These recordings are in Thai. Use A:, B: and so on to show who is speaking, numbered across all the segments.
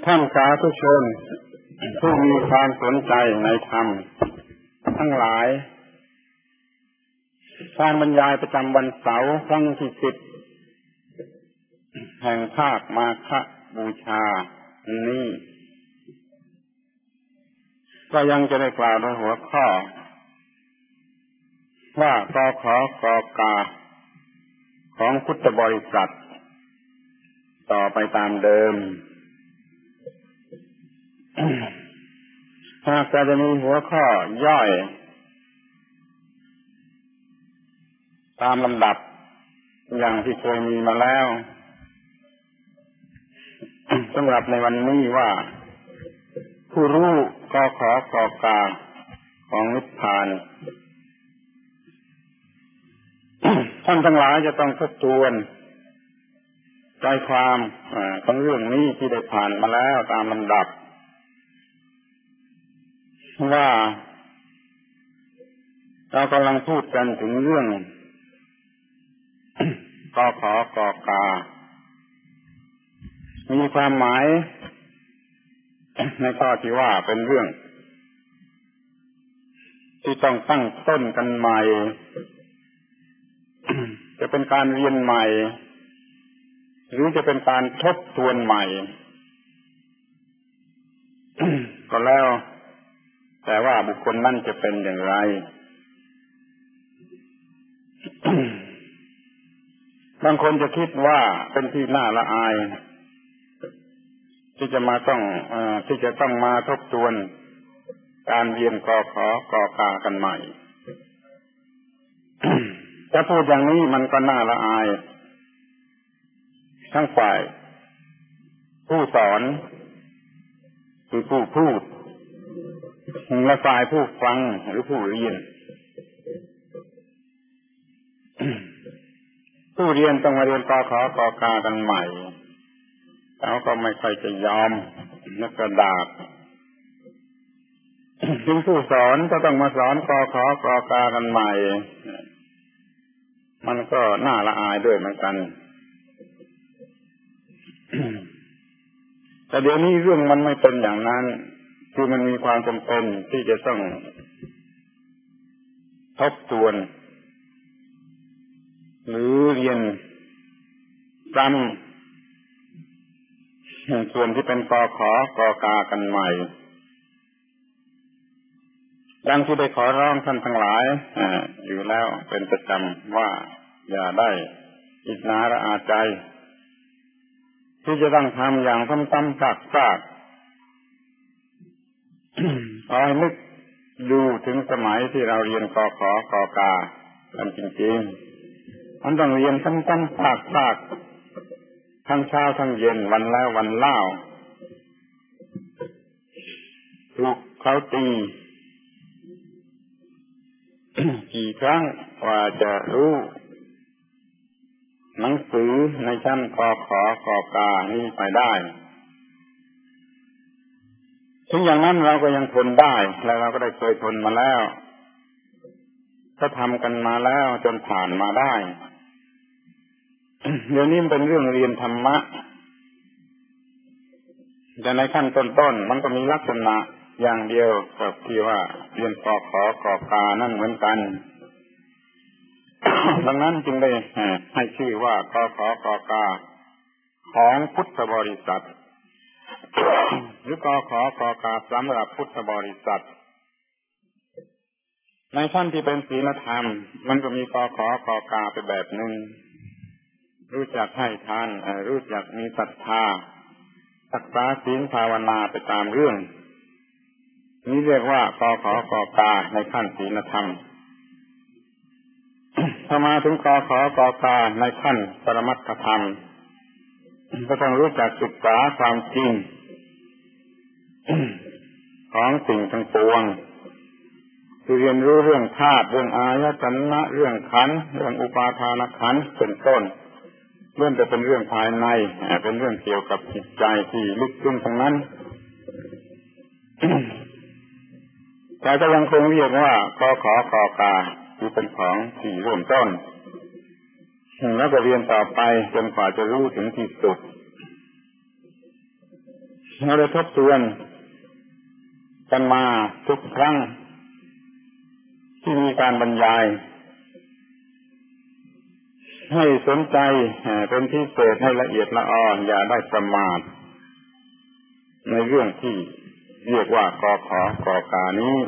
A: ท่านสาธุชนผู้มีความสนใจในธรรมทั้งหลายการบรรยายประจำวันเสาร์ครั้งที่10แห่งภาคมาฆบูชานี้ก็ยังจะได้กล่าวในหัวข้อว่ากขกกของพุทธบริษัทต่อไปตามเดิมหากจะมีหัวข้อย่อยตามลำดับอย่างที่เคยมีมาแล้วสำหรับในวันนี้ว่าผู้รู้กขกกของนิพพานท่านทั้งหลายจะต้องทบทวนใจความของเรื่องนี้ที่ได้ผ่านมาแล้วตามลำดับว่าเรากำลังพูดกันถึงเรื่องกขกกมีความหมายในข้อที่ว่าเป็นเรื่องที่ต้องตั้งต้นกันใหม่จะเป็นการเรียนใหม่หรือจะเป็นการทบทวนใหม่ก็แล้วแต่ว่าบุคคลนั่นจะเป็นอย่างไรบางคนจะคิดว่าเป็นที่น่าละอายที่จะต้องมาทบทวนการเรียนกขกกกันใหม่ถ้าพูดอย่างนี้มันก็น่าละอายทั้งฝ่ายผู้สอนคือผู้พูดและฝ่ายผู้ฟังหรือผู้เรียนผู้เรียนต้องมาเรียนกขกกกันใหม่เขาก็ไม่ค่อยจะยอมนักกระดาษจึงผู้สอนก็ต้องมาสอนกขกกกันใหม่มันก็น่าละอายด้วยเหมือนกันแต่เดี๋ยวนี้เรื่องมันไม่เป็นอย่างนั้นคือมันมีความจำเป็นที่จะต้องทบทวนหรือเรียนซ้ำส่วนที่เป็นกขกกกันใหม่ดังที่ได้ขอร้องท่านทั้งหลายอยู่แล้วเป็นประจำว่าอย่าได้อิจฉาระอาใจที่จะต้องทำอย่างซ้ำๆซากๆขอให้นึกดูถึงสมัยที่เราเรียนกขกกกันจริงๆมันต้องเรียนซ้ำๆซากๆทั้งเช้าทั้งเย็นวันแล้ววันเล่าถูกเขาตีกี่ครั้งกว่าจะรู้หนังสือในชั้นกขกกนี้ไปได้ถึงอย่างนั้นเราก็ยังทนได้และเราก็ได้เคยทนมาแล้วก็ทำกันมาแล้วจนผ่านมาได้เดี๋ยวนี้เป็นเรื่องเรียนธรรมะแต่ในขั้นต้นๆมันก็มีลักษณะอย่างเดียวกับที่ว่าเรียนกขกกนั่นเหมือนกันดังนั้นจึงได้ให้ชื่อว่ากขกกของพุทธบริษัทหรือกขกกสำหรับพุทธบริษัทในขั้นที่เป็นศีลธรรมมันก็มีกขกกไปแบบหนึ่งรู้จักให้ทานรู้จักมีศรัทธารักษาศีลภาวนาไปตามเรื่องนี้เรียกว่ากขกกในขั้นศีลธรรมถ้ามาถึงกขกกในขั้นปรมัตถธรรมก็ต้องรู้จักศึกษาความจริงของสิ่งทั้งปวงคือเรียนรู้เรื่องธาตุเรื่องอายตนะเรื่องขันธ์เรื่องอุปาทานขันธ์เป็นต้นล้วนแต่เป็นเรื่องภายในเป็นเรื่องเกี่ยวกับจิตใจที่ลึกซึ้งทั้งนั้นแต่ก็ยังคงเรียกว่ากขกกคือเป็นของที่เริ่มต้นแล้วก็เรียนต่อไปจนกว่าจะรู้ถึงที่สุดเราได้ทบทวนกันมาทุกครั้งที่มีการบรรยายให้สนใจเป็นพิเศษให้ละเอียดละอออย่าได้ประมาทในเรื่องที่เรียกว่ากขกกานี้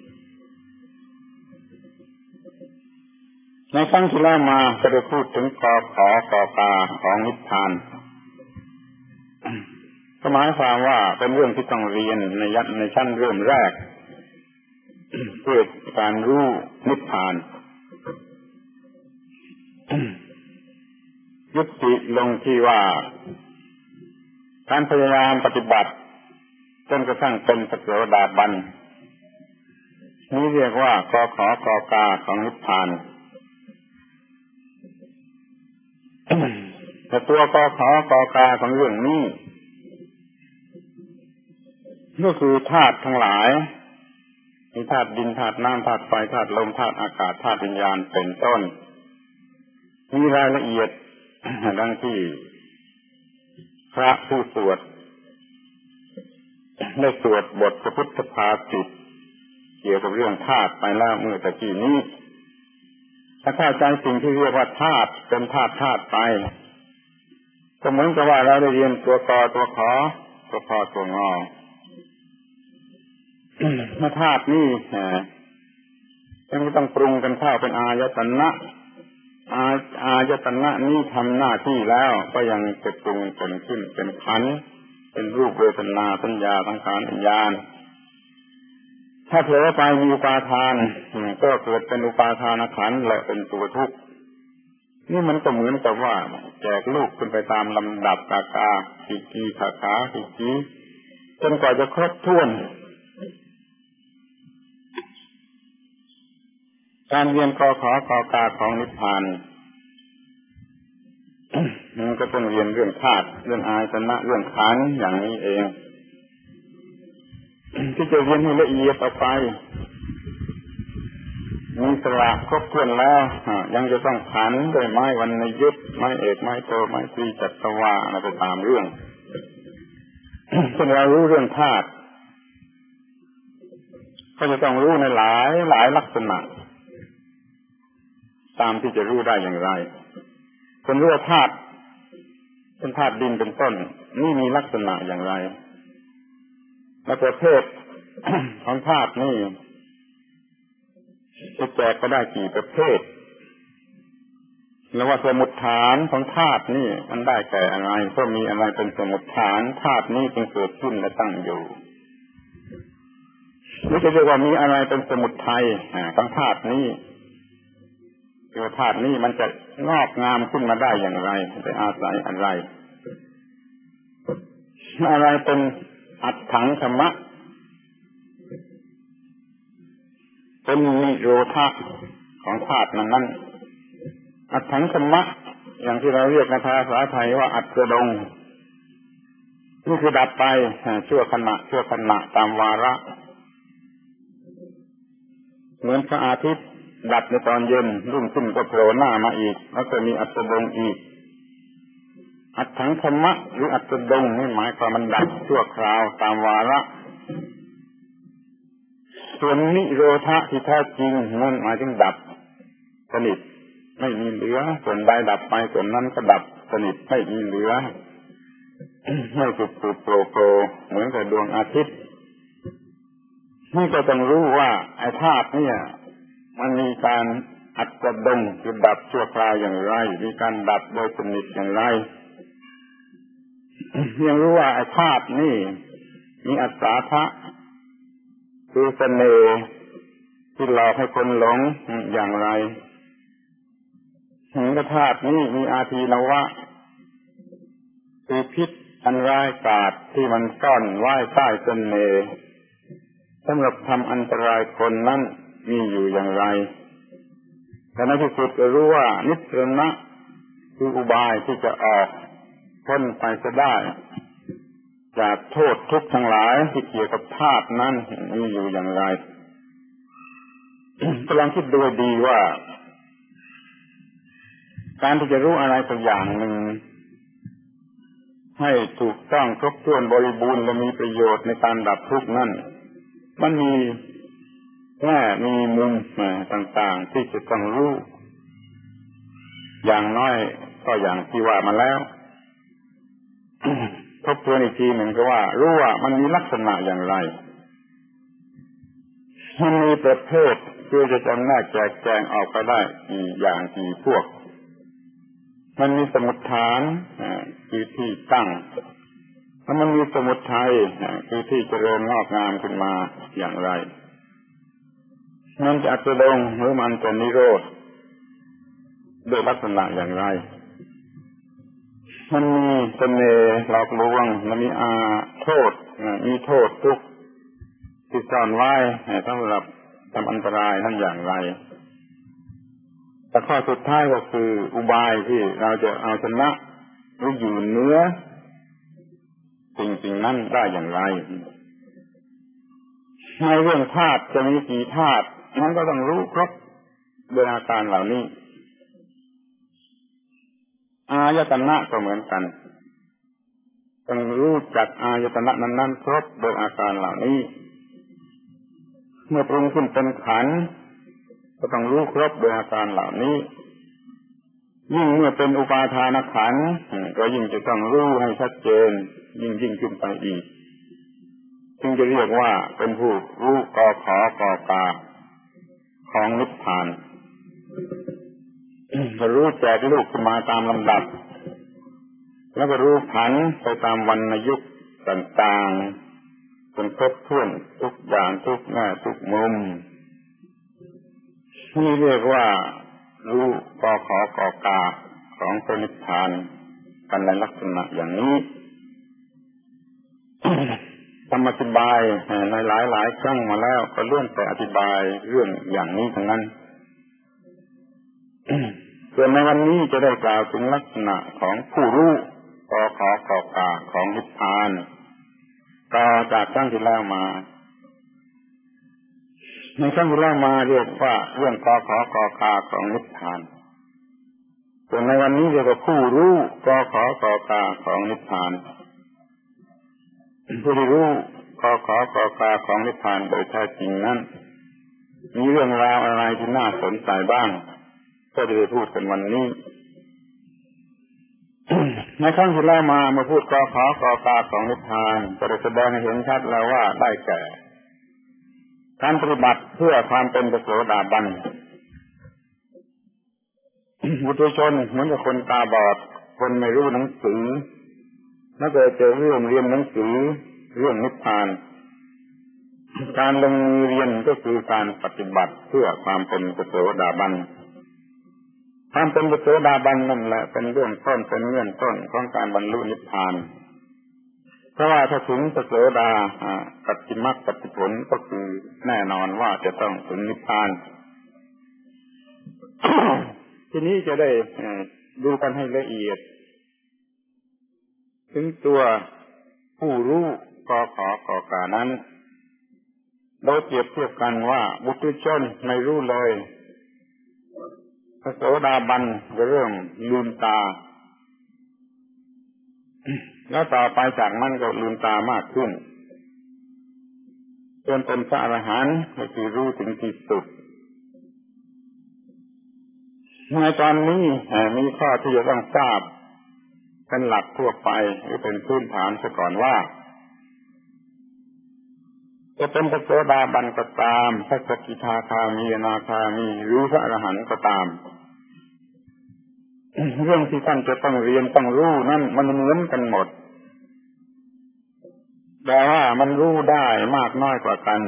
A: ในครั้งที่แล้วมาก็ได้พูดถึงกขกกาของนิพพานก็หมายความว่าเป็นเรื่องที่ต้องเรียนในชั้นเริ่มแรกเพื่อการรู้นิพพานยุติลงที่ว่าการพยายามปฏิบัติจนกระทั่งเป็นพระโสดาบันนี้เรียกว่ากขกกาของนิพพานแต่ตัวกขกกาของเรื่องนี้ก็คือธาตุทั้งหลายมีธาตุดินธาตุน้ำธาตุไฟธาตุลมธาตุอากาศธาตุวิญญาณเป็นต้นมีรายละเอียดดังที่พระผู้สวดได้สวดบทพระพุทธภาษิตเกี่ยวกับเรื่องธาตุไปแล้วเมื่อตะกี้นี้ถ้าเข้าใจสิ่งที่เรียกว่าธาตุเป็นธาตุไปก็เหมือนกับว่าเราได้เรียนตัวกตัวขตัวพตัวงอเมื่อธาตุนี่ยังไม่ต้องปรุงกันเข้าเป็นอายตนะอายตนะนี้ทำหน้าที่แล้วก็ยังจะปรุงเป็นขึ้นเป็นขันธ์เป็นรูปเวทนาสัญญาสังขารวิญญาณถ้าเผลอไปมีอุปาทานก็เกิดเป็นอุปาทานขันธ์และเป็นตัวทุกข์นี่มันก็เหมือนกับว่าแจกลูกขึ้นไปตามลำดับกากากิกีขาขากิกีจนกว่าจะครบถ้วนการเรียนกขกกาของนิพพานมันก็ต้องเรียนเรื่องธาตุเรื่องอายตนะเรื่องขันธ์อย่างนี้เองที่จะเรียนให้ละเอียดออกไปมีสระครบถ้วนแล้วยังจะต้องขันด้วยไม้วรรณยุกต์ไม้เอกไม้โทไม้ตรีจัตวาอะไรไปตามเรื่องเช่นเรารู้เรื่องธาตุก็จะต้องรู้ในหลายลักษณะตามที่จะรู้ได้อย่างไรคนรู้ธาตุเป็นธาตุดินเป็นต้นนี่มีลักษณะอย่างไรและประเภทของธาตุนี่จะแจกก็ได้กี่ประเภทแล้วว่าสมุฏฐานของธาตุนี่มันได้แก่อะไรก็มีอะไรเป็นสมุฏฐานธาตุนี้จึงเกิดขึ้นและตั้งอยู่ไม่ใช่เรียกว่ามีอะไรเป็นสมุฏทัยของธาตุนี้ตัวธาตุนี้มันจะงอกงามขึ้นมาได้อย่างไรไปอาศัยอะไรอะไรเป็นอัตถังธรรมะเป็นนิโรธะของธาตุนั้นอัตถังธรรมะอย่างที่เราเรียกในภาษาไทยว่าอัตตดงนี่คือดับไปชั่วขณะตามวาระเหมือนพระอาทิตย์ดับในตอนเย็นรุ่งขึ้นก็โผล่หน้ามาอีกแล้วก็มีอัตตดงอีกอัตถังธรรมะหรืออัตตดงนี่หมายความมันดับชั่วคราวตามวาระส่วนนิโรธะที่แท้จริงนั่นหมายถึงดับสนิทไม่มีเหลือส่วนใดดับไปส่วนนั้นก็ดับสนิทไม่มีเหลือไม่สุดโปรเหมือนกับดวงอาทิตย์นี่ก็ต้องรู้ว่าไอ้ธาตุเนี่ยมันมีการอัตดงคือดับชั่วคราวอย่างไรมีการดับโดยสนิทอย่างไรยังรู้ว่าไอ้ธาตุนี่มีอัศทะคือเสน่ห์ที่หลอกให้คนหลงอย่างไรถึงธาตุนี้มีอาทีนวะคือพิษอันร้ายกาจที่มันซ่อนไว้ใต้เสน่ห์สำหรับทำอันตรายคนนั้นมีอยู่อย่างไรแต่ในที่สุดก็รู้ว่านิสรณะคืออุบายที่จะออกพ้นไปจะได้จากโทษทุกข์ทั้งหลายที่เกี่ยวกับธาตุนั้นมีอยู่อย่างไรกำลังคิดดูดีว่าการที่จะรู้อะไรสักอย่างหนึ่งให้ถูกต้องครบถ้วนบริบูรณ์และมีประโยชน์ในการดับทุกข์นั่นมันมีแง่มีมุมต่างๆที่จะต้องรู้อย่างน้อยก็อย่างที่ว่ามาแล้ว ทบทวนอีกทีหนึ่งก็ว่ารู้ว่ามันมีลักษณะอย่างไรมันมีประเภทคือจะจำแนกแจกแจงออกไปได้กี่อย่างกี่พวกมันมีสมุฏฐานคือที่ตั้งแล้วมันมีสมุทัยคือที่เจริญงอกงามขึ้นมาอย่างไรมันจะอัสดงหรือมันจะนิโรธด้วยลักษณะอย่างไรมันมีเสน่ห์หลอกลวงมันมีโทษมีโทษทุกข์ที่ซ่อนไว้สำหรับทำอันตรายนั่นอย่างไรแต่ข้อสุดท้ายก็คืออุบายที่เราจะเอาชนะหรืออยู่เหนือสิ่งนั้นได้อย่างไรในเรื่องธาตุจะมีกี่ธาตุนั้นก็ต้องรู้ครบโดยอาการเหล่านี้อายตนะก็เหมือนกันต้องรู้จักอายตนะนั้นๆครบโดยอาการเหล่านี้เมื่อปรุงขึ้นเป็นขันธ์ก็ต้องรู้ครบโดยอาการเหล่านี้ยิ่งเมื่อเป็นอุปาทานขันธ์ก็ยิ่งจะต้องรู้ให้ชัดเจนยิ่งขึ้นไปอีกจึงจะเรียกว่าเป็นผู้รู้กขกกของนิพพานรู้แจกลูกขึ้นมาตามลำดับแล้วก็รู้ขันธ์ไปตามวรรณยุกต์ต่างๆจนครบถ้วนทุกอย่างทุกแง่ทุกมุมนี่เรียกว่ารู้กขกกของพระนิพพานกันในลักษณะอย่างนี้ธรรมอธิบายในหลายครั้งมาแล้วก็ล้วนแต่อธิบายเรื่องอย่างนี้ทั้งนั้น ส่วนในวันนี้จะได้กล่าวถึงลักษณะของผู้รู้กขกกของนิพพานต่อจากครั้งที่แล้วมาในครั้งที่แล้วมาเรียกว่าเรื่องกขกกของนิพพานส่วนในวันนี้เรียกว่าผู้รู้กขกกของนิพพานผู้ที่รู้กขกกของนิพพานโดยแท้จริงนั้นมีเรื่องราวอะไรที่น่าสนใจบ้างก็จะได้พูดกันวันนี้ ในครั้งที่แล้วมาพูดกขกกของนิพพานก็ได้แสดงให้เห็นชัดแล้วว่าได้แก่การปฏิบัติเพื่อความเป็นพระโสดาบันบุตุชนเหมือนกับคนตาบอดคนไม่รู้หนังสือแล้วก็เจอเรื่องเรียนหนังสือเรื่องนิพพานการลงมือเรียนก็คือการปฏิบัติเพื่อความเป็นพระโสดาบันความเป็นพระโสดาบันนั่นแหละเป็นเรื่องต้นเป็นเงื่อนต้นของการบรรลุนิพพานเพราะว่าถ้าถึงพระโสดาปัจฉิมรรคปัจฉิผลก็คือแน่นอนว่าจะต้องถึงนิพพาน ทีนี้จะได้ดูกันให้ละเอียดถึงตัวผู้รู้กขกกนั้นโดยเปรียบเทียบกันว่าบุตุชนไม่รู้เลยพระโสดาบันจะเริ่มลืมตาแล้วต่อไปจากนั้นก็ลืมตามากขึ้นจนเป็นพระอรหันต์ก็คือรู้ถึงที่สุดในตอนนี้มีข้อที่จะต้องทราบเป็นหลักทั่วไปหรือเป็นพื้นฐานซะก่อนว่าจะเป็นพระโสดาบันก็ตามพระสกิทาคามีอนาคามีหรือพระอรหันต์ก็ตามเรื่องที่ท่านจะต้องเรียนต้องรู้นั้นมันเหมือนกันหมดแต่ว่ามันรู้ได้มากน้อยกว่ากัน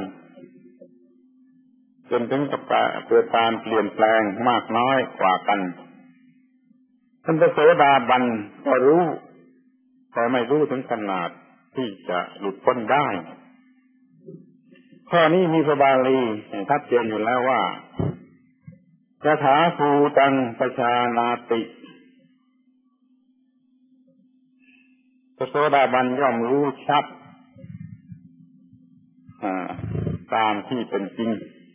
A: จนถึงกับเกิดการเปลี่ยนแปลงมากน้อยกว่ากันท่านพระโสดาบันก็รู้แต่ไม่รู้ถึงขนาดที่จะหลุดพ้นได้ข้อนี้มีพระบาลีชัดเจนอยู่แล้วว่าคาถาภูตังปชานาติพระโสดาบันย่อมรู้ชัดตามที่เป็นจริง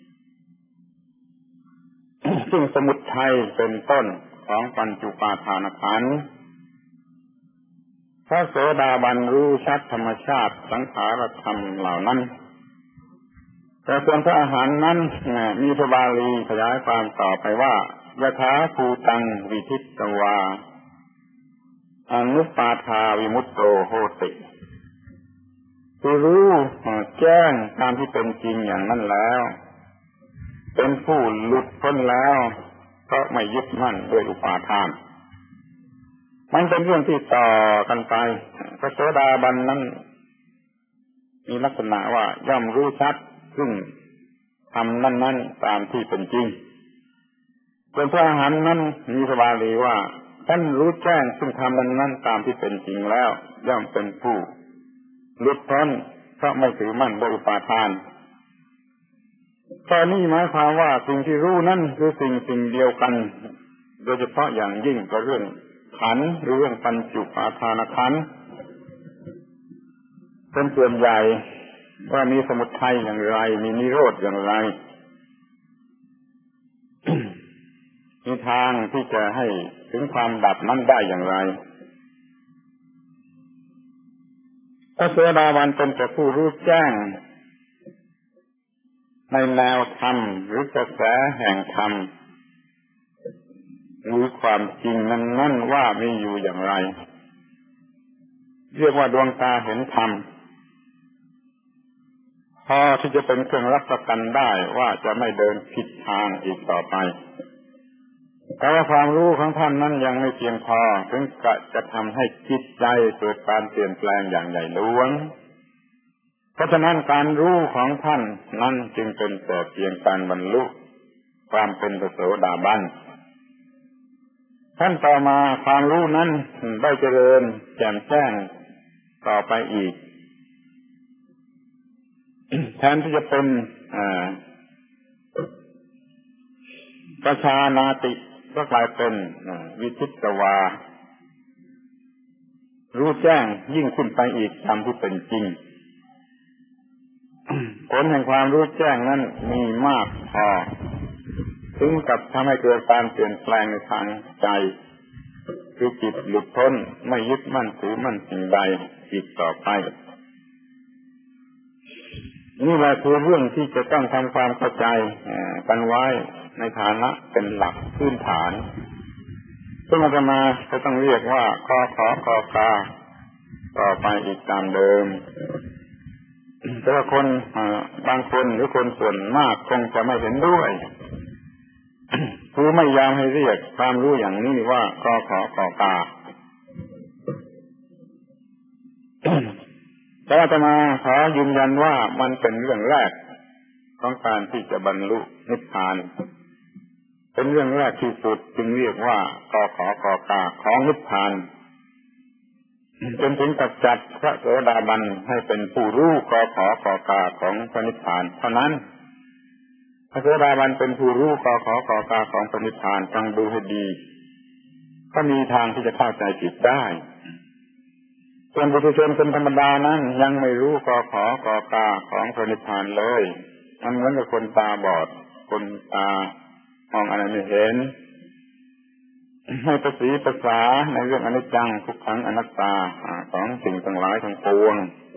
A: ซึ่งสมุทัยเป็นต้นของปัญจุปาทานขันธ์พระโสดาบันรู้ชัดธรรมชาติสังขารธรรมเหล่านั้นแต่ส่วนพระอรหันต์นั้นมีพระบาลีขยายความต่อไปว่ายถาภูตังวิทิตวาอนุปาทาวิมุตโตโหติคือรู้แจ้งตามที่เป็นจริงอย่างนั้นแล้วเป็นผู้หลุดพ้นแล้วก็ไม่ยึดมั่นด้วยอุปาทานมันเป็นเรื่องที่ต่อกันไปพระโสดาบันนั้นมีลักษณะว่าย่อมรู้ชัดซึ่งธรรมนั้นๆตามที่เป็นจริงส่วนพระอรหันต์นั้นมีพระบาลีว่าท่านรู้แจ้งซึ่งธรรมนั้นๆตามที่เป็นจริงแล้วย่อมเป็นผู้หลุดพ้นเพราะไม่ถือมั่นด้วยอุปาทานข้อนี้หมายความว่าสิ่งที่รู้นั้นคือสิ่งเดียวกันโดยเฉพาะอย่างยิ่งกับเรื่องขันธ์หรือเรื่องปัญจุปาทานขันธ์เป็นส่วนใหญ่ว่ามีสมุทัยอย่างไรมีนิโรธอย่างไร มีทางที่จะให้ถึงความดับนั้นได้อย่างไรพระโสดาบันเป็นแต่ผู้รู้แจ้งในแนวธรรมหรือกระแสแห่งธรรมหรือความจริงนั้นว่ามีอยู่อย่างไรเรียกว่าดวงตาเห็นธรรมพอที่จะเป็นเครื่องรับประกันได้ว่าจะไม่เดินผิดทางอีกต่อไปแต่ว่าความรู้ของท่านนั้นยังไม่เพียงพอถึงจะทำให้จิตใจเกิดการเปลี่ยนแปลงอย่างใหญ่หลวงเพราะฉะนั้นการรู้ของท่านนั้นจึงเป็นแต่เพียงการบรรลุความเป็นพระโสดาบันท่านต่อมาความรู้นั้นได้เจริญแจ่มแจ้งต่อไปอีกแทนที่จะเป็นประชานาติก็กลายเป็นวิชิตวารู้แจ้งยิ่งขึ้นไปอีกตามที่เป็นจริงผลแห่งความรู้แจ้งนั้นมีมากพอถึงกับทำให้เกิดการเปลี่ยนแปลงในทางใจคือจิตหลุดพ้นไม่ยึดมั่นถือมั่นสิ่งใดอีกต่อไปนี่แหละคือเรื่องที่จะต้องทำความเข้าใจกันไว้ในฐานะเป็นหลักพื้นฐานซึ่งอาตมาจะต้องเรียกว่าคอขอคอกาต่อไปอีกตามเดิมแต่ว่าคนบางคนหรือคนส่วนมากคงจะไม่เห็นด้วยคือไม่ยอมให้เรียกความรู้อย่างนี้ว่าคอขอคอกาแต่อาตมาขอยืนยันว่ามันเป็นเรื่องแรกของการที่จะบรรลุนิพพานเป็นเรื่องแรกที่สุดจึงเรียกว่าคอขอคอกาของนิพพานจนถึงกับจัดพระโสดาบันให้เป็นผู้รู้คอขอคอกาของพระนิพพานเท่านั้นพระโสดาบันเป็นผู้รู้คอขอคอกาของพระนิพพานต้องดูให้ดีก็มีทางที่จะเข้าใจผิดได้ส่วนบุตุชนคนธรรมดานั้นยังไม่รู้คอขอคอกาของพระนิพพานเลยมันเหมือนกับคนตาบอดคนตามองอะไรไม่เห็นให้ภาษีภาษาในเรื่องอนิจจังทุกขังอนัตตาของสิ่งทั้งหลายทั้งปวง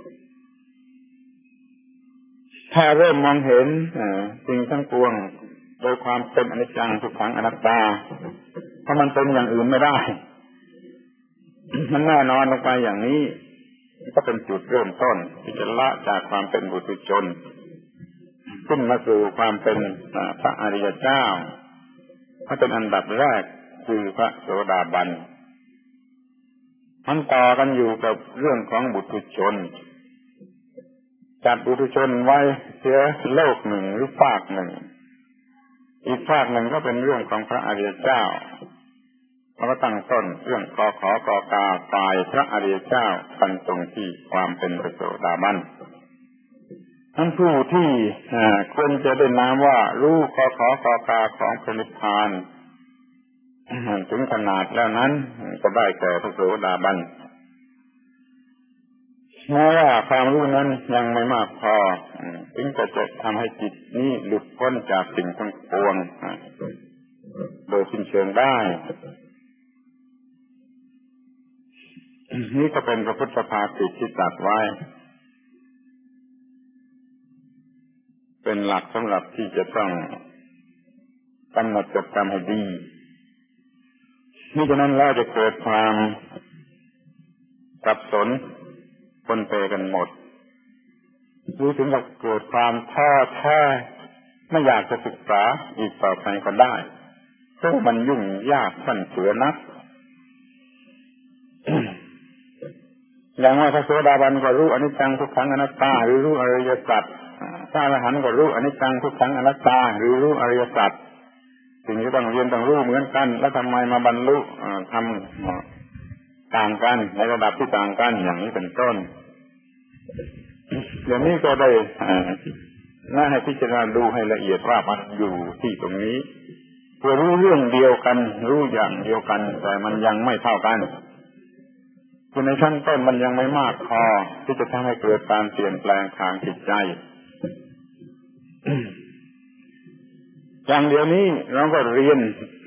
A: ถ้าเริ่มมองเห็นสิ่งทั้งปวงโดยความเป็นอนิจจังทุกขังอนัตตาเพราะมันเป็นอย่างอื่นไม่ได้มันแน่นอนลงไปอย่างนี้ก็เป็นจุดเริ่มต้นที่จะละจากความเป็นบุตุชนขึ้นมาสู่ความเป็นพระอริยเจ้าถ้าเป็นอันดับแรกคือพระโสดาบันมันต่อกันอยู่กับเรื่องของบุตุชนจัดบุตุชนไว้เสียโลกหนึ่งหรือภาคหนึ่งอีกภาคหนึ่งก็เป็นเรื่องของพระอริยเจ้าแล้วก็ตั้งต้นเรื่องคอขอกอกาฝ่ายพระอริยเจ้ากันตรงที่ความเป็นพระโสดาบันท่านผู้ที่ควรจะได้นามว่ารู้คอขอกอกาของพระนิพพานถึงขนาดแล้วนั้นก็ได้แก่พระโสดาบันแม้ว่าความรู้นั้นยังไม่มากพอถึงจะทำให้จิตนี้หลุดพ้นจากสิ่งทั้งปวงโดยสิ้นเชิงได้นี่ก็เป็นพระพุทธภาษิตที่ตรัสไว้เป็นหลักสำหรับที่จะต้องกำหนดจดจำให้ดีนี่ฉะนั้นแล้วจะเกิดความสับสนปนเปกันหมดรู้ถึงกับเกิดความท้อแท้ไม่อยากจะศึกษาอีกต่อไปก็ได้เพราะมันยุ่งยากขั้นเสือนัก อย่างว่าพระโสดาบันก็รู้อนิจจังทุกขังอนัตตาหรือรู้อริยสัจพระอรหันต์ก็รู้อนิจจังทุกขังอนัตตาหรือรู้อริยสัจสิ่งที่ต้องเรียนต้องรู้เหมือนกันแล้วทำไมมาบรรลุทำต่างกันในระดับที่ต่างกันอย่างนี้เป็นต้นอย่างนี้ก็ได้น่าให้พิจารณาดูให้ละเอียดว่ามันอยู่ที่ตรงนี้เพื่อรู้เรื่องเดียวกันรู้อย่างเดียวกันแต่มันยังไม่เท่ากันคือในชั้นต้นมันยังไม่มากพอที่จะทำให้เกิดการเปลี่ยนแปลงทางจิตใจอย่างเดียวนี้เราก็เรียน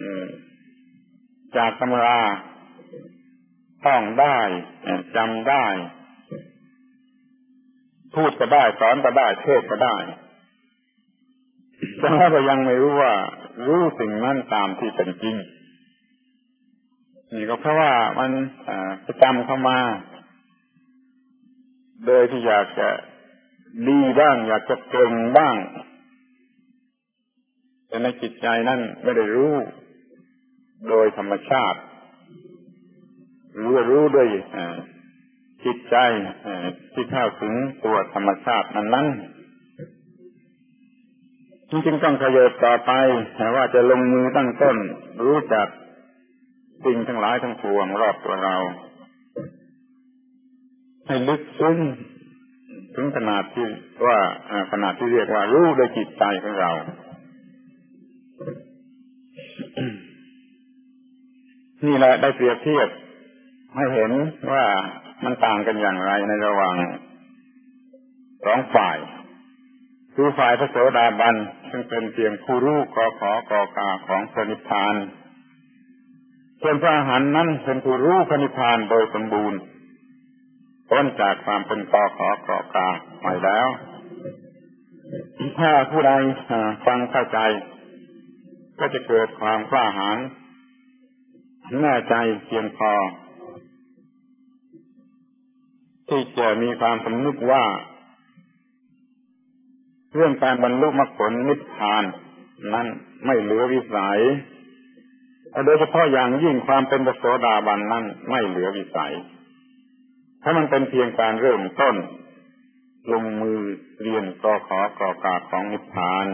A: จากตำราท่องได้จำได้พูดก็ได้สอนก็ได้เทศก็ได้แต่ว่าก็ยังไม่รู้ว่ารู้สิ่งนั้นตามที่เป็นจริงนี่ก็เพราะว่ามันประจำเข้ามาโดยที่อยากจะดีบ้างอยากจะเก่งบ้างแต่ในจิตใจนั่นไม่ได้รู้โดยธรรมชาติรู้ด้วยจิตใจที่เข้าถึงตัวธรรมชาตินั้นจริงๆต้องขยับต่อไปแต่ว่าจะลงมือตั้งต้นรู้จักสิ่งทั้งหลายทั้งปวงรอบตัวเราให้ลึกซึ้งถึงขนาดที่เรียกว่ารู้โดยจิตใจของเรานี่แหละได้เปรียบเทียบให้เห็นว่ามันต่างกันอย่างไรในระหว่างสองฝ่ายคือฝ่ายพระโสดาบันซึ่งเป็นเพียงผู้รู้กขอกกาของพระนิพพานส่วนพระอรหันต์นั้นเป็นผู้รู้พระนิพพานโดยสมบูรณ์พ้นจากความเป็นกขอกกาไปแล้วถ้าผู้ใดฟังเข้าใจก็จะเกิดความกล้าหาญแน่ใจเพียงพอที่จะมีความสำนึกว่าเรื่องการบรรลุมรรคผลนิพพานนั้นไม่เหลือวิสัยโดยเฉพาะอย่างยิ่งความเป็นพระโสดาบันนั้นไม่เหลือวิสัยเพราะมันเป็นเพียงการเริ่มต้นลงมือเรียนกขอกกาของนิพพาน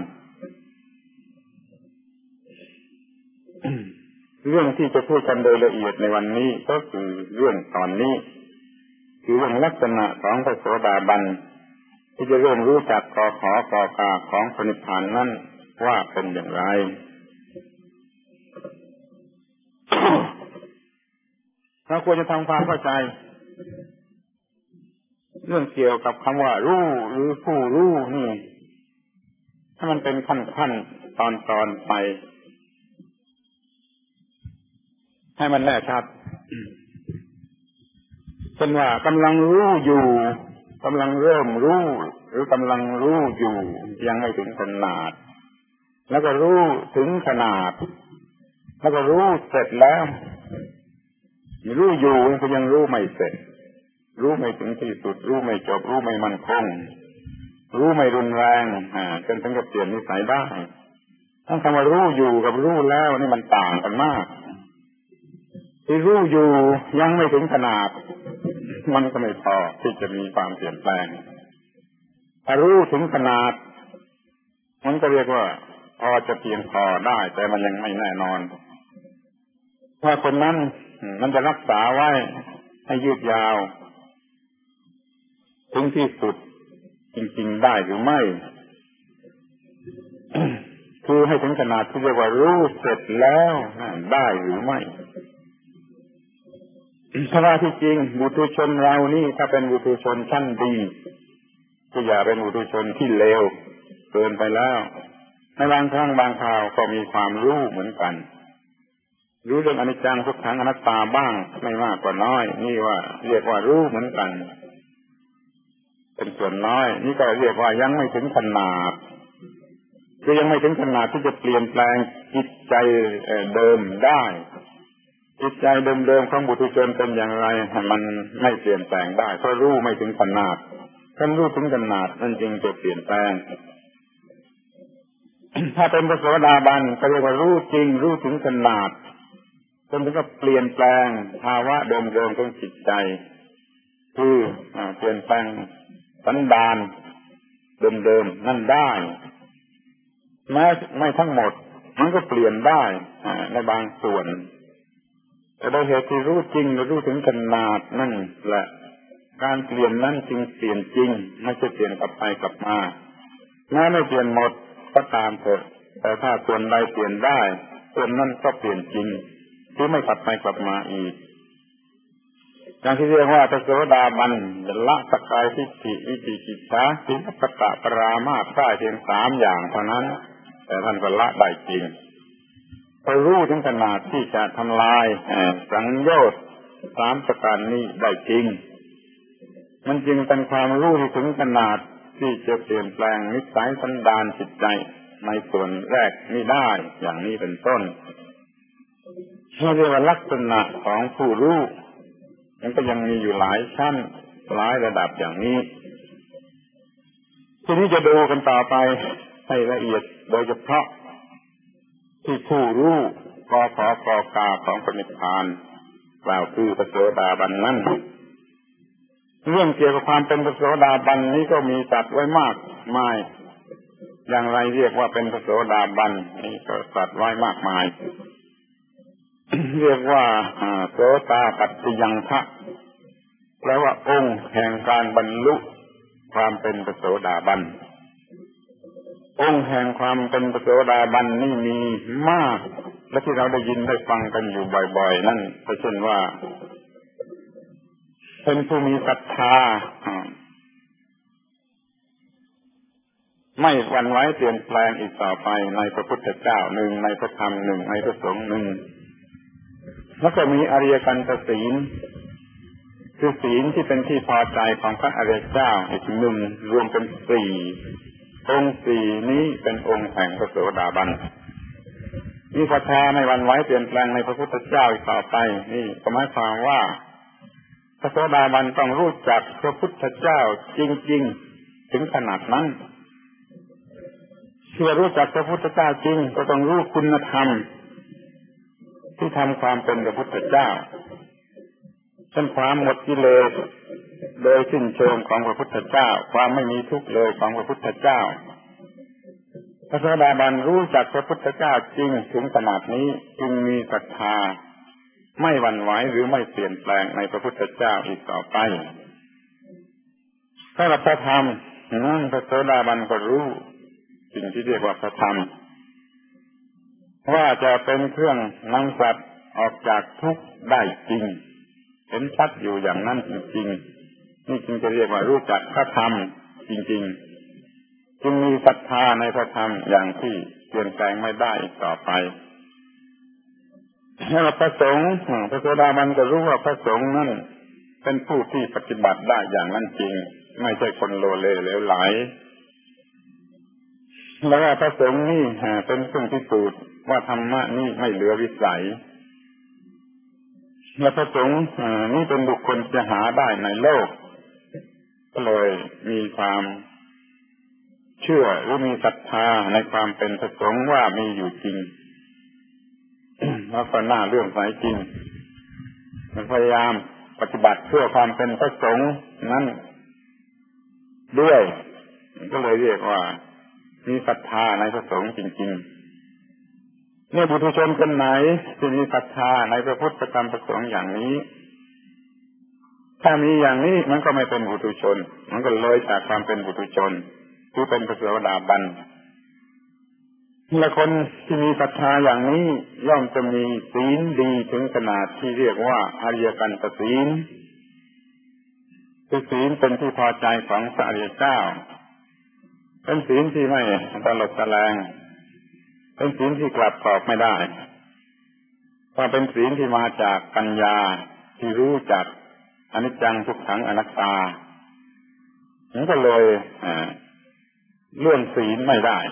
A: เรื่องที่จะพูดกันโดยละเอียดในวันนี้ก็คือเรื่องตอนนี้คือเรื่องลักษณะของพระโสดาบันที่จะเริ่มรู้จักกขอกกาของพระนิพพานนั้นว่าเป็นอย่างไรเราควรจะทำความเข้าใจเรื่องเกี่ยวกับคำว่ารู้หรือผู้รู้นี่ถ้ามันเป็นขั้นตอนไปให้มันแน่ชัดเช่นว่ากำลังรู้อยู่กำลังเริ่มรู้หรือกำลังรู้อยู่ยังไม่ถึงขนาดแล้วก็รู้ถึงขนาดแล้วก็รู้เสร็จแล้วรู้อยู่ก็ยังรู้ไม่เสร็จรู้ไม่ถึงที่สุดรู้ไม่จบรู้ไม่มั่นคงรู้ไม่รุนแรงจนถึงกับเปลี่ยนนิสัยได้ทั้งคำว่ารู้อยู่กับรู้แล้วนี่มันต่างกันมากที่รู้อยู่ยังไม่ถึงขนาดมันก็ไม่พอที่จะมีความเปลี่ยนแปลงถ้ารู้ถึงขนาดมันก็เรียกว่าพอจะเพียงพอได้แต่มันยังไม่แน่นอนว่าคนนั้นมันจะรักษาไว้ให้ยืดยาวถึงที่สุดจริงๆได้หรือไม่ คือให้ถึงขนาดที่เรียกว่ารู้เสร็จแล้วได้หรือไม่เพราะว่าที่จริงบุตุชนเรานี่ถ้าเป็นบุตุชนชั้นดีก็อย่าเป็นบุตุชนที่เลวเกินไปแล้วในบางครั้งบางคราวก็มีความรู้เหมือนกันรู้เรื่องอนิจจังทุกขังอนัตตาบ้างไม่มากกว่าน้อยนี่ว่าเรียกว่ารู้เหมือนกันเป็นส่วนน้อยนี่ก็เรียกว่ายังไม่ถึงขนาดคือยังไม่ถึงขนาดที่จะเปลี่ยนแปลงจิตใจเดิมได้จิตใจเดิมๆของบุตุชนเป็นอย่างไรมันไม่เปลี่ยนแปลงได้เพราะรู้ไม่ถึงขนาดถ้ารู้ถึงขนาดนั่นจึงจะเปลี่ยนแปลง ถ้าเป็นพระโสดาบันก็เรียกว่ารู้จริงรู้ถึงขนาดจนถึงกับเปลี่ยนแปลงภาวะเดิมๆของจิตใจคือเปลี่ยนแปลงสันดานเดิมๆนั่นได้แม้ไม่ทั้งหมดมันก็เปลี่ยนได้ในบางส่วนแต่โดยเหตุที่รู้จริงและรู้ถึงขนาดนั่นแหละการเปลี่ยนนั้นจึงเปลี่ยนจริงไม่ใช่เปลี่ยนกลับไปกลับมาแม้ไม่เปลี่ยนหมดก็ตามเถอะแต่ถ้าส่วนใดเปลี่ยนได้ส่วนนั้นก็เปลี่ยนจริงที่ไม่กลับไปกลับมาอีกอย่างที่เรียกว่าพระโสดาบันละสักกายทิฏฐิวิจิกิจฉาศีลปตะปรามาสได้เพียง3 อย่างเท่านั้นแต่ท่านก็ละได้จริงพอรู้ถึงขนาดที่จะทำลายสังโยชน์3 ประการนี้ได้จริงมันจึงเป็นความรู้ที่ถึงขนาดที่จะเปลี่ยนแปลงนิสัยสันดานจิตใจในส่วนแรกนี้ได้อย่างนี้เป็นต้นเรียกว่าลักษณะของผู้รู้มันก็ยังมีอยู่หลายชั้นหลายระดับอย่างนี้ทีนี้จะดูกันต่อไปให้ละเอียดโดยเฉพาะที่ผู้รู้กขกกาของพระนิพพานกล่าวคือพระโสดาบันนั้นเรื่องเกี่ยวกับความเป็นพระโสดาบันนี้ก็มีจัดไว้มากมายอย่างไรเรียกว่าเป็นพระโสดาบันนี่ก็จัดไว้มากมาย เรียกว่าโสตาปัตติยังคะแปลว่าองค์แห่งการบรรลุความเป็นพระโสดาบันองค์แห่งความเป็นพระโสดาบันนี่มีมากและที่เราได้ยินได้ฟังกันอยู่บ่อยๆนั่นก็เช่นว่าเป็นผู้มีศรัทธาไม่หวั่นไหวเปลี่ยนแปลงอีกต่อไปในพระพุทธเจ้าหนึ่งในพระธรรมหนึ่งในพระสงฆ์หนึ่งแล้วก็มีอริยกันตศีลคือศีลที่เป็นที่พอใจของพระอริยเจ้าอีกหนึ่งรวมเป็น4องค์4นี้เป็นองค์แห่งพระโสดาบันมีศรัทธาไม่หวั่นไหวเปลี่ยนแปลงในพระพุทธเจ้าอีกต่อไปนี่ก็หมายความว่าพระโสดาบันต้องรู้จักพระพุทธเจ้าจริงๆถึงขนาดนั้นเพื่อรู้จักพระพุทธเจ้าจริงก็ต้องรู้คุณธรรมที่ทำความเป็นพระพุทธเจ้าเช่นความหมดกิเลสโดยสิ้นเชิงของพระพุทธเจ้าความไม่มีทุกข์เลยของพระพุทธเจ้าพระโสดาบันรู้จักพระพุทธเจ้าจริงถึงขนาดนี้จึงมีศรัทธาไม่หวั่นไหวหรือไม่เปลี่ยนแปลงในพระพุทธเจ้าอีกต่อไปถ้าเราพระธรรมนั้นพระโสดาบันก็รู้สิ่งที่เรียกว่าพระธรรมว่าจะเป็นเครื่องนำสัตว์ออกจากทุกข์ได้จริงเห็นชัดอยู่อย่างนั้นจริงๆนี่จึงจะเรียกว่ารู้จักพระธรรมจริงๆจึงมีศรัทธาในพระธรรมอย่างที่เปลี่ยนแปลงไม่ได้อีกต่อไปแล้วพระสงฆ์พระโสดาบันก็รู้ว่าพระสงฆ์นั้นเป็นผู้ที่ปฏิบัติได้อย่างนั้นจริงไม่ใช่คนโลเลเหลวไหลแล้วว่าพระสงฆ์นี่เป็นเครื่องพิสูจน์ว่าธรรมะนี่ไม่เหลือวิสัยและพระสงฆ์นี่เป็นบุคคลจะหาได้ในโลกก็เลยมีความเชื่อหรือมีศรัทธาในความเป็นพระสงฆ์ว่ามีอยู่จริงแล้วก็น่าเลื่อมใสจริงพยายามปฏิบัติเพื่อความเป็นพระสงฆ์นั้นด้วยก็เลยเรียกว่ามีศรัทธาในพระสงฆ์จริงๆเนี่ยบุตุชนคนไหนที่มีศรัทธาในพระพุทธธรรมประสงค์อย่างนี้ถ้ามีอย่างนี้มันก็ไม่เป็นบุตุชนมันก็เลยจากความเป็นบุตุชนคือเป็นพระโสดาบันและคนที่มีศรัทธาอย่างนี้ย่อมจะมีศีลดีถึงขนาดที่เรียกว่าอริยกันตศีลคือศีลเป็นที่พอใจของพระอริยเจ้าเป็นศีลที่ไม่ตลบตะแลงเป็นศีลที่กลับกรอกไม่ได้ว่าเป็นศีลที่มาจากปัญญาที่รู้จักอนิจจังทุกขังอนัตตามันก็เลยเลื่อนศีลไม่ได้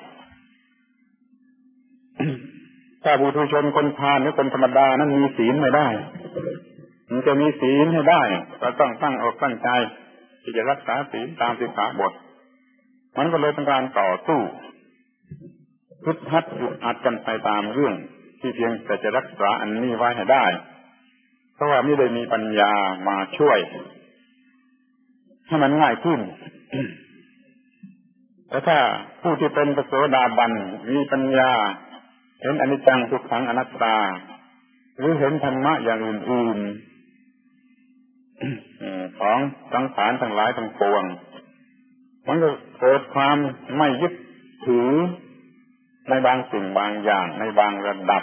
A: ถ้าบุตุชนคนพาลหรือคนธรรมดานั้นมีศีลไม่ได้มันจะมีศีลให้ได้ก็ต้องตั้งอกตั้งใจที่จะรักษาศีลตามสิกขาบทมันก็เลยเป็นการต่อสู้คึดฮัดอึดอัดกันไปตามเรื่องที่เพียงแต่จะรักษาอันนี้ไว้ให้ได้เพราะว่าไม่ได้มีปัญญามาช่วยให้มันง่ายขึ้น แต่ถ้าผู้ที่เป็นพระโสดาบันมีปัญญาเห็นอนิจจังทุกขังอนัตตาหรือเห็นธรรมะอย่างอื่นๆของสังขารทั้งหลายทั้งปวงมันก็เกิดความไม่ยึดถือในบางสิ่งบางอย่างในบางระดับ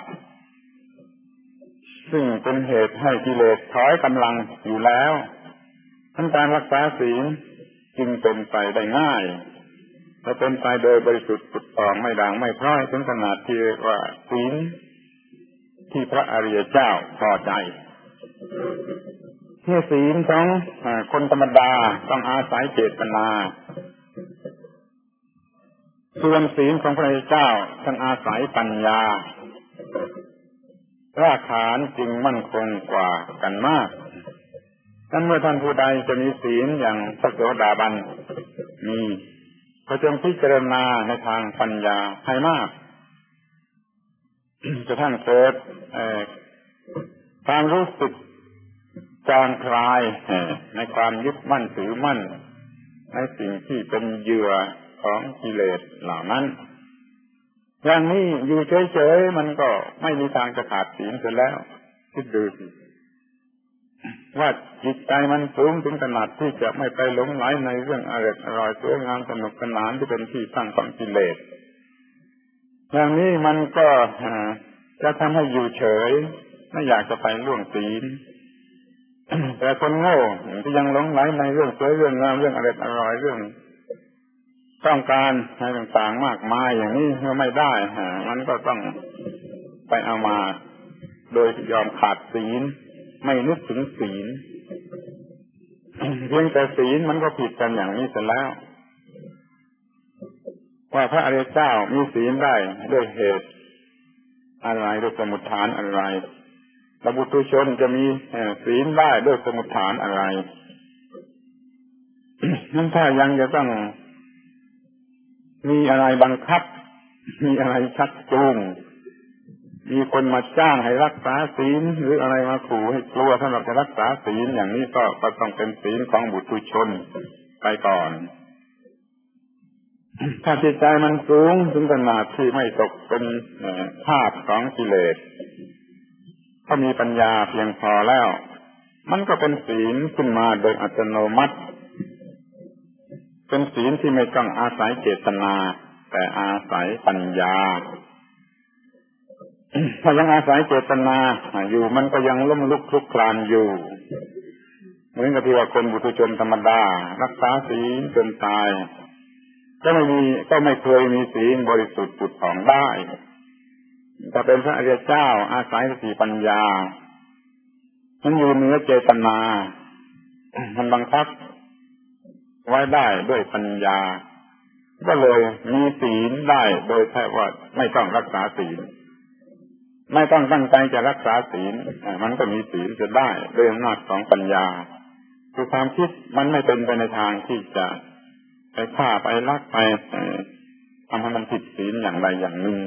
A: ซึ่งเป็นเหตุให้กิเลสถอยกำลังอยู่แล้วทั้งการรักษาศีลจึงเป็นไปได้ง่ายและเป็นไปโดยบริสุทธิ์ผุดผ่องไม่ด่างไม่พร้อยถึงขนาดที่เรียกว่าศีลที่พระอริยเจ้าพอใจที่ศีลของคนธรรมดาต้องอาศัยเจตนาส่วนศีลของพระอริยเจ้าต้องอาศัยปัญญารากฐานจึงมั่นคงกว่ากันมากนั้นเมื่อท่านผู้ใดจะมีศีลอย่างพระโสดาบันมีก็จงพิจารณาในทางปัญญาให้มาก จะท่านเกิดความรู้สึกจางคลายในความยึดมั่นถือมั่นในสิ่งที่เป็นเหยื่อของกิเลสเหล่านั้นอย่างนี้อยู่เฉยๆมันก็ไม่มีทางจะขาดศีลเสียแล้วคิดดูสิว่าจิตใจมันสูงถึงขนาดที่จะไม่ไปหลงไหลในเรื่องอร่อยสวยงามสนุกสนานที่เป็นที่ตั้งของกิเลสอย่างนี้มันก็จะทำให้อยู่เฉยไม่อยากจะไปล่วงศีล แต่คนโง่ที่ยังหลงไหลในเรื่องสวยเรื่องงามเรื่องอร่อยเรื่องต้องการอะไรต่างๆมากมายอย่างนี้เมื่อไม่ได้มันก็ต้องไปเอามาโดยยอมขาดศีลไม่นึกถึงศีล เพียงแต่ศีลมันก็ผิดกันอย่างนี้เสร็จแล้วว่าพระอริยเจ้ามีศีลได้ด้วยเหตุอะไรด้วยสมุฏฐานอะไรและบุตุชนจะมีศีลได้ด้วยสมุฏฐานอะไร นั่นถ้ายังจะต้องมีอะไรบังคับมีอะไรชักจูงมีคนมาจ้างให้รักษาศีลหรืออะไรมาขู่ให้กลัวสำหรับจะรักษาศีลอย่างนี้ก็ต้องเป็นศีลของบุตุชนไปก่อนถ้าจิตใจมันสูงถึงขนาดที่ไม่ตกเป็นทาสของกิเลสถ้ามีปัญญาเพียงพอแล้วมันก็เป็นศีลขึ้นมาโดยอัตโนมัติเป็นศีลที่ไม่ต้องอาศัยเจตนาแต่อาศัยปัญญาถ้ายังอาศัยเจตนาอยู่มันก็ยังล้มลุกคลุกคลานอยู่เหมือนกับที่ว่าคนบุตุชนธรรมดารักษาศีลจนตายก็ไม่เคยมีศีลบริสุทธิ์ผุดผ่องได้แต่เป็นพระอริยเจ้าอาศัยสติปัญญามันอยู่เหนือเจตนามันบังคับไว้ได้ด้วยปัญญาก็เลยมีศีลได้โดยแท้ว่าไม่ต้องรักษาศีลไม่ต้องตั้งใจจะรักษาศีลมันก็มีศีลจะได้ด้วยอำนาจของปัญญาคือความคิดมันไม่เป็นไปในทางที่จะไปฆ่าไปลักไปทำให้มันผิดศีลอย่างใดอย่างหนึ่ง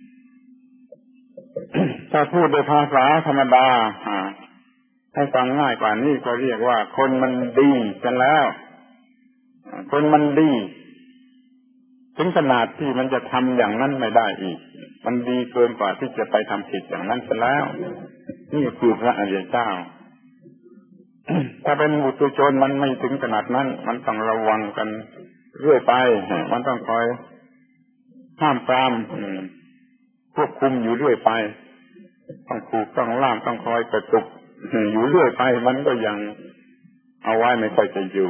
A: ถ้าพูดโดยภาษาธรรมดาให้ฟังง่ายกว่านี้ก็เรียกว่าคนมันดีกันแล้วคนมันดีถึงขนาดที่มันจะทำอย่างนั้นไม่ได้อีกมันดีเกินกว่าที่จะไปทำผิดอย่างนั้นซะแล้วนี่คือพระอริยเจ้า ถ้าเป็นบุตุชนมันไม่ถึงขนาดนั้นมันต้องระวังกันเรื่อยไปมันต้องคอยห้ามปรามควบคุมอยู่เรื่อยไปต้องขู่ต้องล่ามต้องคอยกระตุกอยู่เรื่อยไปมันก็ยังเอาไว้ไม่ค่อยจะอยู่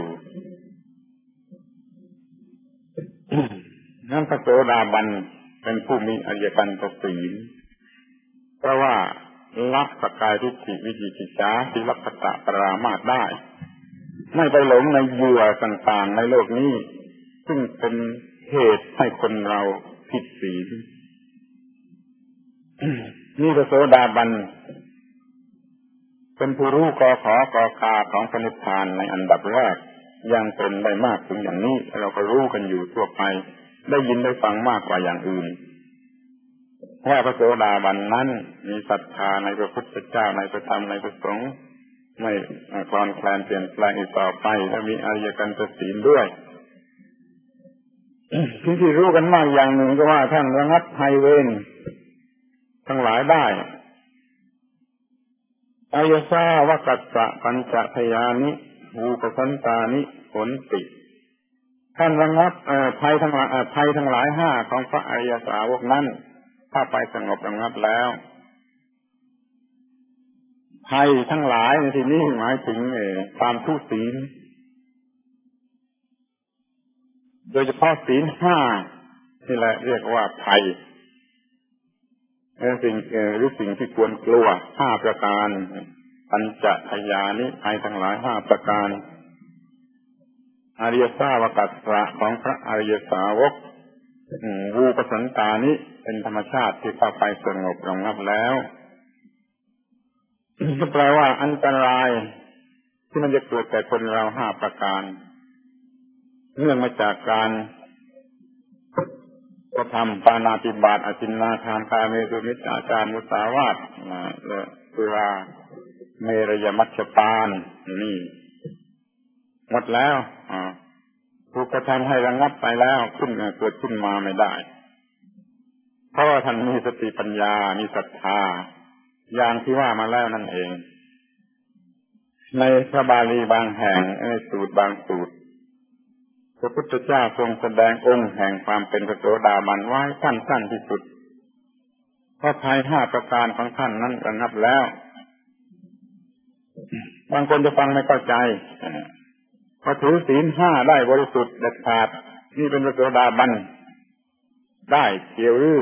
A: นั้นพระโสดาบันเป็นผู้มีอริยปัญจศีลเพราะว่าละสกายทิฏฐิวิจิกิจฉาศีลพัตตปรามาสได้ไม่ไปหลงในเหยื่อต่างๆในโลกนี้ซึ่งเป็นเหตุให้คนเราผิดศีลนี่พระโสดาบันเป็นผู้รู้กอขอกอกาของพระนิพพานในอันดับแรกยังเป็นได้มากถึงอย่างนี้เราก็รู้กันอยู่ทั่วไปได้ยินได้ฟังมากกว่าอย่างอื่นว่าพระโสดาบันนั้นมีศรัทธาในพระพุทธเจ้าในพระธรรมในพระสงฆ์ไม่คลอนแคลนเปลี่ยนแปลงอีกต่อไปและมีอริยกันตศีลด้วยที่รู้กันมากอย่างหนึ่งก็ว่าท่านระงับภัยเวรทั้งหลายได้อายสาวกัสสะปัญจทยานิภูปสันตานิผลติท่านระงับภัยทั้งหลายห้าของพระอริยสาวกนั้นถ้าไปสงบระงับแล้วภัยทั้งหลายในที่นี้หมายถึงความทุศีลโดยเฉพาะศีลห้านี่แหละเรียกว่าภัยสิ่งหรือสิ่งที่ควรกลัวห้าประการปัญจทยานิภัยทั้งหลายห้าประการอริยสาวกัสสะของพระอริยสาวกวูปสันตานิเป็นธรรมชาติที่เข้าไปสงบระงับแล้วก็แปลว่าอันตรายที่มันจะเกิดแก่คนเราห้าประการเนื่องมาจากการกระทำปาณาติบาตอจินนาทานกาเมสุมิจฉาจารมุสาวาทและสุราเมรยมัชฌปานนี่หมดแล้วถูกกระทำให้ระงับไปแล้วเกิดขึ้นมาไม่ได้เพราะว่าท่านมีสติปัญญามีศรัทธาอย่างที่ว่ามาแล้วนั่นเองในพระบาลีบางแห่งในสูตรบางสูตรพระพุทธเจ้าทรงแสดงองค์แห่งความเป็นพระโสดาบันไว้สั้นๆที่สุดเพราะภัยห้าประการของท่านนั้นระงับแล้วบางคนจะฟังไม่เข้าใจพอถือศีลห้าได้บริสุทธิ์เด็ดขาดนี่เป็นพระโสดาบันได้เกี่ยวหรือ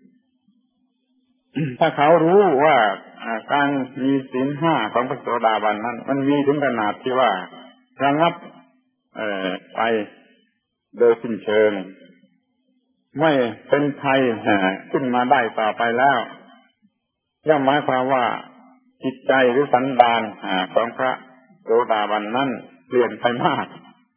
A: ถ้าเขารู้ว่าการมีศีลห้าของพระโสดาบันนั้นมันมีถึงขนาดที่ว่าระงับไปโดยสิ้นเชิงไม่เป็นภัยขึ้นมาได้ต่อไปแล้วย่อมหมายความว่าจิตใจหรือสันดานของพระโสดาบันนั้นเปลี่ยนไปมาก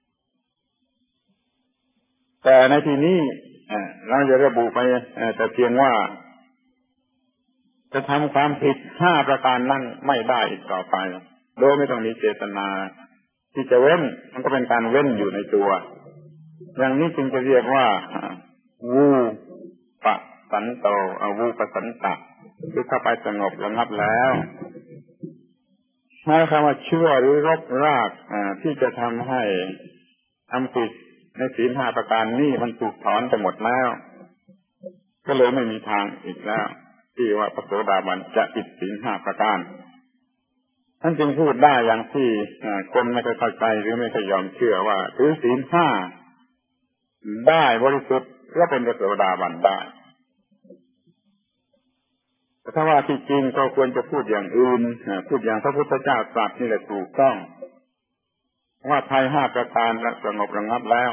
A: แต่ในที่นี้เราจะระบุไปแต่เพียงว่าจะทำความผิดห้าประการนั้นไม่ได้อีกต่อไปโดยไม่ต้องมีเจตนาที่จะเว้นมันก็เป็นการเว้นอยู่ในตัวอย่างนี้จึงจะเรียกว่าวูปสันโตวูปสันตะคือเข้าไปสงบระงับแล้วหมายความว่าชั่วหรือรบรากที่จะทำให้ทำผิดในศีลห้าประการนี้มันถูกถอนไปหมดแล้วก็เลยไม่มีทางอีกแล้วที่ว่าพระโสดาบันจะผิดศีลห้าประการท่านจึงพูดได้อย่างที่คนไม่เคยเข้าใจหรือไม่เคยยอมเชื่อว่าถือศีลห้าได้บริสุทธิ์ก็เป็นพระโสดาบันได้แต่ถ้าว่าที่จริงก็ควรจะพูดอย่างอื่นพูดอย่างพระพุทธเจ้าตรัสนี่แหละถูกต้องว่าภัยห้าประการและสงบระงับแล้ว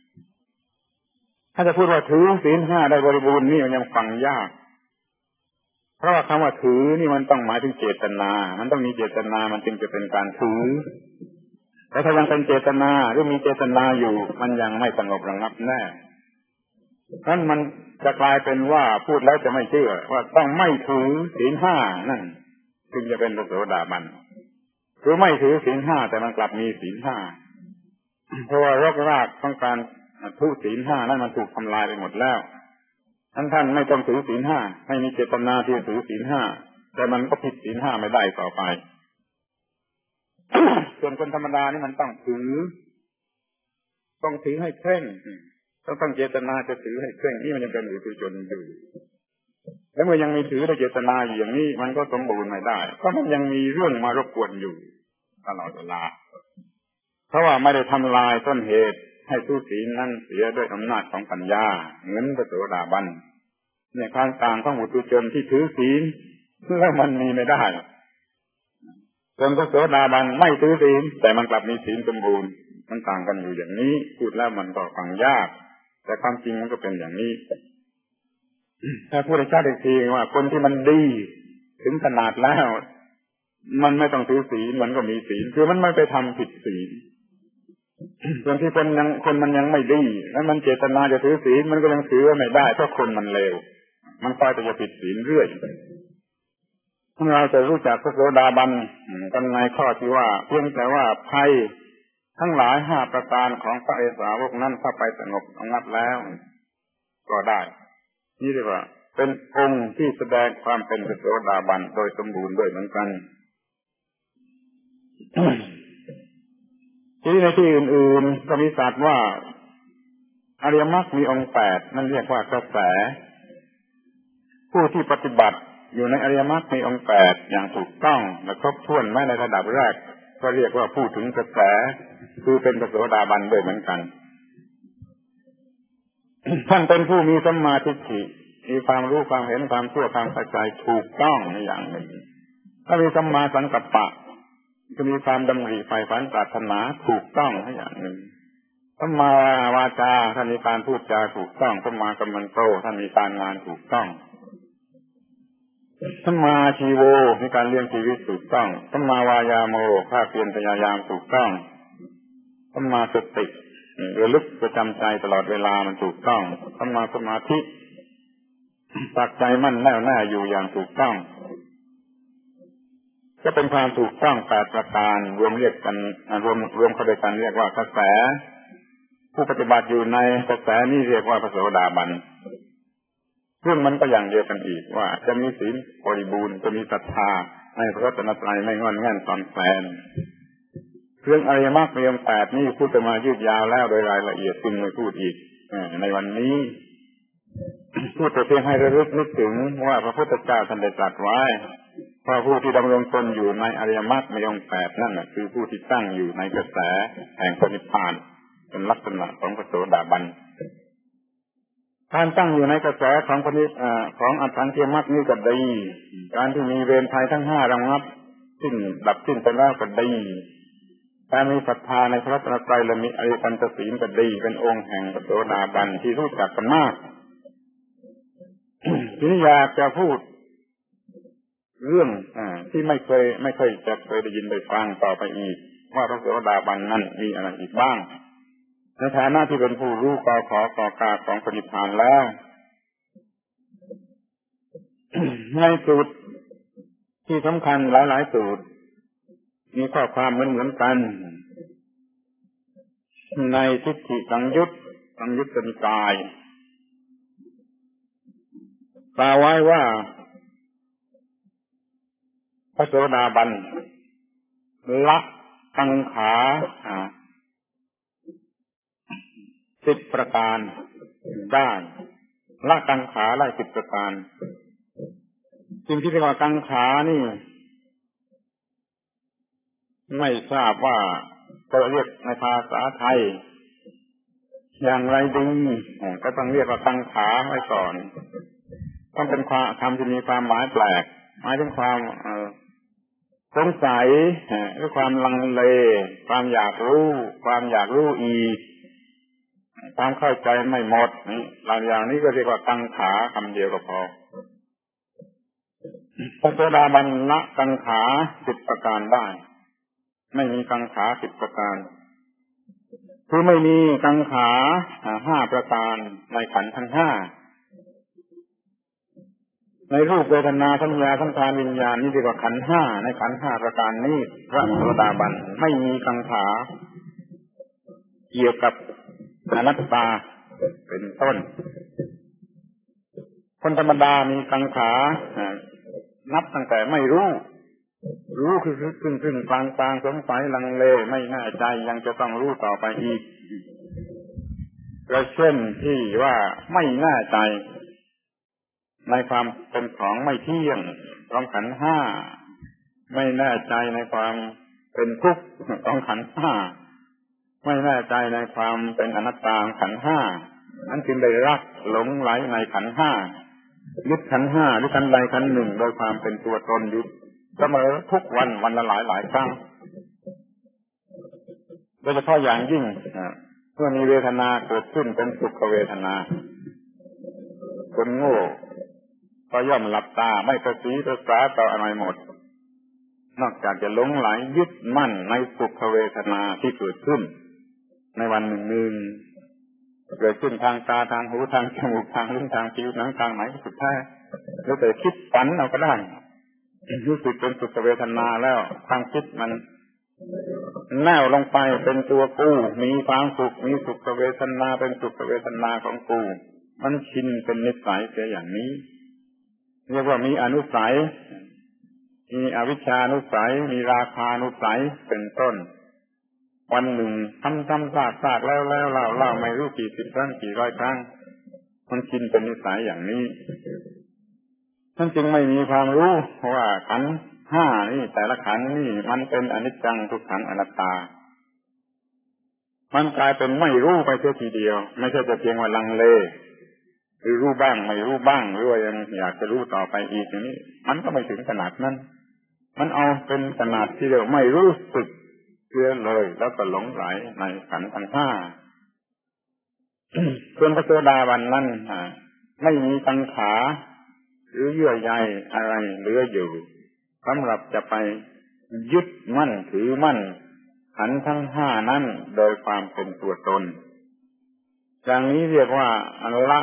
A: ถ้าจะพูดว่าถือศีลห้าได้บริบูรณ์นี่มันยังฟังยากเพราะว่าคำว่าถือนี่มันต้องหมายถึงเจตนามันต้องมีเจตนามันจึงจะเป็นการถือแต่ถ้ายังเป็นเจตนาหรือมีเจตนาอยู่มันยังไม่สงบระงับแน่นั้นมันจะกลายเป็นว่าพูดแล้วจะไม่เชื่อว่าต้องไม่ถือศีลห้านั่นจึงจะเป็นพระโสดาบันคือไม่ถือศีลห้าแต่มันกลับมีศีลห้าเพราะว่ารากของการทุศีลห้านั้นมันถูกทำลายไปหมดแล้วท่านไม่ต้องถือศีลห้าไม่มีเจตนาที่จะถือศีลห้าแต่มันก็ผิดศีลห้าไม่ได้ต่อไป ส่วนคนธรรมดานี่มันต้องถือให้เคร่งต้องเจตนาจะถือให้เคร่งนี่มันยังเป็นอุตุชนอยู่แล้วเมื่อยังมีถือในเจตนาอย่างนี้มันก็สมบูรณ์ไม่ได้เพราะมันยังมีเรื่องมารบกวนอยู่ตลอดเวลาเพราะว่าไม่ได้ทำลายต้นเหตุให้ทุศีลนั้นเสียด้วยอำนาจของปัญญาเหมือนพระโสดาบันในการต่างของอุตุชนที่ถือศีลแล้วมันมีไม่ได้ส่วนพระโสดาบันไม่ถือศีลแต่มันกลับมีศีลสมบูรณ์มันต่างกันอยู่อย่างนี้พูดแล้วมันก็ฟังยากแต่ความจริงมันก็เป็นอย่างนี้ถ้าพูดให้ชัดอีกทีว่าคนที่มันดีถึงขนาดแล้วมันไม่ต้องถือศีลมันก็มีศีลคือมันไม่ไปทำผิดศีลส่วนที่คนมันยังไม่ดีแล้วมันเจตนาจะถือศีลมันก็ยังถือว่าไม่ได้เพราะคนมันเลวมันคอยแต่จะผิดศีลเรื่อยเราจะรู้จักพระโสดาบันกันในข้อที่ว่าเพียงแต่ว่าภัยทั้งหลาย5ประการของพระอริยสาวกนั้นถ้าไปสงบระงับแล้วก็ได้นี่เรียกว่าเป็นองค์ที่แสดงความเป็นพระโสดาบันโดยสมบูรณ์ด้วยเหมือนกัน ที่ในที่อื่นๆก็มีศาสตร์ว่าอริยมรรคมีองค์8นั่นเรียกว่ากระแสผู้ที่ปฏิบัติอยู่ในอริยมรรคมีองค์8อย่างถูกต้องและครบถ้วนไม่ในระดับแรกก็เรียกว่าผู้ถึงกระแสคือเป็นพระโสดาบันด้วยเหมือนกัน ท่านเป็นผู้มีสัมมาทิฏฐิมีความรู้ความเห็นความเชื่อความเข้าใจถูกต้องในอย่างหนึ่งถ้ามีสัมมาสังกัปปะจะมีความดำริใฝ่ฝันปรารถนาถูกต้องในอย่างหนึ่งสัมมาวาจาท่านมีการพูดจาถูกต้องสัมมากัมมันโตท่านมีการงานถูกต้องสัมมาชีโวมีการเลี้ยงชีวิตถูกต้องสัมมาวายาโมภาคเพียรพยายามถูกต้องสัมมาสติระลึกประจำใจตลอดเวลามันถูกต้องสัมมาสมาธิปักใจมั่นแน่วแน่อยู่อย่างถูกต้องก็เป็นความถูกต้อง8ประการรวมเข้าด้วยกันเรียกว่ากระแสผู้ปฏิบัติอยู่ในกระแสนี้เรียกว่าพระโสดาบันเรื่องมันก็อย่างเดียวกันอีกว่าจะมีศีลบริบูรณ์จะมีศรัทธาในพระรัตนตรัยไม่งอนแง่นซ้อนแฝงเรื่องอริยมรรคมีองค์8นี้พูดมายืดยาวแล้วโดยรายละเอียดจึงไม่พูดอีกในวันนี้พูดแต่เพียงให้ระลึกนึกถึงว่าพระพุทธเจ้าท่านได้ตรัสไว้ว่าผู้ที่ดำรงตนอยู่ในอริยมรรคมีองค์8นั่นคือผู้ที่ตั้งอยู่ในกระแสแห่งพระนิพพานเป็นลักษณะของพระโสดาบันการตั้งอยู่ในกระแสของของอัตถังเทียมมรรคนี้ก็ดีการที่มีเวรภัยทั้ง5ระงับสิ้นดับสิ้นไปแล้วก็ดีการมีศรัทธาในพระรัตนตรัยและมีอริยสัจศีลก็ดีเป็นองค์แห่งพระโสดาบันที่รู้จักกันมาก ทีนี้อยากจะพูดเรื่องที่ไม่เคยจะเคยได้ยินได้ฟังต่อไปอีกว่าพระโสดาบันนั้นมีอะไรอีกบ้างในฐานะที่เป็นผู้รู้กอขอกอกาของปณิพานแล้ว ในสูตรที่สำคัญหลายๆสูตรมีข้อความเหมือนกันในทิฏฐิสังยุตนิกายกล่าวไว้ว่าพระโสดาบันละกังขา10ประการได้ละกังขาได้10ประการสิ่งที่เรียกว่ากังขานี่ไม่ทราบว่าจะเรียกในภาษาไทยอย่างไรดีก็ต้องเรียกว่ากังขาไว้ก่อนต้องเป็นคำที่มีความหมายแปลกหมายถึงความสงสัยหรือความลังเลความอยากรู้อีกความเข้าใจไม่หมดหลายอย่างนี้ก็เรียกว่ากังขาคำเดียวก็พอพระโสดาบันละกังขา10ประการได้ไม่มีกังขา10ประการคือไม่มีกังขา5ประการในขันธ์ทั้ง5ในรูปเวทนาสัญญาสังขารวิญญาณนี่เรียกว่าขันธ์5ในขันธ์5ประการนี้พระโสดาบันไม่มีกังขาเกี่ยวกับอนัตตาเป็นต้นคนธรรมดามีกังขานับตั้งแต่ไม่รู้คือซึ่งกลางสงสัยลังเลไม่แน่ใจยังจะต้องรู้ต่อไปอีกและเช่นที่ว่าไม่แน่ใจในความเป็นของไม่เที่ยงของขันธ์5ไม่แน่ใจในความเป็นทุกข์ของขันธ์5ไม่แน่ใจในความเป็นอนัตตาของขันธ์5นั้นจึงได้รักหลงไหลในขันธ์ยึดขันธ์ห้าหรือขันธ์ใดขันธ์หนึ่งโดยความเป็นตัวตนอยู่เสมอทุกวันวันละหลายครั้งโดยเฉพาะอย่างยิ่งเมื่อมีเวทนาเกิดขึ้นเป็นสุขเวทนาคนโง่ก็ย่อมหลับตาไม่ประสีประสาต่ออะไรหมดนอกจากจะหลงไหลยึดมั่นในสุขเวทนาที่เกิดขึ้นในวันหนึ่งเกิดขึ้นทางตาทางหูทางจมูกทางลิ้นทางผิวหนังทางไหนสุดท้ายแล้วแต่คิดฝันเอาก็ได้รู้สึกเป็นสุขเวทนาแล้วความคิดมันแน่วลงไปเป็นตัวกูมีความสุขมีสุขเวทนาเป็นสุขเวทนาของกูมันชินเป็นนิสัยเสียอย่างนี้เรียกว่ามีอนุสัยมีอวิชชานุสัยมีราคานุสัยเป็นต้นวันหนึ่งซ้ำๆซากๆแล้วเล่าไม่รู้กี่สิบครั้งกี่ร้อยครั้งมันชินเป็นนิสัยอย่างนี้ท่านจึงไม่มีความรู้ว่าขันธ์ห้านี่แต่ละขันธ์นี่มันเป็นอนิจจังทุกขังอนัตตามันกลายเป็นไม่รู้ไปเสียทีเดียวไม่ใช่แต่เพียงว่าลังเลหรือรู้บ้างไม่รู้บ้างหรือว่ายังอยากจะรู้ต่อไปอีกอย่างนี้มันก็ไม่ถึงขนาดนั้นมันเอาเป็นขนาดที่เดียวไม่รู้สึกเชื่อเลยแล้วก็หลงไหลในขันธ์ทั้งห้าส่วนพระโสดาบันนั้นไม่มีตัณหาหรือเยื่อใยอะไรเหลืออยู่สำหรับจะไปยึดมั่นถือมั่นขันธ์ทั้งห้านั้นโดยความเป็นตัวตนอย่างนี้เรียกว่าละ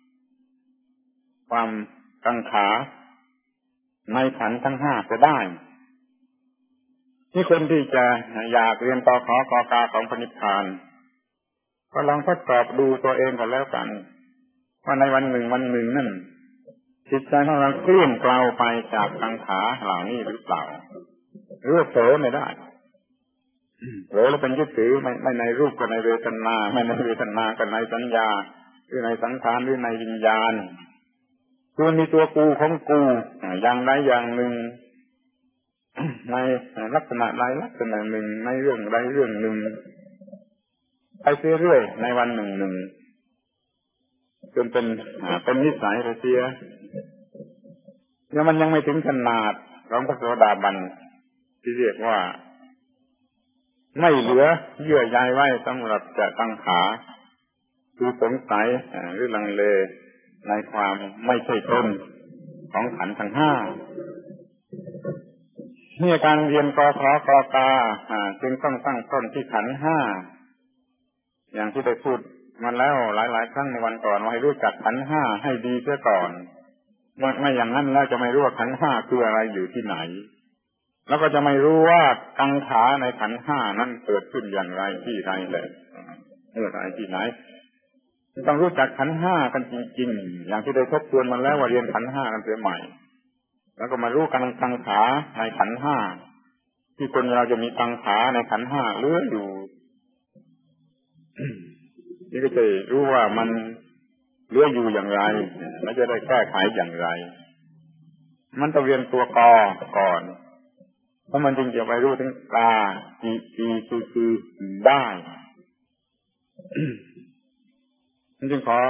A: ความกังขาในขันธ์ทั้งห้าจะได้ที่คนที่จะอยากเรียนต่อขอกอกาของพระนิพพานก็ลองทดสอบดูตัวเองกันแล้วกันว่าในวันหนึ่งนั่นจิตใจของเราเคลื่อนเกลาไปจากกังขาเหล่านี้หรือเปล่าหรือเผลอไม่ได้เผลอแล้วเป็นยึดถือไม่ในรูปก็ในเวทนาไม่ในเวทนาก็ในสัญญาหรือในสังขารหรือในวิญญาณคือมีตัวกูของกูอย่างใดอย่างหนึ่งในลักษณะใดลักษณะหนึ่งในเรื่องใดเรื่องหนึ่งไปเรื่อยๆในวันหนึ่งจนเป็นนิสัยไปเสียแล้วมันยังไม่ถึงขนาดของพระโสดาบันที่เรียกว่าไม่เหลือเยื่อใยไว้สำหรับจะตั้งขาคือสงสัยหรือลังเลในความไม่ใช่ตนของขันธ์ทั้งห้านี่การเรียนกขกกาจึงต้องตั้งต้นที่ขันธ์ห้าอย่างที่ได้พูดมาแล้วหลายๆครั้งในวันก่อนว่าให้รู้จักขันธ์ห้าให้ดีเสียก่อนไม่อย่างนั้นแล้วจะไม่รู้ว่าขันธ์ห้าคืออะไรอยู่ที่ไหนแล้วก็จะไม่รู้ว่ากังขาในขันธ์ห้านั้นเกิดขึ้นอย่างไรที่ไรเลยเมื่อไรที่ไหนต้องรู้จักขันธ์ห้ากันจริงๆอย่างที่ได้ทบทวนมาแล้วว่าเรียนขันธ์ห้ากันเสียใหม่แล้วก็มารู้กังขาในขันธ์ห้าที่คนเราจะมีกังขาในขันธ์ห้าเหลืออยู่นี่ก็จะรู้ว่ามันเหลืออยู่อย่างไรและจะได้แก้ไขอย่างไรมันต้องเรียนตัวกอก่อนเพราะมันจึงจะไปรู้ถึงกาคือได้มันจึงขอ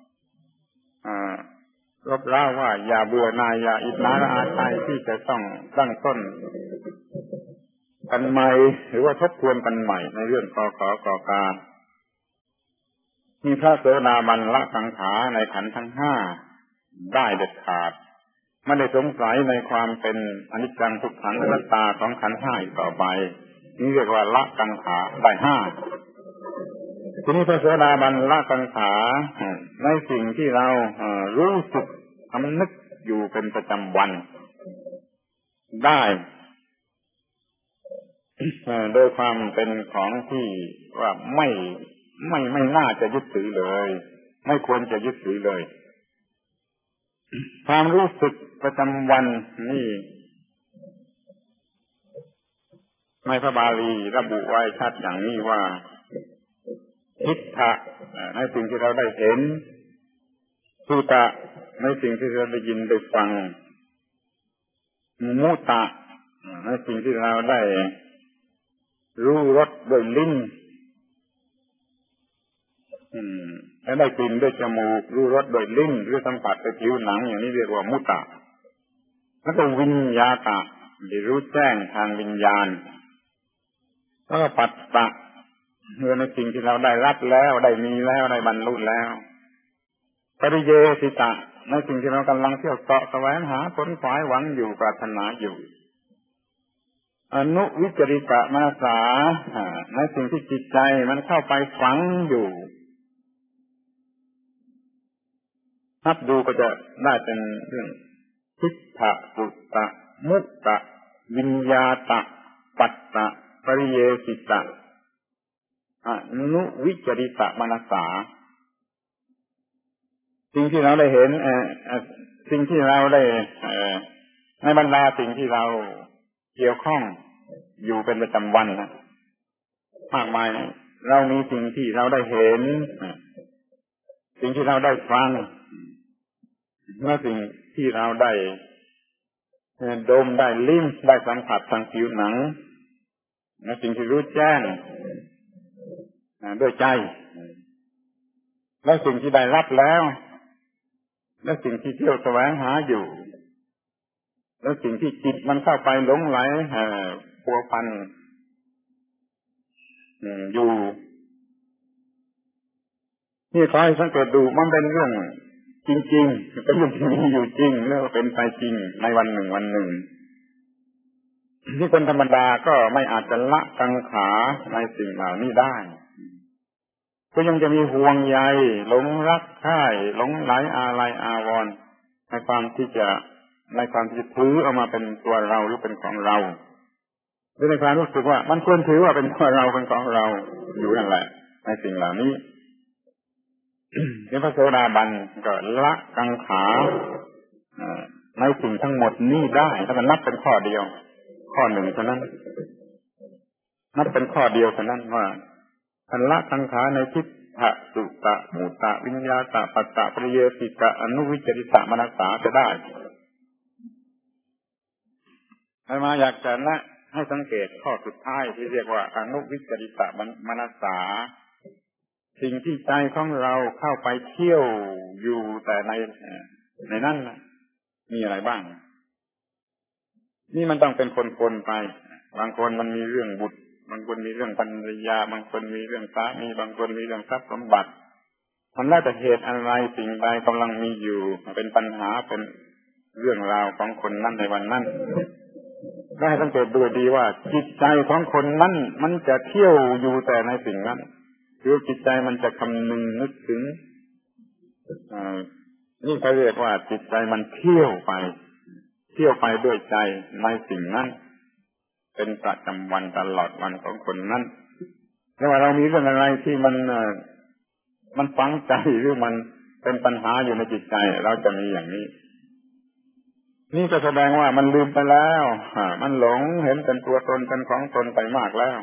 A: รบเล่าว่าอย่าเบื่อหน่ายอย่าอิจฉาอาฆาตที่จะต้องตั้งต้นกันใหม่หรือว่าทบทวนกันใหม่ในเรื่องกกามีพระโสดาบันละสังขารในขันธ์ทั้งห้าได้เด็ดขาดไม่ได้สงสัยในความเป็นอนิจจังทุกขังอนัตตาของขันธ์ห้าอีกต่อไปนี่เรียกว่าละกังขาได้ห้าทีนี้พระโสดาบันละกังขาในสิ่งที่เรารู้สึกทำนึกอยู่เป็นประจำวันได้โดยความเป็นของที่ว่าไม่น่าจะยึดถือเลยไม่ควรจะยึดถือเลยความรู้สึกประจำวันนี่ในพระบาลีระบุไว้ชัดอย่างนี้ว่าทิฏฐะในสิ่งที่เราได้เห็นสุตะในสิ่งที่เราได้ยินได้ฟังมุตะในสิ่งที่เราได้รู้รสด้วยลิ้นแล้วได้กลิ่นด้วยจมูกรู้รสโดยลิ้นหรือสัมผัสด้วยผิวหนังอย่างนี้เรียกว่ามุตตะแล้วก็วิญญาตะที่รู้แจ้งทางวิญญาณแล้วก็ปัตตะเมื่อในสิ่งที่เราได้รับแล้วได้มีแล้วได้บรรลุแล้วปริเยสิตะในสิ่งที่เรากำลังเที่ยวเสาะแสวงหาผลขวายหวังอยู่ปรารถนาอยู่อนุวิจริตะมนสาในสิ่งที่จิตใจมันเข้าไปฝังอยู่นับดูก็จะได้เป็นเรื่องทิฏฐะปุตตะมุตตะวิญญาตะปัตตะปริเยสิตะอนุวิจริตะมนสาสิ่งที่เราได้เห็นสิ่งที่เราได้ในบรรดาสิ่งที่เราเกี่ยวข้องอยู่เป็นประจำวันนะมากมายเรามีสิ่งที่เราได้เห็นสิ่งที่เราได้ฟังและสิ่งที่เราได้ดมได้ลิ้มได้สัมผัสทางผิวหนังและสิ่งที่รู้แจ้งด้วยใจและสิ่งที่ได้รับแล้วและสิ่งที่เที่ยวแสวงหาอยู่และสิ่งที่จิตมันเข้าไปหลงไหลพัวพันอยู่นี่ขอให้สังเกตดูมันเป็นเรื่องจริงๆเป็นเรื่องที่มีอยู่จริงแล้วเป็นไปจริงในวันหนึ่งวันหนึ่งที่คนธรรมดาก็ไม่อาจจะละกังขาในสิ่งเหล่านี้ได้ก็ยังจะมีห่วงใยหลงรักใคร่หลงไหลอาลัยอาวรณ์ในความที่จะถือเอามาเป็นตัวเราหรือเป็นของเราหรือในความรู้สึกว่ามันควรถือว่าเป็นตัวเราเป็นของเราอยู่นั่นแหละในสิ่งเหล่านี้พระโสดาบันก็ละกังขาในสิ่งทั้งหมดนี้ได้ถ้ามันนับเป็นข้อเดียวข้อหนึ่งเท่านั้นนับเป็นข้อเดียวเท่านั้นว่าท่านละกังขาในทิฏฐะสุตะมุตตะวิญญาตะปัตตะปริเยสิกะอนุวิจริตะมนสาจะได้มาอยากจะแนะให้สังเกตข้อสุดท้ายที่เรียกว่าอนุวิจริตะมนสาสิ่งที่ใจของเราเข้าไปเที่ยวอยู่แต่ในนั้นมีอะไรบ้างนี่มันต้องเป็นคนๆไปบางคนมันมีเรื่องบุตรบางคนมีเรื่องภรรยาบางคนมีเรื่องสามีบางคนมีเรื่องทรัพย์สมบัติมันแล้วแต่เหตุอะไรสิ่งใดกำลังมีอยู่เป็นปัญหาเป็นเรื่องราวของคนนั้นในวันนั้นได้สังเกตดูดีว่าจิตใจของคนนั้นมันจะเที่ยวอยู่แต่ในสิ่งนั้นคือจิตใจมันจะคำนึงนึกถึงนี่เขาเรียกว่าจิตใจมันเที่ยวไปด้วยใจในสิ่งนั้นเป็นประจำวันตลอดวันของคนนั้นไม่ว่าเรามีเรื่องอะไรที่มันฝังใจหรือมันเป็นปัญหาอยู่ในจิตใจเราจะมีอย่างนี้นี่ก็แสดงว่ามันลืมไปแล้วมันหลงเห็นเป็นตัวตนเป็นของตนไปมากแล้ว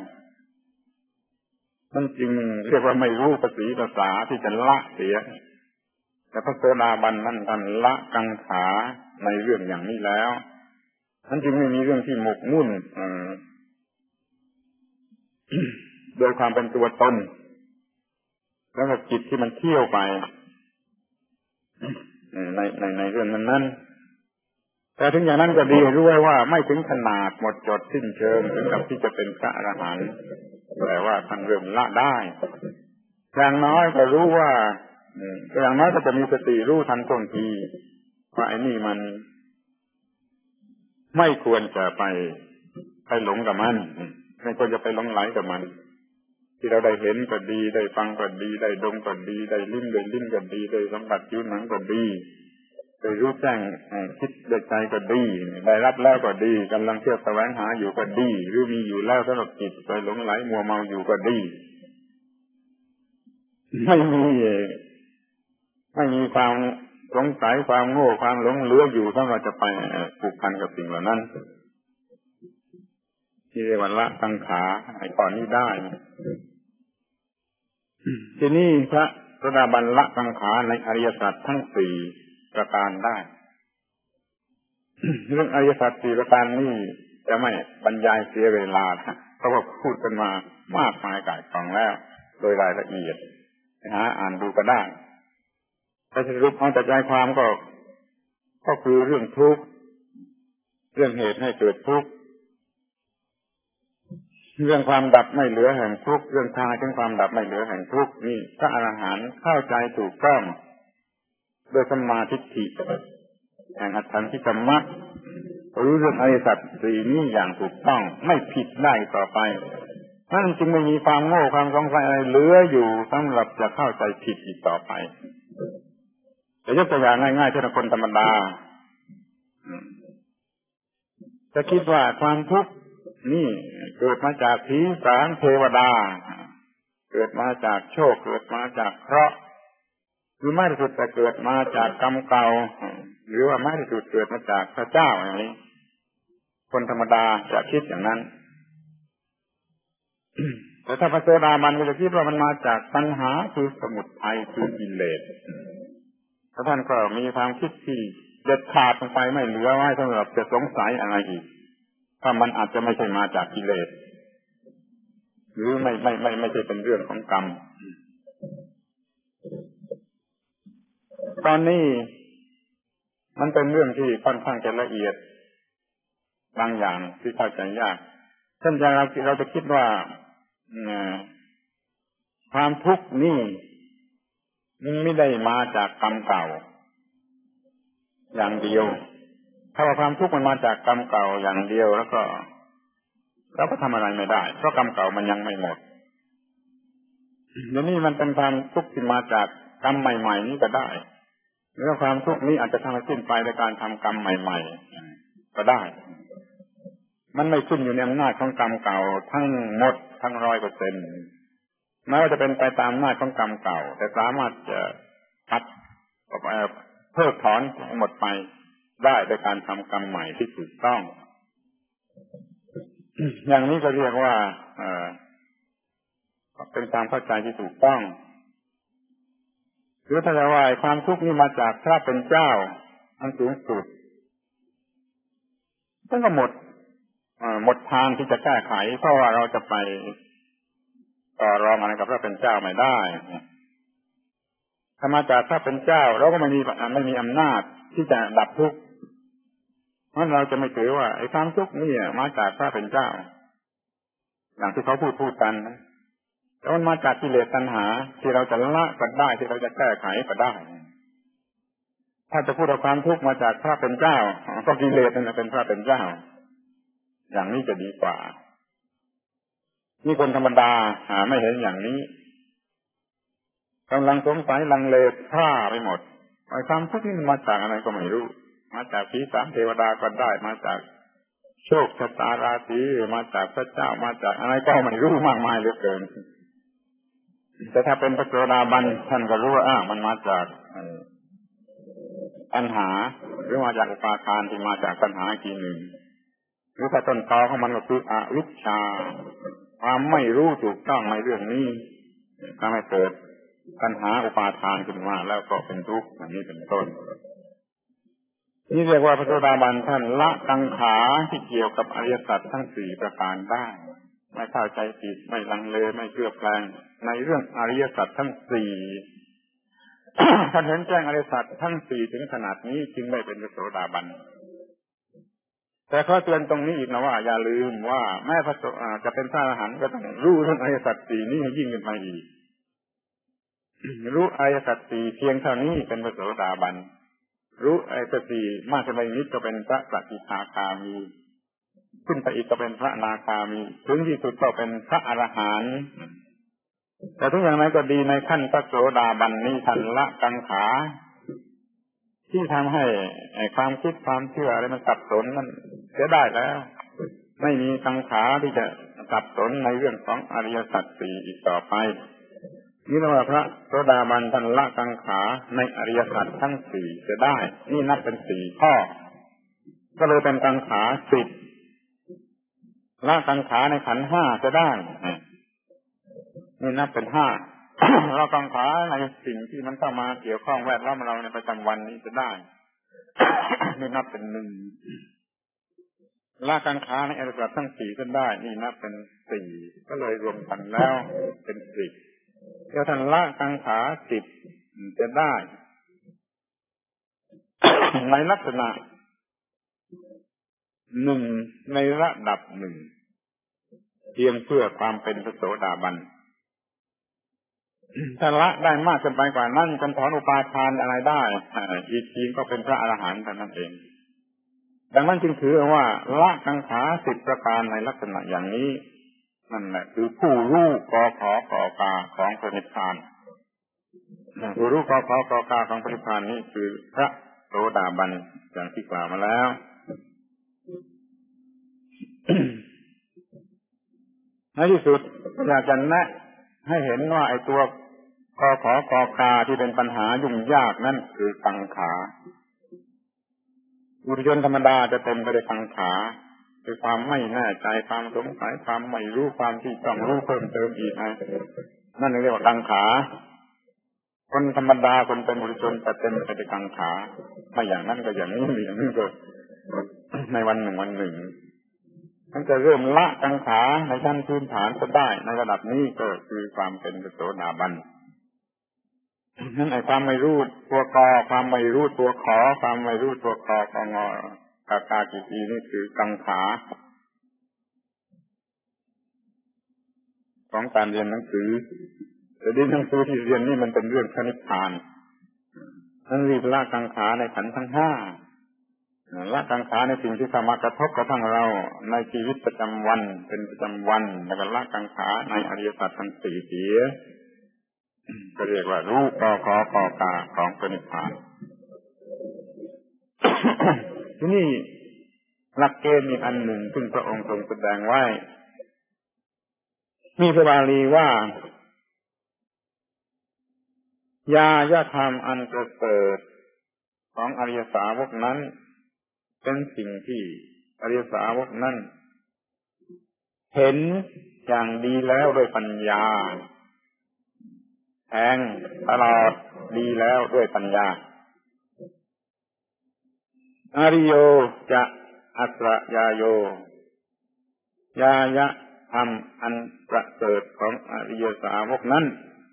A: มันจริงเรียกว่าไม่รู้ภาษาที่จะละเสียแต่พระโสดาบันนั้นท่านละกังขาในเรื่องอย่างนี้แล้วท่านจึงไม่มีเรื่องที่หมกมุ่นโดยความเป็นตัวตนแล้วก็จิตที่มันเที่ยวไปในเรื่องนั้นแต่ถึงอย่างนั้นก็ดีรู้ไว้ว่าไม่ถึงขนาดหมดจดสิ้นเชิงถึงกับที่จะเป็นพระอรหันต์แต่ว่าท่านเริ่มละได้อย่างน้อยก็รู้ว่าอย่างน้อยก็จะมีสติรู้ทันท่วงทีว่าไอ้นี่มันไม่ควรจะไปหลงกับมันไม่ควรจะไปหลงไหลกับมันที่เราได้เห็นก็ดีได้ฟังก็ดีได้ดมก็ดีได้ลิ้มก็ดีได้สัมผัสผิวหนังก็ดีได้รู้แจ้งคิดด้วยใจก็ดีได้รับแล้วก็ดีกำลังเที่ยวแสวงหาอยู่ก็ดีหรือมีอยู่แล้วสำหรับจิตไปหลงไหลมัวเมาอยู่ก็ดีไม่มีความสงสัยความโง่ความหลงเหลืออยู่ถ้าเราจะไปผูกพันกับสิ่งเหล่านั้นที่เรียกว่าละกังขาไอ้ข้อนี้ได้ทีนี้พระโสดาบันละกังขาในอริยสัจทั้งสี่ประการได้เรื่องอริยสัจสี่ประการนี้จะไม่บรรยายเสียเวลาเพราะว่าพูดกันมามากมายก่ายกองแล้วโดยรายละเอียดหาอ่านดูก็ได้แต่สรุปเอาแต่ใจความก็คือเรื่องทุกข์เรื่องเหตุให้เกิดทุกข์เรื่องความดับไม่เหลือแห่งทุกข์เรื่องทางถึงความดับไม่เหลือแห่งทุกข์นี่พระอรหันต์เข้าใจถูกต้องโดยสัมมาทิฏฐิแห่งอัตถังคิกมรรครู้เรื่องอริยสัจสี่นี้อย่างถูกต้องไม่ผิดได้ต่อไปนั่นจึงไม่มีความโง่ความสงสัยอะไรเหลืออยู่สำหรับจะเข้าใจผิดอีกต่อไปจะยกตัวอย่างง่ายๆเช่นคนธรรมดาจะคิดว่าความทุกข์นี่เกิดมาจากผีสางเทวดาเกิดมาจากโชคเกิดมาจากเคราะห์หรือไม่ที่สุดแต่เกิดมาจากกรรมเก่าหรือว่าไม่ที่สุดเกิดมาจากพระเจ้าอย่างนี้คนธรรมดาจะคิดอย่างนั้นแต่ถ้าพระโสดาบันก็จะคิดว่ามันมาจากตัณหาคือสมุทัยคือกิเลสพระท่านก็มีความคิดที่เด็ดขาดลงไปไม่เหลือไว้สำหรับจะสงสัยอะไรอีกถ้ามันอาจจะไม่ใช่มาจากกิเลสหรือไม่ใช่เป็นเรื่องของกรรมตอนนี้มันเป็นเรื่องที่ค่อนข้างจะละเอียดบางอย่างที่เข้าใจยากเช่นอย่างเราจะคิดว่าความทุกข์นี่มันไม่ได้มาจากกรรมเก่าอย่างเดียวถ้าว่าความทุกข์มันมาจากกรรมเก่าอย่างเดียวแล้วก็เราก็ทำอะไรไม่ได้เพราะกรรมเก่ามันยังไม่หมดอย่างนี้มันเป็นความทุกข์ที่มาจากกรรมใหม่ๆนี้ก็ได้หรือความทุกข์นี้อาจจะทำให้สิ้นไปในการทำกรรมใหม่ๆก็ได้มันไม่ขึ้นอยู่ในอำนาจของกรรมเก่าทั้งหมดทั้ง 100%แม้ว่าจะเป็นไปตามอำนาจของกรรมเก่าแต่สามารถจะตัดเพิกถอนหมดไปได้โดยการทำกรรมใหม่ที่ถูกต้องอย่างนี้ก็เรียกว่าเป็นความเข้าใจที่ถูกต้องหรือถ้าจะว่าความทุกข์นี้มาจากพระเป็นเจ้าอันสูงสุดมันก็หมดทางที่จะแก้ไขเพราะว่าเราจะไปต่อรองอะไรกับพระเป็นเจ้าไม่ได้ถ้ามาจากพระเป็นเจ้าเราก็ไม่มีอำนาจที่จะดับทุกข์เพราะเราจะไม่ถือว่าไอ้ความทุกข์นี่มาจากพระเป็นเจ้าอย่างที่เขาพูดกันนะแต่มันมาจากกิเลสตัณหาที่เราจะละก็ได้ที่เราจะแก้ไขก็ได้ถ้าจะพูดว่าความทุกข์มาจากพระเป็นเจ้าก็กิเลสนั่นเป็นพระเป็นเจ้าอย่างนี้จะดีกว่านี่คนธรรมดาไม่เห็นอย่างนี้กำลังสงสัยลังเลพร่าไปหมดไอ้ความทุกข์นี่มันมาจากอะไรก็ไม่รู้มาจากผีสางเทวดาก็ได้มาจากโชคชะตาราศีมาจากพระเจ้ามาจากอะไรก็ไม่รู้มากมายเหลือเกินแต่ถ้าเป็นพระโสดาบันท่านก็รู้ว่ามันมาจากตัณหาหรือมาจากอุปาทานที่มาจากตัณหาทีหนึ่งหรือถ้าต้นตอของมันก็คืออวิชชาความไม่รู้ถูกต้องในเรื่องนี้ทำให้เกิดตัณหาอุปาทานขึ้นมาแล้วก็เป็นทุกข์อย่างนี้เป็นต้นนี่เรียกว่าพระโสดาบันท่านละกังขาที่เกี่ยวกับอริยสัจทั้ง4ประการได้ไม่เข้าใจผิดไม่ลังเลไม่เคลือบแคลงในเรื่องอริยสัจทั้ง4 ท่านเห็นแจ้งอริยสัจทั้ง4ถึงขนาดนี้จึงได้เป็นพระโสดาบันแต่ข้อเตือนตรงนี้อีกนะว่าอย่าลืมว่าแม้จะเป็นพระอรหันต์ก็ต้องรู้เรื่องอริยสัจ4นี้ให้ยิ่งขึ้นไปอีกรู้อริยสัจ4เพียงเท่านี้เป็นพระโสดาบันรู้อริยสัจ4มากขึ้นไปนิดก็เป็นพระสกิทาคามีขึ้นไปอีกก็เป็นพระอนาคามีถึงที่สุดก็เป็นพระอรหันต์แต่ทุกอย่างนั้นก็ดีในขั้นพระโสดาบันนี้ท่านละกังขาที่ทำให้ความคิดความเชื่ออะไรมันสับสนมันเสียได้แล้วไม่มีกังขาที่จะสับสนในเรื่องของอริยสัจ4อีกต่อไปนี่เรียกว่าพระโสดาบันท่านละกังขาในอริยสัจทั้ง4จะได้นี่นับเป็น4ข้อก็เลยเป็นกังขา10ละกังขาในขันธ์5จะได้นี่นับเป็น5เรากังขาในสิ่งที่มันเข้ามาเกี่ยวข้องแวดล้อมเราในประจำวันนี้จะได้นี่นับเป็น1ละกังขาในอริยสัจทั้ง4ก็ได้นี่นับเป็น4ก็เลยรวมกันแล้วเป็น10 เดี๋ยวท่านละกังขา10จะได้ ในลักษณะ1ในระดับ1เพียงเพื่อความเป็นพระโสดาบันถ้าละได้มากเกินไปกว่านั้นจนถอนอุปาทานอะไรได้อีกทีก็เป็นพระอรหันต์เท่านั้นเองดังนั้นจึงถือว่าละกังขา10ประการในลักษณะอย่างนี้นั่นแหละคือผู้รู้กขกกาของพระนิพพานผู้รู้กขกกาของพระนิพพานนี้คือพระโสดาบันอย่างที่กล่าวมาแล้ว ในที่สุดอยากจะแนะให้เห็นว่าไอ้ตัวกขกกาที่เป็นปัญหายุ่งยากนั่นคือกังขาบุรุษธรรมดาจะเต็มไปด้วยกังขาคือความไม่แน่ใจความสงสัยความไม่รู้ความที่ต้องรู้เพิ่มเติมอีกนั่นเรียกว่ากังขาคนธรรมดาคนเป็นบุรุษชนจะเต็มไปด้วยกังขาไม่อย่างนั้นก็อย่างนี้อย่างนี้ก็ในวันหนึ่งมันจะเริ่มละกังขาในชั้นพื้นฐานก็ได้ในระดับนี้ก็คือความเป็นพระโสดาบันนั่นไอ้ความไม่รู้ตัวกอความไม่รู้ตัวขอความไม่รู้ตัวกอกงอกากากิตีนี่คือกังขาของการเรียนหนังสือแต่เรียนหนังสือที่เรียนนี่มันเป็นเรื่องพระนิพพานนั่นรีบละกังขาในขันธ์ทั้ง5ละกังขาในสิ่งที่เข้ามากระทบกระทั่งเราในชีวิตประจำวันเป็นประจำวันแล้วก็ละกังขาในอริยสัจทั้ง4เสียก็เรียกว่ารู้กขกกาของพระนิพพาน ที่นี่หลักเกณฑ์อีกอันหนึ่งซึ่งพระองค์ทรงแสดงไว้มีพระบาลีว่ายายธรรมอันประเสริฐของอริยสาวกนั้นเป็นสิ่งที่อริยสาวกนั้นเห็นอย่างดีแล้วด้วยปัญญาแทงตลอดดีแล้วด้วยปัญญาอริโยจะอัสรยาโยยายะธรรมอันประเสริฐของอริยสาวกนั้น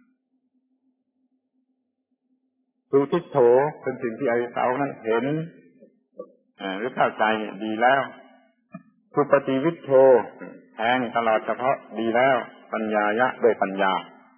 A: สุทิฏโถเป็นสิ่งที่อริยสาวกนั้นเห็นหรือเข้าใจดีแล้วสุปฏิวิทโธแทงตลอดเฉพาะดีแล้วปัญญายะด้วยปัญญา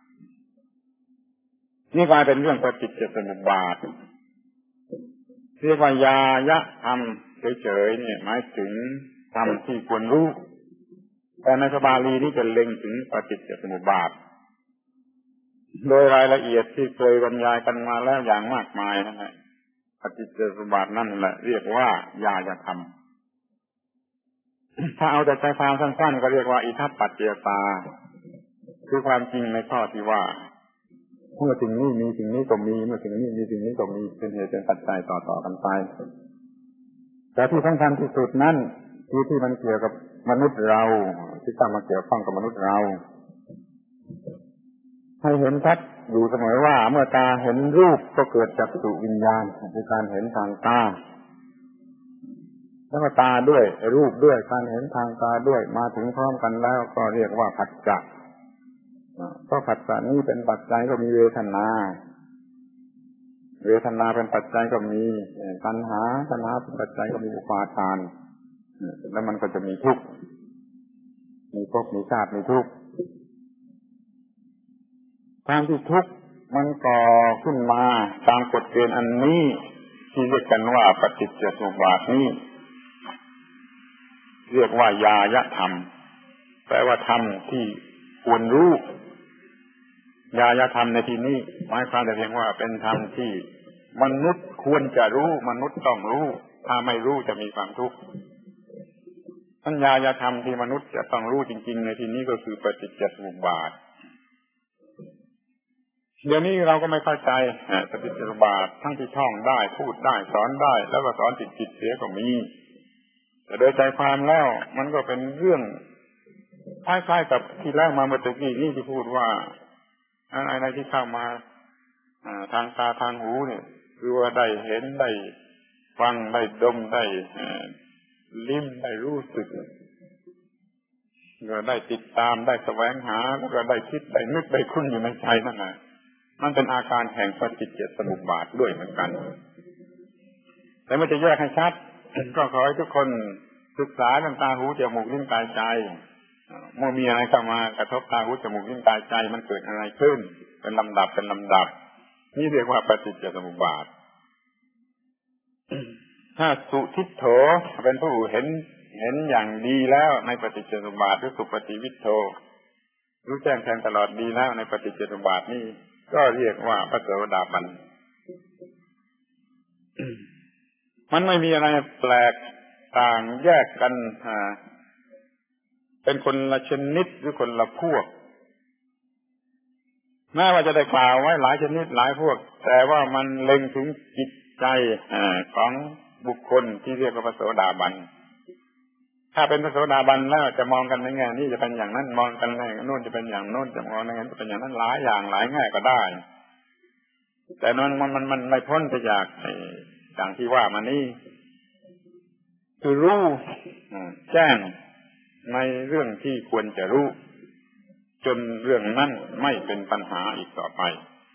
A: นี่กลายเป็นเรื่องปฏิจจสมุปบาทเรียกว่ายายะธรรมเฉยๆเนี่ยหมายถึงธรรมที่ควรรู้แต่ในพระบาลีนี้จะเล็งถึงปฏิจจสมุปบาทโดยรายละเอียดที่เคยบรรยายกันมาแล้วอย่างมากมายนั่นแหละปฏิจจสมุปบาทนั่นแหละเรียกว่ายายธรรมถ้าเอาแต่ใจความสั้นๆก็เรียกว่าอิทัปปัจจยตาคือความจริงในข้อที่ว่าเมื่อสิ่งนี้มีสิ่งนี้ก็มีเมื่อสิ่งนี้มีสิ่งนี้ก็มีเป็นเหตุเป็นปัจจัยต่อๆกันไปแต่ที่สำคัญที่สุดนั้นคือที่มันเกี่ยวกับมนุษย์เราที่ตั้งมาเกี่ยวข้องกับมนุษย์เราให้เห็นชัดอยู่เสมอว่าเมื่อตาเห็นรูปก็เกิดจักษุวิญญาณคือการเห็นทางตาแล้วก็ตาด้วยรูปด้วยการเห็นทางตาด้วยมาถึงพร้อมกันแล้วก็เรียกว่าผัสสะเพราะผัสสะนี้เป็นปัจจัยก็มีเวทนาเป็นปัจจัยก็มีตัณหาเป็นปัจจัยก็มีอุปาทานแล้วมันก็จะมีทุกข์มีภพมีชาติมีทุกข์ความที่ทุกข์มันก่อขึ้นมาตามกฎเกณฑ์อันนี้ที่เรียกกันว่าปฏิจจสมุปบาทนี้เรียกว่ายายธรรมแปลว่าธรรมที่ควรรู้ยายธรรมในที่นี้หมายความแต่เพียงว่าเป็นธรรมที่มนุษย์ควรจะรู้มนุษย์ต้องรู้ถ้าไม่รู้จะมีความทุกข์ปัญญายธรรมที่มนุษย์จะต้องรู้จริงๆในที่นี้ก็คือปฏิจจสมุปบาทเดี๋ยวนี้เราก็ไม่เข้าใจปฏิจจสมุปบาททั้งที่ท่องได้พูดได้สอนได้แล้วก็สอนผิดเสียก็มีแต่โดยใจความแล้วมันก็เป็นเรื่องคล้ายๆกับที่แล้วมาเมื่อตะกี้นี่ที่พูดว่าอะไรที่เข้ามาทางตาทางหูเนี่ยคือว่าได้เห็นได้ฟังได้ดมได้ลิ้มได้รู้สึกก็ได้ติดตามได้แสวงหาแล้วก็ได้คิดได้นึกได้คุ้นอยู่ในใจนั่นแหละมันเป็นอาการแห่งปฏิจจสมุปบาทด้วยเหมือนกันแต่ไม่จะแยกให้ชัดก็ขอให้ทุกคนศึกษาเรื่องตาหูจมูกลิ้นกายใจเมื่อมีอะไรเข้ามากระทบตาหูจมูกลิ้นกายใจมันเกิดอะไรขึ้นเป็นลำดับนี่เรียกว่าปฏิจจสมุปบาทถ้าสุทิฏโธเป็นผู้เห็นอย่างดีแล้วในปฏิจจสมุปบาทหรือสุปฏิวิทโธรู้แจ้งแทงตลอดดีแล้วในปฏิจจสมุปบาทนี่ก็เรียกว่าพระโสดาบันมันไม่มีอะไรแปลกต่างแยกกันเป็นคนละชนิดหรือคนละพวกแม้ว่าจะได้กล่าวไว้หลายชนิดหลายพวกแต่ว่ามันเล็งถึงจิตใจของบุคคลที่เรียกว่าพระโสดาบันถ้าเป็นพระโสดาบันแล้วจะมองกันในแง่นี้จะเป็นอย่างนั้นมองกันในแง่โน้นจะเป็นอย่างโน้นจะมองในแง่จะเป็นอย่างนั้นหลายอย่างหลายแง่ก็ได้แต่มันไม่พ้นไปจากอย่างที่ว่ามานี่คือรู้แจ้งในเรื่องที่ควรจะรู้จนเรื่องนั้นไม่เป็นปัญหาอีกต่อไป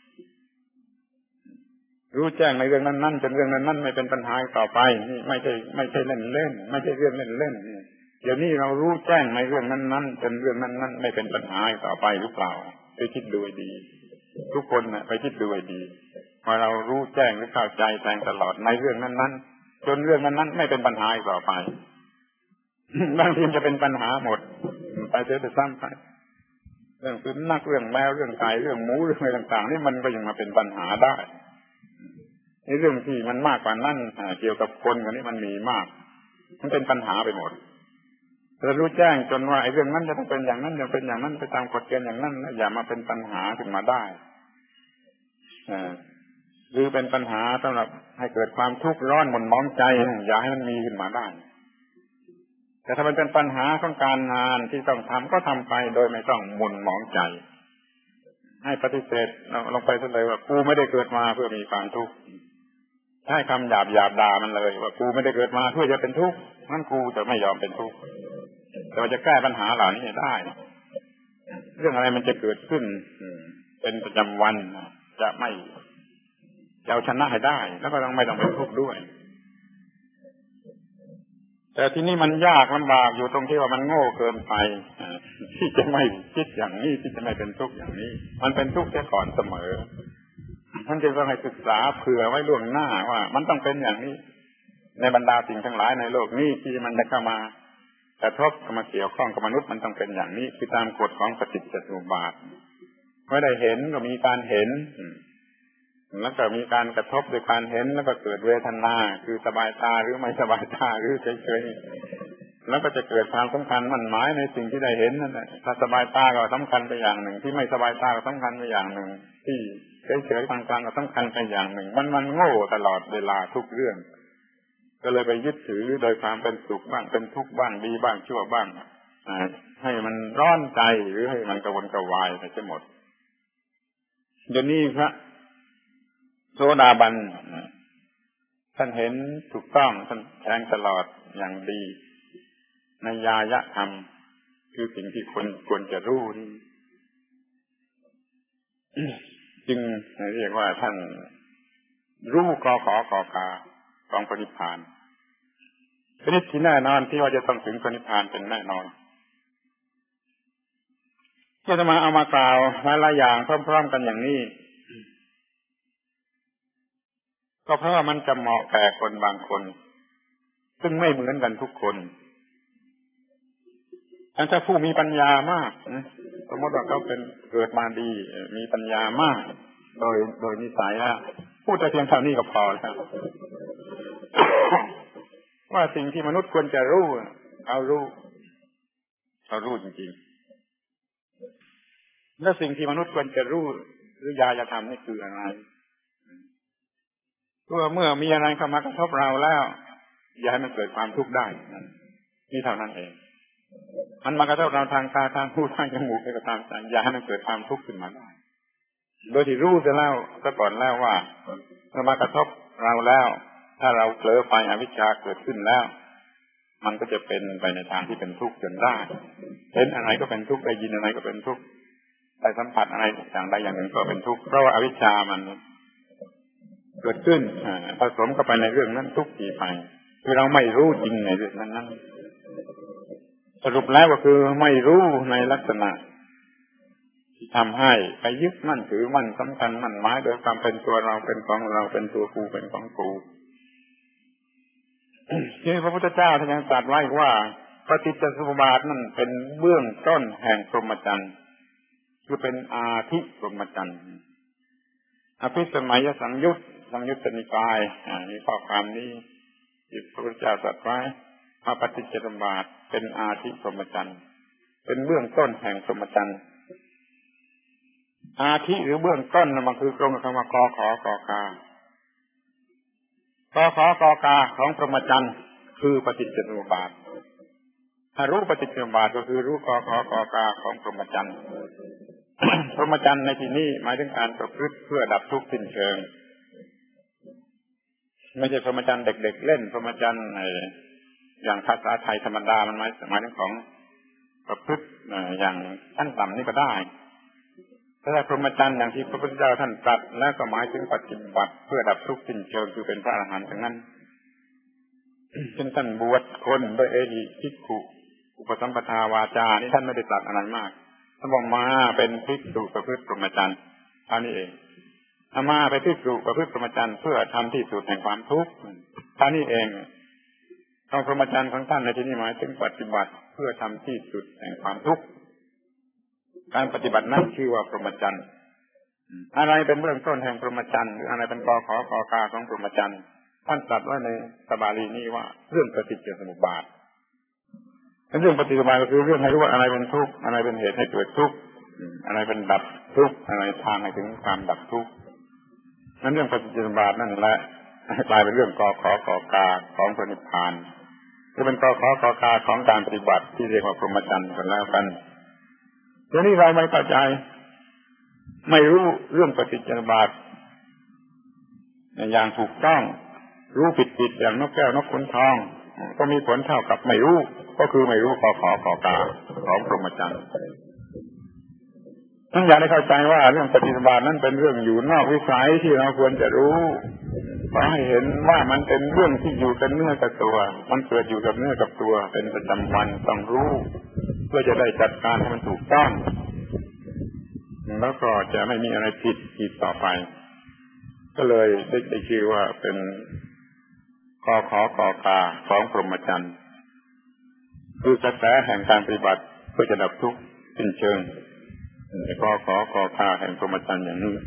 A: รู้แจ้งในเรื่องนั้นจนเรื่องนั้นไม่เป็นปัญหาต่อไปนี่ไม่ใช่เล่นไม่ใช่เรื่องเล่นเดี๋ยวนี้เรารู้แจ้งในเรื่องนั้นจนเรื่องนั้นไม่เป็นปัญหาต่อไปหรือเปล่าไปคิดดูให้ดีทุกคนนะไปคิดดูให้ดีพอเรารู้แจ้งหรือเข้าใจแทงตลอดในเรื่องนั้นจนเรื่องนั้นไม่เป็นปัญหาต่อไปบางทีจะเป็นปัญหาหมดไปเสียแต่ซ้ำไปเรื่องสุนัขเรื่องแมวเรื่องไก่เรื่องหมูเรื่องอะไรต่างๆนี่มันก็ยังมาเป็นปัญหาได้ในเรื่องที่มันมากกว่านั้นเกี่ยวกับคนกันนี่มันมีมากมันเป็นปัญหาไปหมดเรารู้แจ้งจนว่าไอ้เรื่องนั้นจะต้องเป็นอย่างนั้นจะเป็นอย่างนั้นไปตามกฎเกณฑ์อย่างนั้นอย่ามาเป็นปัญหาขึ้นมาได้หรือเป็นปัญหาสำหรับให้เกิดความทุกข์ร้อนหม่นหมองใจอย่าให้มันมีขึ้นมาได้แต่ถ้ามันเป็นปัญหาของการงานที่ต้องทำก็ทำไปโดยไม่ต้องหม่นหมองใจให้ปฏิเสธลงไปซะเลยว่ากูไม่ได้เกิดมาเพื่อมีความทุกข์ใช้คำหยาบด่ามันเลยว่ากูไม่ได้เกิดมาเพื่อจะเป็นทุกข์งั้นกูจะไม่ยอมเป็นทุกข์แต่ว่าจะแก้ปัญหาเหล่านี้ได้เรื่องอะไรมันจะเกิดขึ้นเป็นประจำวันจะไม่จะเอาชนะให้ได้แล้วก็ไม่ต้องเป็นทุกข์ด้วยแต่ที่นี่มันยากลำบากอยู่ตรงที่ว่ามันโง่เกินไปที่จะไม่คิดอย่างนี้ที่จะไม่เป็นทุกข์อย่างนี้มันเป็นทุกข์แค่ก่อนเสมอท่านจึงต้องให้ศึกษาเผื่อไว้ล่วงหน้าว่ามันต้องเป็นอย่างนี้ในบรรดาสิ่งทั้งหลายในโลกนี้ที่มันจะเข้ามากระทบมาเกี่ยวข้องกับมนุษย์มันต้องเป็นอย่างนี้คือตามกฎของปฏิจจสมุปบาทเมื่อได้เห็นก็มีการเห็นแล้วก็มีการกระทบด้วยการเห็นแล้วก็เกิดเวทนาคือสบายตาหรือไม่สบายตาหรือเฉยๆแล้วก็จะเกิดความสำคัญมั่นหมายในสิ่งที่ได้เห็นนั่นแหละถ้าสบายตาก็สำคัญไปอย่างหนึ่งที่ไม่สบายตาก็สำคัญไปอย่างหนึ่งที่เฉยๆกลางๆก็สำคัญไปอย่างหนึ่งมันโง่ตลอดเวลาทุกเรื่องก็เลยไปยึดถือโดยความเป็นสุขบ้างเป็นทุกข์บ้างดีบ้างชั่วบ้างให้มันร้อนใจหรือให้มันกระวนกระวายไปทั้งหมดเดี๋ยวนี้พระโสดาบันท่านเห็นถูกต้องท่านแทงตลอดอย่างดีในญายธรรมคือสิ่งที่คนควรจะรู้นี่จึงเรียกว่าท่านรู้กขอกกาของพระนิพพานชนิดที่แน่นอนที่ว่าจะต้องถึงพระนิพพานเป็นแน่นอนที่จะมาเอามากล่าวหลายอย่างพร้อมๆกันอย่างนี้ก็เพราะว่ามันจะเหมาะแก่คนบางคนซึ่งไม่เหมือนกันทุกคนถ้าผู้มีปัญญามากสมมติว่าเขาเป็นเกิดมาดีมีปัญญามากโดยนิสัยแล้วพูดแต่เพียงเท่านี้ก็พอแล้วว่าสิ่งที่มนุษย์ควรจะรู้เอารู้จริงๆแล้วสิ่งที่มนุษย์ควรจะรู้หรือญาณธรรมนี่คืออะไรเมื่อมีอะไรเข้ามากระทบเราแล้วอย่าให้มันเกิดความทุกข์ได้นี่เท่านั้นเองมันมากระทบเราทางตาทางหูทางจมูกก็ตามอย่าให้มันเกิดความทุกข์ขึ้นมาได้โดยที่รู้จะแล้วก็ก่อนแล้วว่าเมื่อมากระทบเราแล้วถ้าเราเผลอไปอวิชชาเกิดขึ้นแล้วมันก็จะเป็นไปในทางที่เป็นทุกข์จนได้เห็นอะไรก็เป็นทุกข์ได้ยินอะไรก็เป็นทุกข์ได้สัมผัสอะไรอย่างใดอย่างหนึ่งก็เป็นทุกข์เพราะว่าอวิชชามันเกิดขึ้นผสมเข้าไปในเรื่องนั้นทุกข์ที่ไปคือเราไม่รู้จริงในเรื่องนั้นสรุปแล้วก็คือไม่รู้ในลักษณะที่ทำให้ไปยึดมั่นถือมั่นสำคัญมั่นหมายโดยความเป็นตัวเราเป็นของเราเป็นตัวกูเป็นของกูที่พระพุทธเจ้าท่านยังตรัสไว้ว่าปฏิจจสมุปบาทนั่นเป็นเบื้องต้นแห่งพรหมจรรย์คือเป็นอาทิพรหมจรรย์อภิสมัยสังยุตนิกายมีข้อความนี้ที่พระพุทธเจ้าตรัสไว้ปฏิจจสมุปบาทเป็นอาทิพรหมจรรย์เป็นเบื้องต้นแห่งพรหมจรรย์อาทิหรือเบื้องต้นมันคือตรงกับคำว่ากอขอกอกากอขอกอกาของพรหมจรรย์คือปฏิจจสมุปบาทถ้ารู้ปฏิจจสมุปบาทก็คือรู้กอขอกอกาของพรหมจรรย์ พรหมจรรย์ในที่นี้หมายถึงการประพฤติเพื่อดับทุกข์สิ้นเชิงไม่ใช่พรหมจรรย์เด็กๆเล่นพรหมจรรย์อย่างภาษาไทยธรรมดามันหมายถึงของประพฤติอย่างขั้นต่ำนี่ก็ได้ถ้าพรหมจรรย์อย่างที่พระพุทธเจ้าท่านตรัสแล้วก็หมายถึงปฏิบัติเพื่อดับทุกข์สิ้นเชิงคือเป็นพระอรหันต์ทั้งนั้นเช่นท่านบวชคนโดยเอหิภิกขุอุปสัมปทาวาจานี่ท่านไม่ได้ตรัสอะไรมากท่านบอกมาเป็นภิกษุประพฤติพรหมจรรย์เท่านี้เองมาไปภิกษุประพฤติพรหมจรรย์เพื่อทำที่สุดแห่งความทุกข์เท่านี้เองพรหมจรรย์ของท่านในที่นี้หมายถึงปฏิบัติเพื่อทำที่สุดแห่งความทุกข์การปฏิบัตินั้นชื่อว่าพรหมจรรย์อะไรเป็นเบื้องต้นแห่งพรหมจรรย์หรืออะไรเป็นกอขอกอกาของพรหมจรรย์ท่านตรัสไว้ในสบาลีนี้ว่าเรื่องปฏิจจสมุปบาทเรื่องปฏิจจสมุปบาทก็คือเรื่องให้รู้ว่าอะไรเป็นทุกข์อะไรเป็นเหตุให้เกิดทุกข์อะไรเป็นดับทุกข์อะไรทางให้ถึงความดับทุกข์นั้นเรื่องปฏิจจสมุปบาทนั่นแหละกลายเป็นเรื่องกอขอกอกาของพระนิพพานคือเป็นกอขอกอกาของการปฏิบัติที่เรียกว่าพรหมจรรย์กันแล้วกันเดี๋ยวนี้เราไม่เข้าใจไม่รู้เรื่องปฏิจจสมุปบาทอย่างถูกต้องรู้ผิดอย่างนกแก้วนกขุนทองก็มีผลเท่ากับไม่รู้ก็คือไม่รู้กอขอกอกาของพรหมจรรย์ท่านอยากได้เข้าใจว่าเรื่องปฏิจจสมุปบาทนั้นเป็นเรื่องอยู่นอกวิสัยที่เราควรจะรู้ขอให้เห็นว่ามันเป็นเรื่องที่อยู่กับเนื้อกับตัวมันเกิดอยู่กับเนื้อกับตัวเป็นประจำวันต้องรู้เพื่อจะได้จัดการให้มันถูกต้องแล้วก็จะไม่มีอะไรผิดอีกต่อไปก็เลยได้ชื่อว่าเป็นกอขอกอกาของพรหมจรรย์คือกระแสแห่งการปฏิบัติเพื่อจะดับทุกข์สิ้นเชิงกอขอกอกาแห่งพรหมจรรย์อย่างนี้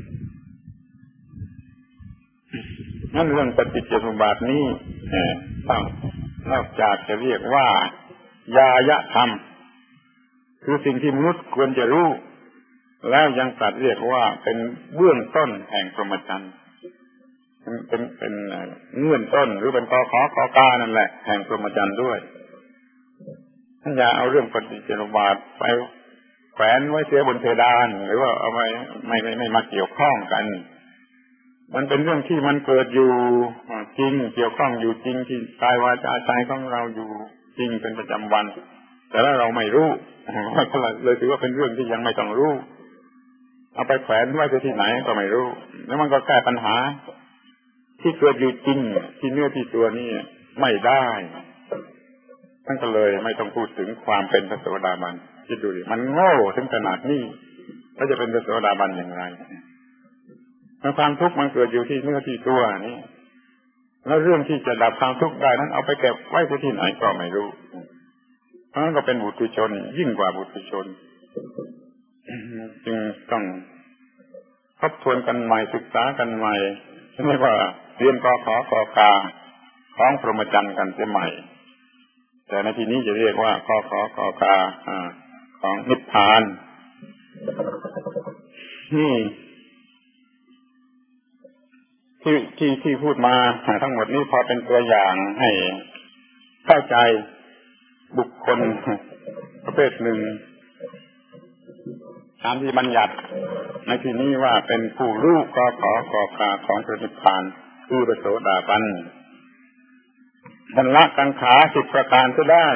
A: นั่นเรื่องปฏิจจสมุปบาทนี้ต้องนอกจากจะเรียกว่ายายธรรมคือสิ่งที่มนุษย์ควรจะรู้แล้วยังตัดเรียกว่าเป็นเบื้องต้นแห่งพรหมจรรย์เป็นเงื่อนต้นหรือเป็นกอขอกอกานั่นแหละแห่งพรหมจรรย์ด้วยท่านอย่าเอาเรื่องปฏิจจสมุปบาทไปแขวนไว้เสียบนเพดานหรือว่าเอาไว้ไม่มาเกี่ยวข้องกันมันเป็นเรื่องที่มันเกิดอยู่จริงเกี่ยวข้องอยู่จริงที่กายวาจาใจของเราอยู่จริงเป็นประจำวันแต่ว่าเราไม่รู้เลยถือว่าเป็นเรื่องที่ยังไม่ต้องรู้เอาไปแขวนไว้ที่ไหนก็ไม่รู้แล้วมันก็แก้ปัญหาที่เกิดอยู่จริงที่เนื้อที่ตัวนี่ไม่ได้ท่านก็เลยไม่ต้องพูดถึงความเป็นพระโสดาบันคิดดูดิมันโง่ถึงขนาดนี้แล้วจะเป็นพระโสดาบันอย่างไรความทุกข์มันเกิดอยู่ที่เนื้อที่ตัวนี่แล้วเรื่องที่จะดับความทุกข์ได้นั้นเอาไปเก็บไว้ที่ไหนก็ไม่รู้เพราะงั้นก็เป็นบุถุชนยิ่งกว่าบุถุชนจึงต้องทบทวนกันใหม่ศึกษากันใหม่เรียกว่าเรียนกอขอกอกาของพรหมจรรย์กันเสียใหม่แต่ในที่นี้จะเรียกว่ากอขอกอกาของนิพพานนี่ที่พูดมาทั้งหมดนี้พอเป็นตัวอย่างให้เข้าใจบุคคลประเภทหนึ่งตามที่บัญญัติในที่นี้ว่าเป็นผู้รู้กอขอกอกาของพระนิพพานคือพระโสดาบันบรรละกังขา10ประการก็ได้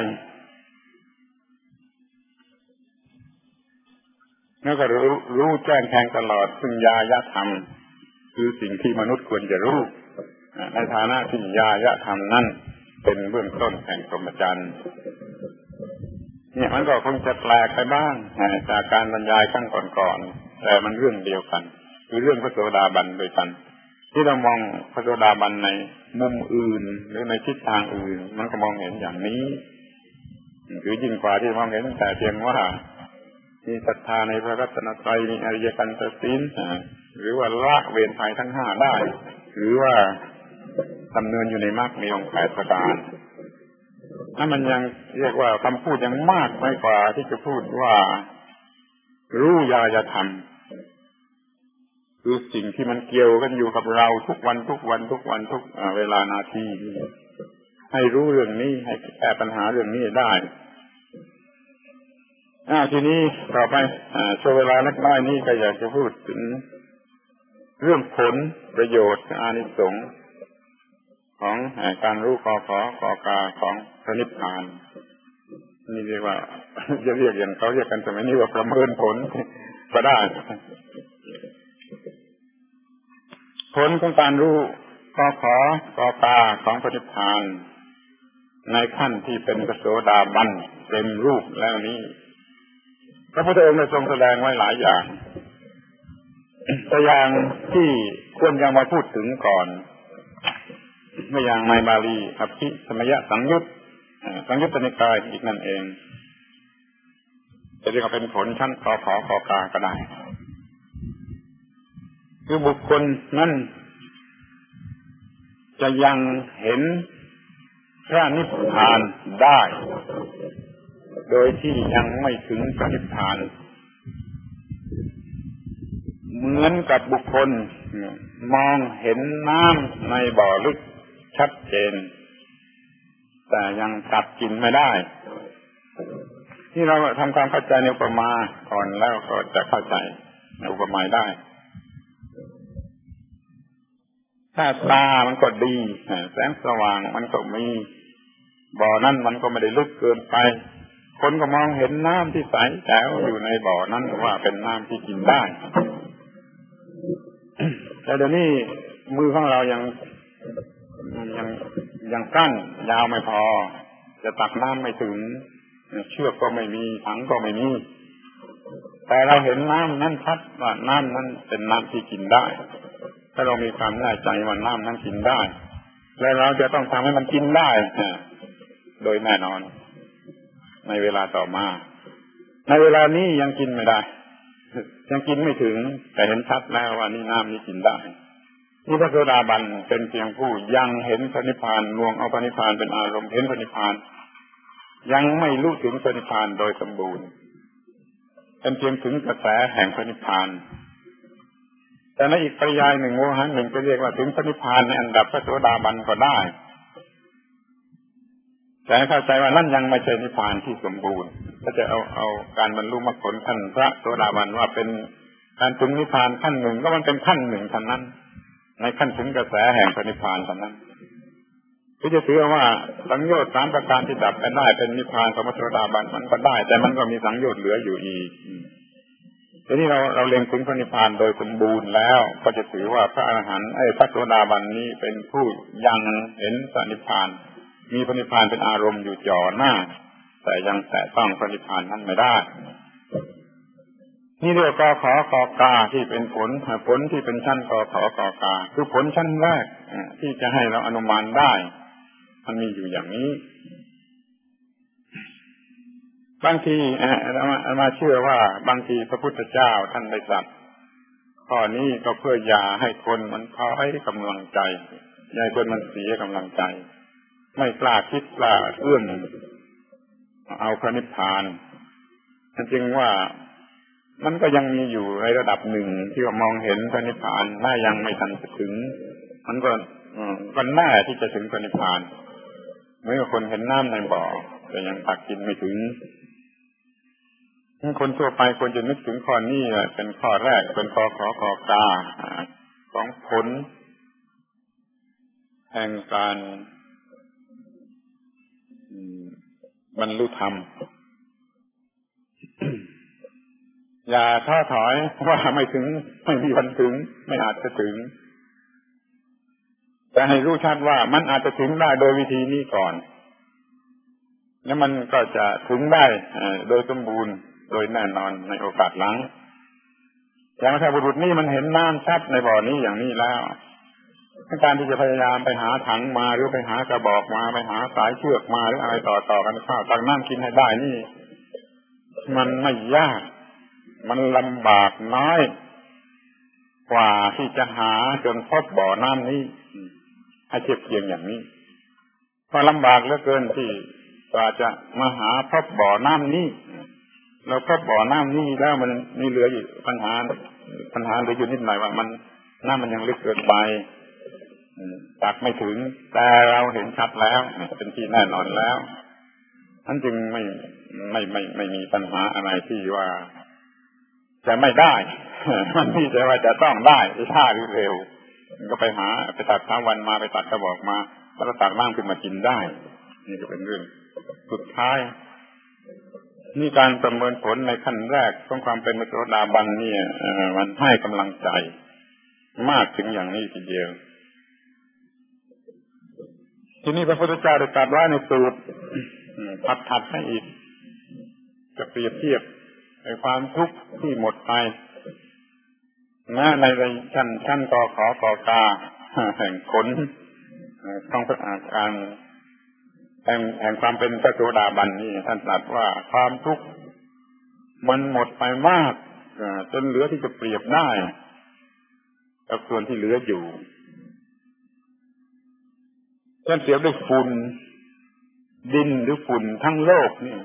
A: แล้วก็รู้แจ้งแทงตลอดซึ่งญายธรรมคือสิ่งที่มนุษย์ควรจะรู้ในฐานะที่ญายธรรมนั่นเป็นเบื้องต้นแห่งพรหมจรรย์เนี่ยมันก็คงจะแปลกไปบ้างจากการบรรยายขั้นก่อนๆแต่มันเรื่องเดียวกันคือเรื่องพระโสดาบันด้วยกันที่เรามองพระโสดาบันในมุมอื่นหรือในทิศทางอื่นมันก็มองเห็นอย่างนี้หรือยิ่งกว่าที่มองเห็นแต่เพียงว่ามีศรัทธาในพระรัตนตรัยมีอริยกันตศีลหรือว่าละเวรภัยทั้ง5ได้หรือว่าดำเนินอยู่ในมรรคมีองค์8ประการนั่นมันยังเรียกว่าคำพูดยังมากไม่กว่าที่จะพูดว่ารู้ญาธรรมคือสิ่งที่มันเกี่ยวกันอยู่กับเราทุกวันทุกเวลานาทีให้รู้เรื่องนี้ให้แก้ปัญหาเรื่องนี้ได้ทีนี้ต่อไปช่วงเวลาเล็กน้อยนี้ก็อยากจะพูดถึงเรื่องผลประโยชน์อานิสงส์ของการรู้กขกกของพระนิพพานนี่เรียกว่าจะเรียกอย่างเขาเรียกกันสมัยนี้ว่าประเมินผลก็ได้ผลของการรู้กขกกของพระนิพพานในขั้นที่เป็นพระโสดาบันเต็มรูปแล้วนี้พระพุทธองค์ได้ทรงแสดงไว้หลายอย่างแต่อย่างที่ควรจะมาพูดถึงก่อนเมื่ออย่างในบาลีอภิสมยสังยุตสังยุตตนิกายอีกนั่นเองจะเรียกว่าเป็นผลชั้นกขกกก็ได้คือบุคคลนั้นจะยังเห็นพระนิพพานได้โดยที่ยังไม่ถึงพระนิพพานเหมือนกับบุคคลมองเห็นน้ำในบ่อลึกชัดเจนแต่ยังกัดกินไม่ได้ที่เราทำความเข้าใจในอุปมาก่อนแล้วก็จะเข้าใจในอุปมาได้ถ้าตามันก็ดีแสงสว่างมันก็มีบ่อนั้นมันก็ไม่ได้ลึกเกินไปคนก็มองเห็นน้ำที่ใสแจ๋วอยู่ในบ่อนั้นว่าเป็นน้ำที่กินได้แต่เดี๋ยวนี้มือของเรายังกั้นยาวไม่พอจะตักน้ำไม่ถึงเชือกก็ไม่มีถังก็ไม่มีแต่เราเห็นน้ำนั้นชัดว่าน้ำนั้นเป็นน้ำที่กินได้ถ้าเรามีความแน่ใจว่าน้ำนั้นกินได้และเราจะต้องทำให้มันกินได้โดยแน่นอนในเวลาต่อมาในเวลานี้ยังกินไม่ได้ยังกินไม่ถึงแต่เห็นชัดแล้วว่านี่น้ำนี้กินได้นี่พระโสดาบันเป็นเพียงผู้ยังเห็นพระนิพพานลวงเอาพระนิพพานเป็นอารมณ์เห็นพระนิพพานยังไม่รู้ถึงพระนิพพานโดยสมบูรณ์เป็นเพียงถึงกระแสแห่งพระนิพพานแต่ในอีกปริยายหนึ่งโมหะหนึ่งจะเรียกว่าถึงพระนิพพานในอันดับพระโสดาบันก็ได้แต่เข้าใจว่านั่นยังไม่ใช่นิพพานที่สมบูรณ์ก็จะเอาการบรรลุมรรคผลขั้นพระโสดาบันว่าเป็นการถึงนิพพานขั้นหนึ่งก็มันเป็นขั้นหนึ่งเท่านั้นในขั้นถึงกระแสแห่งพระนิพพานเท่านั้นที่จะถือว่าสังโยชน์3ประการที่ดับไปได้เป็นนิพพานของพระโสดาบันมันก็ได้แต่มันก็มีสังโยชน์เหลืออยู่อีกทีนี้เราเล็งถึงพระนิพพานโดยสมบูรณ์แล้วก็จะถือว่าพระอรหันต์พระโสดาบันนี้เป็นผู้ยังเห็นพระนิพพานมีพระนิพพานเป็นอารมณ์อยู่จ่อหน้าแต่ยังแตะต้องพระนิพพานนั้นไม่ได้นี่เรียกกขกกที่เป็นผลที่เป็นชั้นกขกกคือผลชั้นแรกที่จะให้เราอนุมานได้มันมีอยู่อย่างนี้บางทีมาเชื่อว่าบางทีพระพุทธเจ้าท่านได้ตรัสข้อนี้ก็เพื่ออย่าให้คนมันท้อให้กำลังใจอย่าให้คนมันเสียกำลังใจไม่กล้าคิดกล้าเอื้อมเอาพระนิพพานจึงว่ามันก็ยังมีอยู่ในระดับหนึ่งที่ว่ามองเห็นพระนิพพานน่ายังไม่ทันจะถึงมันก็แน่ที่จะถึงพระนิพพานเหมือนกับคนเห็นน้ำในบ่อแต่ยังตักกินไม่ถึงคนทั่วไปควรจะนึกถึงข้อนี้เป็นข้อแรกเป็นกขกกของผลแห่งการบรรลุธรรม อย่าท้อถอยว่าไม่ถึงไม่มีวันถึงไม่อาจจะถึงแต่ให้รู้ชัดว่ามันอาจจะถึงได้โดยวิธีนี้ก่อนแล้วมันก็จะถึงได้โดยสมบูรณ์โดยแน่นอนในโอกาสหลังอย่างพระบุรุษนี่มันเห็นน้ำชัดในบ่อนี้อย่างนี้แล้วการที่จะพยายามไปหาถังมาหรือไปหากระบอกมาไปหาสายเชือกมาหรืออะไรต่อกันข้าวตักน้ำกินให้ได้นี่มันไม่ยากมันลำบากน้อยกว่าที่จะหาจนพบบ่อน้ำนี้ให้เทียบเคียงอย่างนี้เพราะลำบากเหลือเกินที่กว่าจะมาหาพบบ่อน้ำนี้เราพบบ่อน้ำนี้แล้วมันมีเหลืออยู่ปัญหาเหลืออยู่นิดหน่อยว่ามันน้ำมันยังลึกเกินไปตักไม่ถึงแต่เราเห็นชัดแล้วเป็นที่แน่นอนแล้วนั่นจึงไม่มีปัญหาอะไรที่ว่าจะไม่ได้มันที่จะว่าจะต้องได้ช้าหรือเร็วก็ไปหาไปตักทั้งวันมาไปตักกระบอกมาแล้วก็ตักน้ำขึ้นมากินได้นี่ก็เป็นเรื่องสุดท้ายนี่การประเมินผลในขั้นแรกของความเป็นพระโสดาบันเนี่ยมันให้กำลังใจมากถึงอย่างนี้ทีเดียวทีนี้พระพุทธเจ้าได้ตรัสไว้ในสูตรถัดให้อีกจะเปรียบเทียบในความทุกข์ที่หมดไปในชั้นกขอกกาแห่งผลของการแห่งความเป็นพระโสดาบันนี่ท่านตรัสว่าความทุกข์มันหมดไปมากจนเหลือที่จะเปรียบได้กับส่วนที่เหลืออยู่ท่านเปรียบด้วยฝุ่นดินหรือฝุ่นทั้งโลกนี่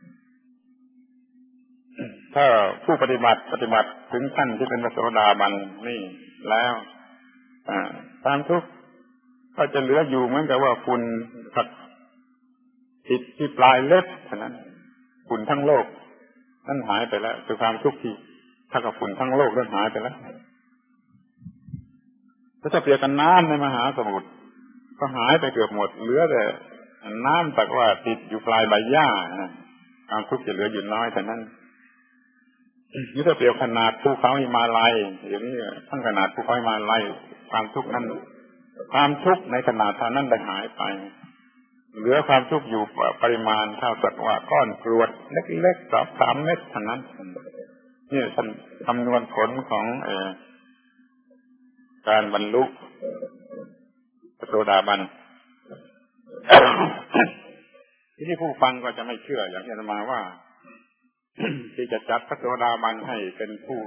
A: ถ้าผู้ปฏิบัติถึงขั้นที่เป็นพระโสดาบันนี่แล้วความทุกข์ก็จะเหลืออยู่เหมือนกับว่าฝุ่นขัดติดที่ปลายเล็บเท่านั้นฝุ่นทั้งโลกนั่นหายไปแล้วคือความทุกข์ที่ถ้ากับฝุ่นทั้งโลกนั่นหายไปแล้วถ้าเปรียบกันน้ำในมหาสมุทรก็หายไปเกือบหมดเหลือแต่น้ำแต่ว่าติดอยู่ปลายใบหญ้าความทุกข์จะเหลืออยู่น้อยเท่านั้นนี่ถ้าเปรียบขนาดภูเขาหิมาลัยอย่างนี้ทั้งขนาดภูเขาหิมาลัยความทุกข์นั้นความทุกข์ในขนาดเท่านั้นได้หายไปเหลือความทุกข์อยู่ปริมาณเท่ากับว่าก้อนกรวดเล็กๆ3 เม็ดเท่านั้นนี่ท่านคำนวณผลของการบรรลุพระโสดาบัน ที่ผู้ฟังก็จะไม่เชื่ออย่างที่อาตมาว่า ที่จะจัดพระโสดาบันให้เป็นผู้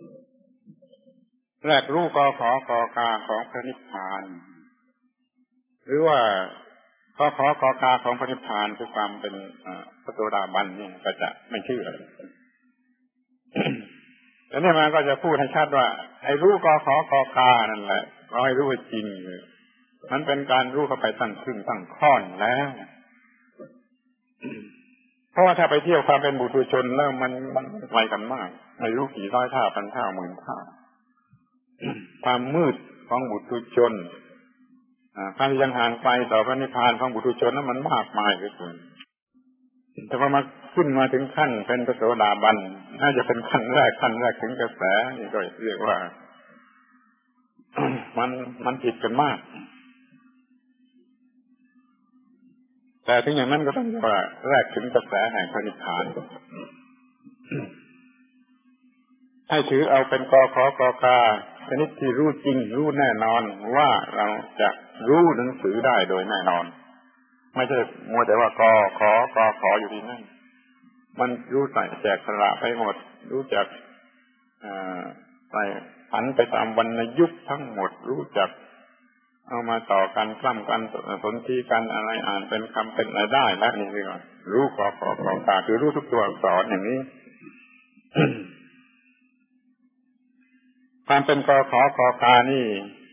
A: แรกรู้กขอกกาของพระนิพพานหรือว่ากขอกกาของพระนิพพานคือความเป็นพระโสดาบันนี่ก็จะไม่เชื่อ แล้วนี่มันก็จะพูดให้ชัดว่าไอ้รู้กขอกกานั่นแหละก็ให้รู้ว่าจริงมันเป็นการรู้เข้าไปตั้งครึ่งตั้งค่อนแล้วเพราะว่าถ้าไปเที่ยวความเป็นบุตุชนแล้วมันไกลกันมากไม่รู้กี่ร้อยเท่าพันเท่าหมื่นเท่าความมืดของบุตุชนความยังห่างไกลต่อพระนิพพานของบุตุชนนั้นมันมากมายเหลือเกินแต่พอมาขึ้นมาถึงขั้นเป็นพระโสดาบันน่าจะเป็นขั้นแรกถึงกระแสนี่ก็เรียกว่า มันผิดกันมากแต่ถึงอย่างนั้นก็ต้องว่าแรกถึงกระแสแห่งพระนิพพานให้ถือเอาเป็นกขอกกาชนิดที่รู้จริงรู้แน่นอนว่าเราจะรู้หนังสือได้โดยแน่นอนไม่ใช่มัวแต่ว่ากขออยู่ที่นั่นมันรู้ใส่แจกสละไปหมดรู้จักใส่ผันไปตามวรรณยุกต์ทั้งหมดรู้จักเอามาต่อกันคล่ำกันสนธิกันอะไรอ่านเป็นคำเป็นอะไรได้และนี่เรียกว่ารู้กกาคือรู้ทุกตัวอักษรอย่างนี้ ความเป็นกกานี่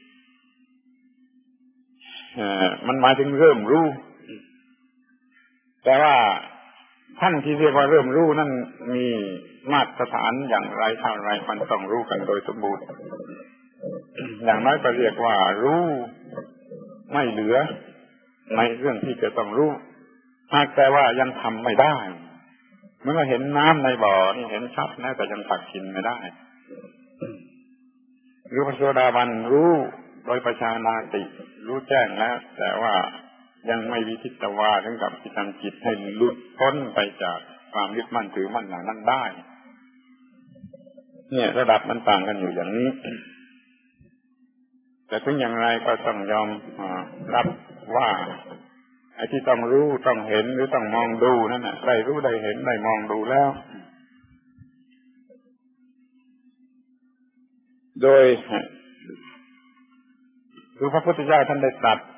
A: มันหมายถึงเริ่มรู้แต่ว่าท่านที่เรียกว่าเริ่มรู้นั่นมีมาตรฐานอย่างไรเท่าไรมันต้องรู้กันโดยสมบูรณ์ อย่างน้อยก็เรียกว่ารู้ไม่เหลือในเรื่องที่จะต้องรู้หากแต่ว่ายังทำไม่ได้เมื่อเห็นน้ำในบ่อนี่เห็นชัดนะแต่ยังตักกินไม่ได้หรือพระโสดาบันรู้โดยปัญญานาติรู้แจ้งแล้วแต่ว่ายังไม่วิทิตวาถึงกับที่ทำจิตให้หลุดพ้นไปจากความยึดมั่นถือมั่นอย่างนั้นได้เนี่ยระดับมันต่างกันอยู่อย่างนี้แต่ถึงอย่างไรก็ต้องยอมรับว่าไอ้ที่ต้องรู้ต้องเห็นหรือต้องมองดูนั่นน่ะได้รู้ได้เห็นได้มองดูแล้วโดยคือพระพุทธเจ้าท่านได้ตรัส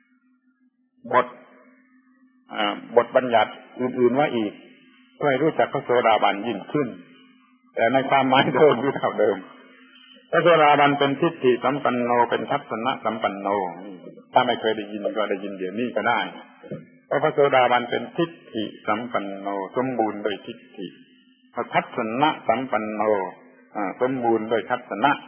A: บทบัญญัติอื่นๆว่าอีกเพื่อให้รู้จักพระโสดาบันยิ่งขึ้นแต่ในความหมายเดิมอยู่เท่าเดิมพระโสดาบันเป็นทิฏฐิสัมปันโนเป็นทัศนะสัมปันโนถ้าไม่เคยได้ยินก็ได้ยินเดี๋ยวนี้ก็ได้เพราะพระโสดาบันเป็นทิฏฐิสัมปันโนสมบูรณ์โดยทิฏฐิพระทัศนะสัมปันโนสมบูรณ์โดยทัศนะ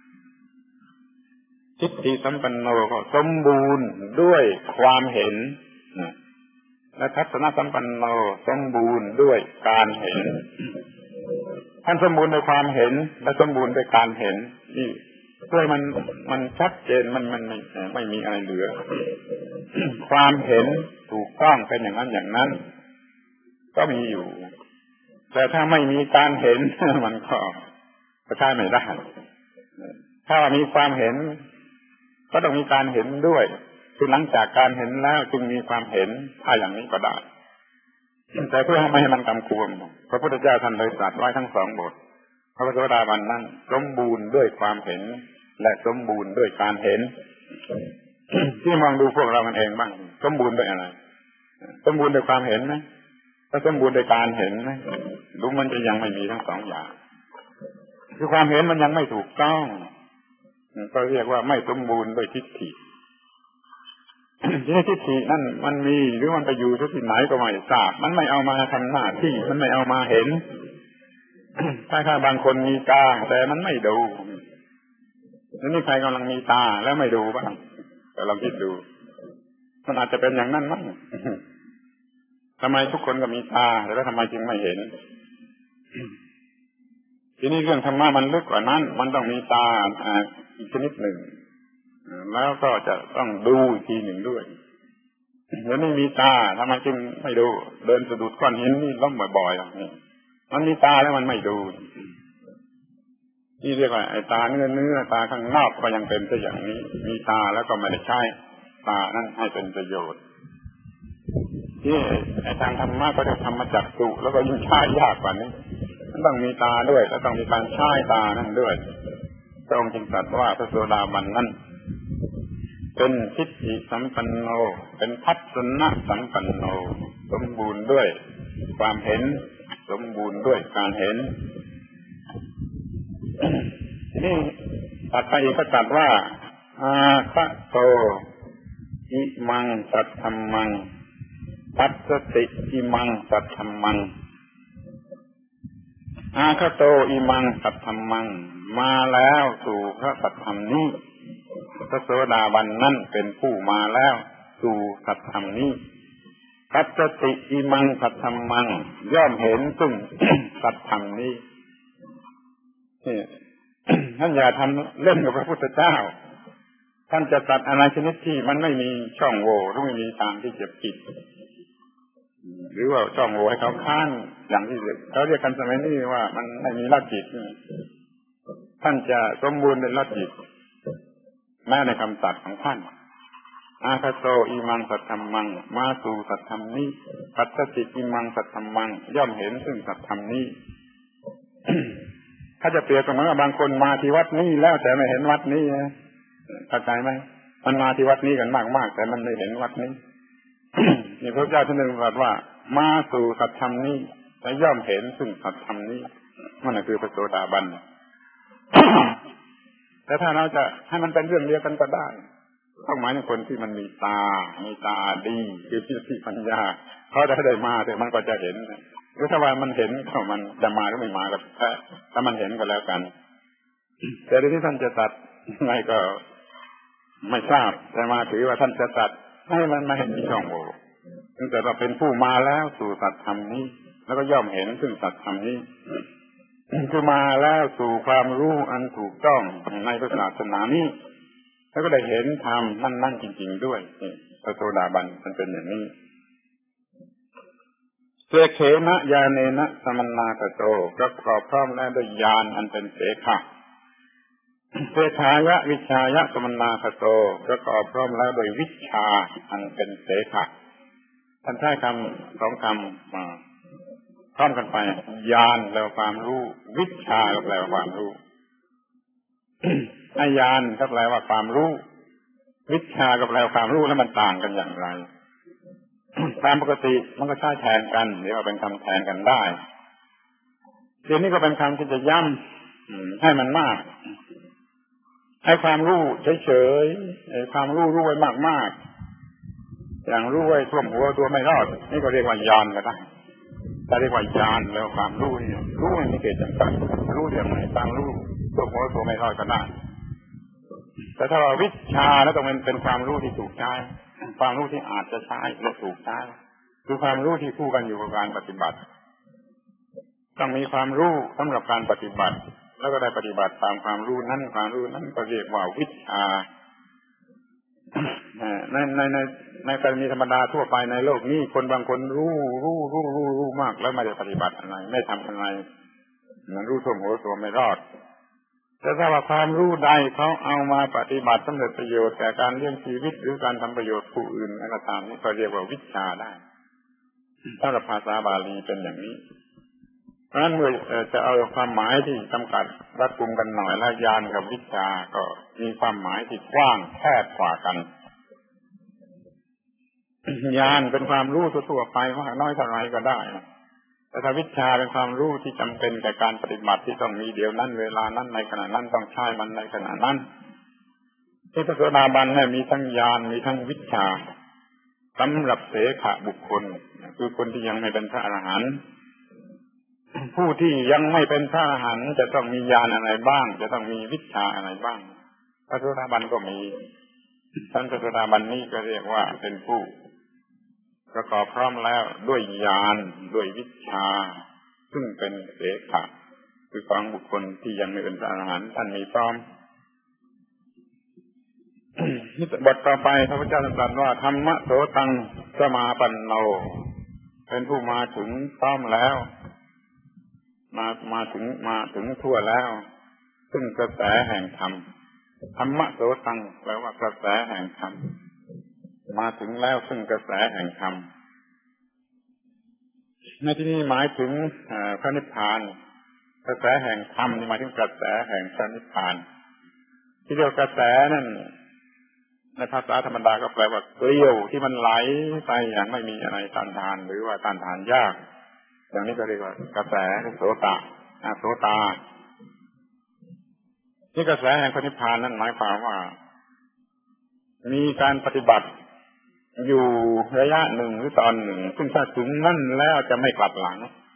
A: ทิฏฐิสัมปันโนก็สมบูรณ์ด้วยความเห็นและทัศนะสัมปันโนสมบูรณ์ด้วยการเห็นท่านสมบูรณ์ด้วยความเห็นและสมบูรณ์ด้วยการเห็นนี่เพื่อมันชัดเจนมันไม่มีอะไรเหลือ ความเห็นถูกต้องเป็นอย่างนั้นอย่างนั้นก็มีอยู่แต่ถ้าไม่มีการเห็น มันก็ใช้ไม่ได้ถ้ามีความเห็นก็ต้องมีการเห็นด้วยคือหลังจากการเห็นแล้วจึงมีความเห็นถ้าอย่างนี้ก็ได้แต่เพื่อไม่ให้มันกำกวมพระพุทธเจ้าท่านเลยตรัสไว้ทั้งสองบทพระโสดาบันนั้นสมบูรณ์ด้วยความเห็นและสมบูรณ์ด้วยการเห็น ที่มองดูพวกเรามันเองบ้างสมบูรณ์ด้วยอะไรสมบูรณ์ด้วยความเห็นไหมถ้าสมบูรณ์ด้วยการเห็นไหมดูมันจะยังไม่มีทั้งสองอย่างคือความเห็นมันยังไม่ถูกต้องก็เรียกว่าไม่สมบูรณ์ด้วยทิฏฐิทิฏฐินั่นมันมีหรือมันไปอยู่ที่ไหนก็ไม่ทราบมันไม่เอามาทำหน้าที่มันไม่เอามาเห็น ถ้าบางคนมีตาแต่มันไม่ดูแล้วนี่ใครกำลังมีตาแล้วไม่ดูบ้างแต่ลองคิดดูมันอาจจะเป็นอย่างนั้นมั้ง ทำไมทุกคนก็มีตาแล้วทำไมจึงไม่เห็น ทีนี้เรื่องธรรมะมันลึกกว่านั้นมันต้องมีตาอีกชนิดหนึ่งแล้วก็จะต้องดูอีกทีหนึ่งด้วยแล้วนี่มีตาทำไมจึงไม่ดูเดินสะดุดก้อนหินนี่ล้มบ่อยๆอย่างนี้มันมีตาแล้วมันไม่ดูนี่เรียกว่าไอ้ตาเนื้อตาข้างนอกก็ยังเป็นแต่อย่างนี้มีตาแล้วก็ไม่ได้ใช้ตานั่นให้เป็นประโยชน์ที่ไอ้ทางธรรมะก็จะทำมาจากสุแล้วก็ยิ่งใช้ยากกว่านี้ต้องมีตาด้วยแล้วต้องมีการใช้ตานั่นด้วยพระองค์จึงตรัสว่าพระโสดาบันนั้นเป็นทิฏฐิสัมปันโนเป็นทัศนะสัมปันโนสมบูรณ์ด้วยความเห็นสมบูรณ์ด้วยการเห็นนี่ตัดไปอีกก็ตัดว่าอาคะโตอิมังสัทธัมมังปัสสติอิมังสัทธัมมังอาคะโตอิมังสัทธัมมังมาแล้วสู่พระสัทธรรมนี้พระโสดาบันนั่นเป็นผู้มาแล้วสู่สัทธรรมนี้ปัสสติอิมังสัทธัมมังย่อมเห็นซึ่ง สัทธรรมนี้ท่านอย่าทำเล่นกับพระพุทธเจ้าท่านจะตัดอะไรชนิดที่มันไม่มีช่องโหว่หรือไม่มีทางที่จะปิดหรือว่าช่องโหว่ให้เขาค้านอย่างที่เขาเรียกกันสมัยนี้ว่ามันไม่มีลัทธิท่านจะสมบูรณ์ในลัทธิแม้ในคำตัดของท่านอาคาโตอิมังสัทธัมมังมาสู่สัทธรรมนี้ปัสสติอิมังสัทธัมมังย่อมเห็นซึ่งสัทธรรมนี้ ถ้าจะเปรียบกับเหมือนบางคนมาที่วัดนี้แล้วแต่ไม่เห็นวัดนี้เข้าใจไหมมันมาที่วัดนี้กันมากๆแต่มันไม่เห็นวัดนี้ นี่พระเจ้าท่านตรัสว่ามาสู่สัทธรรมนี้และย่อมเห็นซึ่งสัทธรรมนี้นั่นคือพระโสดาบัน แต่ถ้าเราจะให้มันเป็นเรื่องเดียวกันก็ได้ต้องหมายถึงคนที่มันมีตาดีคือที่ปัญญาเขาได้มาแต่มันก็จะเห็นหรือถ้าว่ามันเห็นเขามันจะมาหรือไม่มาก็ถ้ามันเห็นก็แล้วกันแต่ที่ท่านจะตัดไงก็ไม่ทราบแต่มาถือว่าท่านจะตัดให้มันไม่เห็นมีช่องโหว่ตั้งแต่เราเป็นผู้มาแล้วสู่สัจธรรมนี้แล้วก็ย่อมเห็นซึ่งสัจธรรมนี้คือมาแล้วสู่ความรู้อันถูกต้องในพระศาสนานี้แล้วก็ได้เห็นธรรมนั่นจริงๆด้วยพระโสดาบันมันเป็นอย่างนี้เสเขนะญาเนนะสมณากโตประกอบพร้อมแล้วด้วยญาณอันเป็นเสขะเสขายะวิชายะสมณากโตประกอบพร้อมแล้วด้วยวิชาอันเป็นเสขะท่านใช้คำสองคำมาพร้อมกันไปญาณแปลว่าความรู้วิชาก็แปลว่าความรู้ญาณก็แปลว่าความรู้วิชาก็แปลว่าความรู้แล้วมันต่างกันอย่างไรตามปกติมันก็ใช้แทนกันเรียกว่าเป็นคำแทนกันได้เดี๋ยวนี้ก็เป็นคำที่จะย้ำให้มันมากให้ความรู้เฉยๆความรู้ไว้มากๆอย่างรู้ไว้ท่วมหัวตัวไม่รอดนี่ก็เรียกว่าญาณก็ได้แต่เรียกว่าญาณแล้วความรู้นี่รู้ไม่มีเกณฑ์จำกัดรู้อย่างไรความรู้ท่วมหัวตัวไม่รอดก็ได้แต่ถ้าว่าวิชาแล้วต้องเป็นความรู้ที่ถูกใช้ความรู้ที่อาจจะใช้และถูกใช้คือความรู้ที่คู่กันอยู่กับการปฏิบัติต้องมีความรู้สำหรับการปฏิบัติแล้วก็ได้ปฏิบัติตามความรู้นั้นความรู้นั้นก็เรียกว่าวิชาในการมีธรรมดาทั่วไปในโลกนี้คนบางคนรู้มากแล้วไม่ได้ปฏิบัติอะไรไม่ทำอะไรมันรู้ท่วมหัวตัวไม่รอดแต่ถ้าว่าความรู้ใดเขาเอามาปฏิบัติสำเร็จประโยชน์แต่การเลี้ยงชีวิตหรือการทำประโยชน์ผู้อื่นอะไรก็ตามนี่ก็เรียกว่าวิชาได้ถ้าภาษาบาลีเป็นอย่างนี้เพราะฉะนั้นเมื่อจะเอาความหมายที่จำกัดรัดกุมกันหน่อยแล้วญาณกับวิชาก็มีความหมายที่กว้างแคบกว่ากันญาณเป็นความรู้ทั่วๆไปว่าน้อยเท่าไรก็ได้แต่ถ้าวิชาเป็นความรู้ที่จำเป็นแก่การปฏิบัติที่ต้องมีเดี๋ยวนั้นเวลานั้นในขณะนั้นต้องใช้มันในขณะนั้นที่พระโสดาบันเนี่ยมีทั้งญาณมีทั้งวิชาสำหรับเสขะบุคคลคือคนที่ยังไม่เป็นพระอรหันต์ผู้ที่ยังไม่เป็นพระอรหันต์จะต้องมีญาณอะไรบ้างจะต้องมีวิชาอะไรบ้างพระโสดาบันก็มีท่านพระโสดาบันนี้ก็เรียกว่าเป็นผู้ประกอบพร้อมแล้วด้วยญาณด้วยวิชาซึ่งเป็นเสขะคือของบุคคลที่ยังไม่เป็นพระอรหันต์ท่านมีพร้อมบทต่อไปพระพุทธเจ้าตรัสว่าธรรมะโสตังสมาปันโนเป็นผู้มาถึงพร้อมแล้วมาถึงทั่วแล้วซึ่งกระแสแห่งธรรมธรรมะโสตังแปลว่ากระแสแห่งธรรมมาถึงแล้วซึ่งกระแสแห่งธรรมในที่นี้หมายถึงพระนิพพานกระแสแห่งธรรมนี่หมายถึงกระแสแห่งพระนิพพานที่เรียกกระแสนั่นในภาษาธรรมดาก็แปลว่าเกลียวที่มันไหลไปอย่างไม่มีอะไรต้านทานหรือว่าต้านทานยากอย่างนี้ก็เรียกว่ากระแสโสตานี่กระแสแห่งพระนิพพานนั้นหมายความว่ามีการปฏิบัติอยู่ระยะหนึ่งหรือตอนหนึ่งซึ่งถ้าถึงนั่นแล้วจะไม่กลับหลัง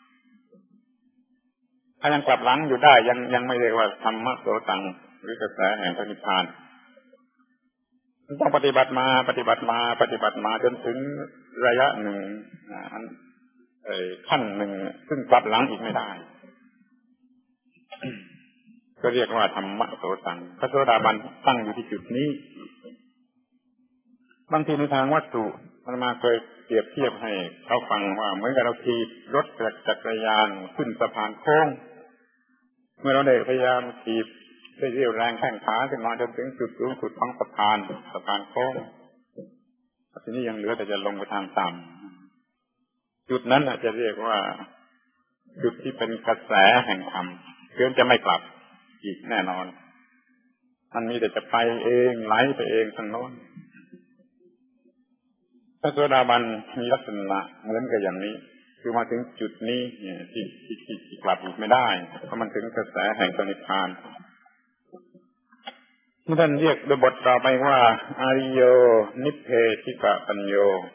A: ถ้ายังกลับหลังอยู่ได้ยังไม่เรียกว่าธรรมะโสตังหรือกระแสแห่งพระนิพพานต้องปฏิบัติมาจนถึงระยะหนึ่งขั้นหนึ่งซึ่งกลับหลังอีกไม่ได้ก็เรียกว่าธรรมะโสตังพระโสดาบันตั้งอยู่ที่จุดนี้บางทีในทางวัตถุมันมาเคยเปรียบเทียบให้เขาฟังว่าเหมือนกับเราขี่รถจักรยานขึ้นสะพานโค้งเมื่อเราได้พยายามขี่ได้เรี่ยวแรงแข้งขาขึ้นมาจนถึงจุดสูงสุดของสะพานโค้งทีนี้ยังเหลือแต่จะลงไปทางต่ำจุดนั้นอาจจะเรียกว่าจุดที่เป็นกระแสแห่งธรรมเกินจะไม่กลับอีกแน่นอนมันมีแต่จะไปเองไหลไปเองทางโน้นพระโสดาบันมีลักษณะเหมือนกับอย่างนี้คือมาถึงจุดนี้ที่กลับอีกไม่ได้เพราะมันถึงกระแสแห่งพระนิพพานท่านเรียกโดยบทต่อไปว่าอาริโยนิพเพธิกะปัญโย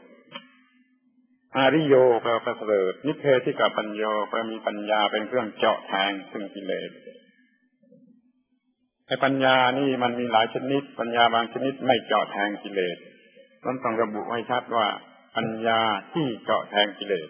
A: อาริโยแปลว่าประเสริฐนิพเพธิกะปัญโยแปลมีปัญญาเป็นเครื่องเจาะแทงซึ่งกิเลสไอ้ปัญญานี่มันมีหลายชนิดปัญญาบางชนิดไม่เจาะแทงกิเลสต้องระบุไว้ชัดว่าปัญญาที่เจาะแทงกิเลส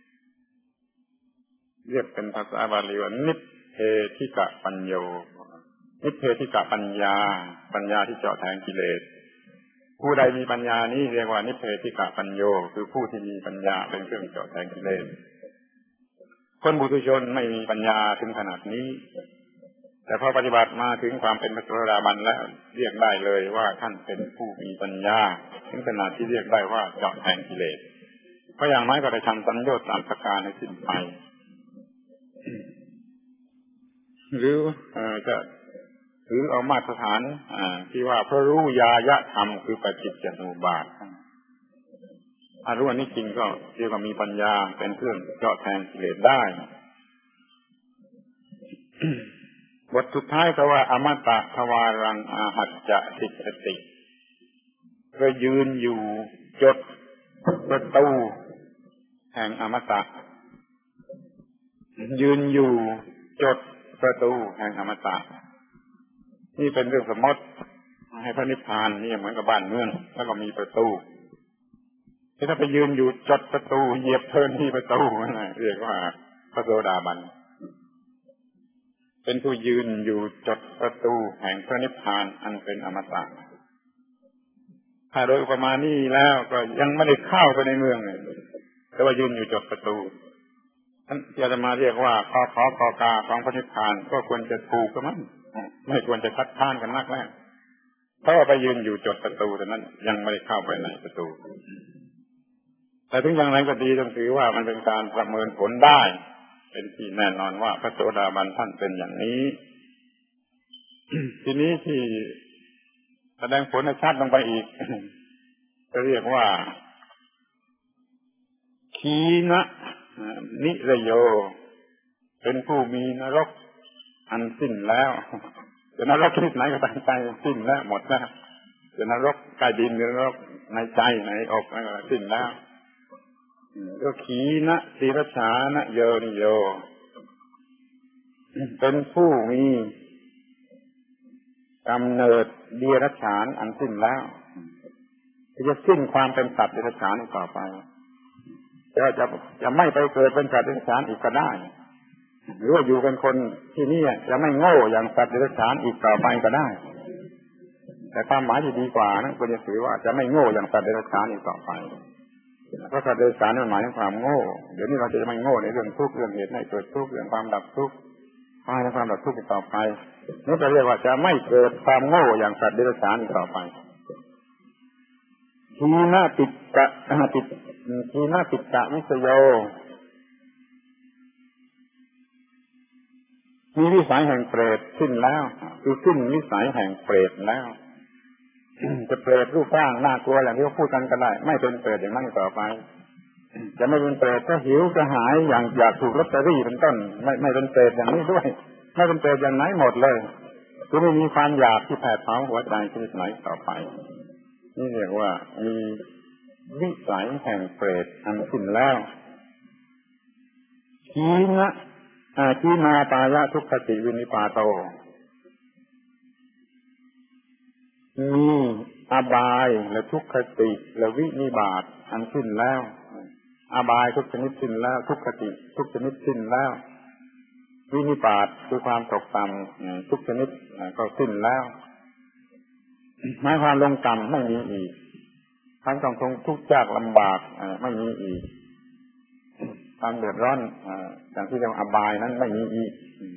A: เรียกเป็นภาษาบาลีว่านิพเพธิกะปัญโยนิพเพธิกะปัญญาปัญญาที่เจาะแทงกิเลสผู้ใดมีปัญญานี้เรียกว่านิพเพธิกะปัญโยคือผู้ที่มีปัญญาเป็นเครื่องเจาะแทงกิเลสคนบุตุชนไม่มีปัญญาถึงขนาดนี้แต่พอปฏิบัติมาถึงความเป็นพระโสดาบันแล้วเรียกได้เลยว่าท่านเป็นผู้มีปัญญาถึงขนาดที่เรียกได้ว่าเจาะแทงกิเลสเพราะอย่างน้อยก็ได้ทำสัญโยชน์3 ประการให้สิ้นไปหรือจะถือเอามาตรฐานที่ว่าเพราะรู้ญายธรรมคือปฏิจจสมุปบาทถ้ารู้อันนี้จริงก็เรียกว่ามีปัญญาเป็นเครื่องเจาะแทงกิเลสได้ บทสุดท้ายก็ว่าอมตะทวารังอาหัจจะสิกติก็ยืนอยู่จดประตูแห่งอมตะยืนอยู่จดประตูแห่งอมตะนี่เป็นเรื่องสมมติให้พระนิพพานนี่เหมือนกับบ้านเมืองแล้วก็มีประตูถ้าไปยืนอยู่จดประตูเหยียบเทินที่ประตูเรียกว่าพระโสดาบันเป็นผู้ยืนอยู่จดประตูแห่งพระนิพพานอันเป็นอมตะถ้าโดยอุปมานี้แล้วก็ยังไม่ได้เข้าไปในเมืองเลยแต่ว่ายืนอยู่จดประตูท่านจะมาเรียกว่าคอกาของพระนิพพานก็ควรจะถูกกันมั้งไม่ควรจะคัดค้านกันมากแล้วเพราะว่าไปยืนอยู่จดประตูแต่นั้นยังไม่ได้เข้าไปในประตูแต่ถึงอย่างไรก็ดีต้องถือว่ามันเป็นการประเมินผลได้เป็นที่แน่นอนว่าพระโสดาบันท่านเป็นอย่างนี้ ทีนี้ที่แสดงผลให้ชัดลงไปอีก จะเรียกว่าขีณนิรโยเป็นผู้มีนรกอันสิ้นแล้วจะนรกชนิดไหนก็ตามใจสิ้นแล้วหมดแล้วจะนรกใต้ดินหรือนรกในใจในอกนั่นก็สิ้นแล้วก็ขีณศีรฉานโยนิโยเป็นผู้มีกำเนิดเดียรฉานอันสิ้นแล้วจะสิ้นความเป็นสัตว์เดรัจฉานต่อไปจะไม่ไปเกิดเป็นสัตว์เดรัจฉานอีกก็ได้หรือว่าอยู่เป็นคนที่นี่จะไม่โง่อย่างสัตว์เดรัจฉานอีกต่อไปก็ได้แต่ความหมายที่ดีกว่านะควรจะถือว่าจะไม่โง่อย่างสัตว์เดรัจฉานอีกต่อไปเพราะสัตว์เดรัจฉานมันหมายถึงความโง่เดี๋ยวนี้เราจะไม่โง่ในเรื่องทุกข์เรื่องเหตุให้เกิดทุกข์เรื่องความดับทุกข์หมายถึงความดับทุกข์ต่อไปนี่จะเรียกว่าจะไม่เกิดความโง่อย่างสัตว์เดรัจฉานอีกต่อไปทีน่าติดกะทีน่าติดกะวิสโยมีวิสัยแห่งเปรตสิ้นแล้วคือสิ้นวิสัยแห่งเปรตแล้ว จะเปรตรูปร่างน่ากลัวอย่างที่เขาพูดกันก็ได้ไม่เป็นเปรตอย่างนั้นต่อไปจะไม่เป็นเปรตก็หิวกระหายอย่างอยากถูกลอตเตอรี่เป็นต้นไม่เป็นเปรตอย่างนี้ด้วยไม่เป็นเปรตอย่างไหนหมดเลยคือไม่มีความอยากที่แผดเผาหัวใจชนิดไหนต่อไปนี่เรียกว่ามีวิสัยแห่งเปรตอันสิ้นแล้วขีณปายะทุกขติวินิปาโตมีอบายและทุกขติและวินิบาตอันสิ้นแล้วอบายทุกชนิดสิ้นแล้วทุกขติทุกชนิดสิ้นแล้ววินิบาตคือความตกต่ำทุกชนิดก็สิ้นแล้วหมายความลงต่ำไม่มีอีกทั้งต้องทุกข์ยากลำบากไม่มีอีกความเดือดร้อนอย่างที่เรียกว่าอบายนั้นไม่มีอีก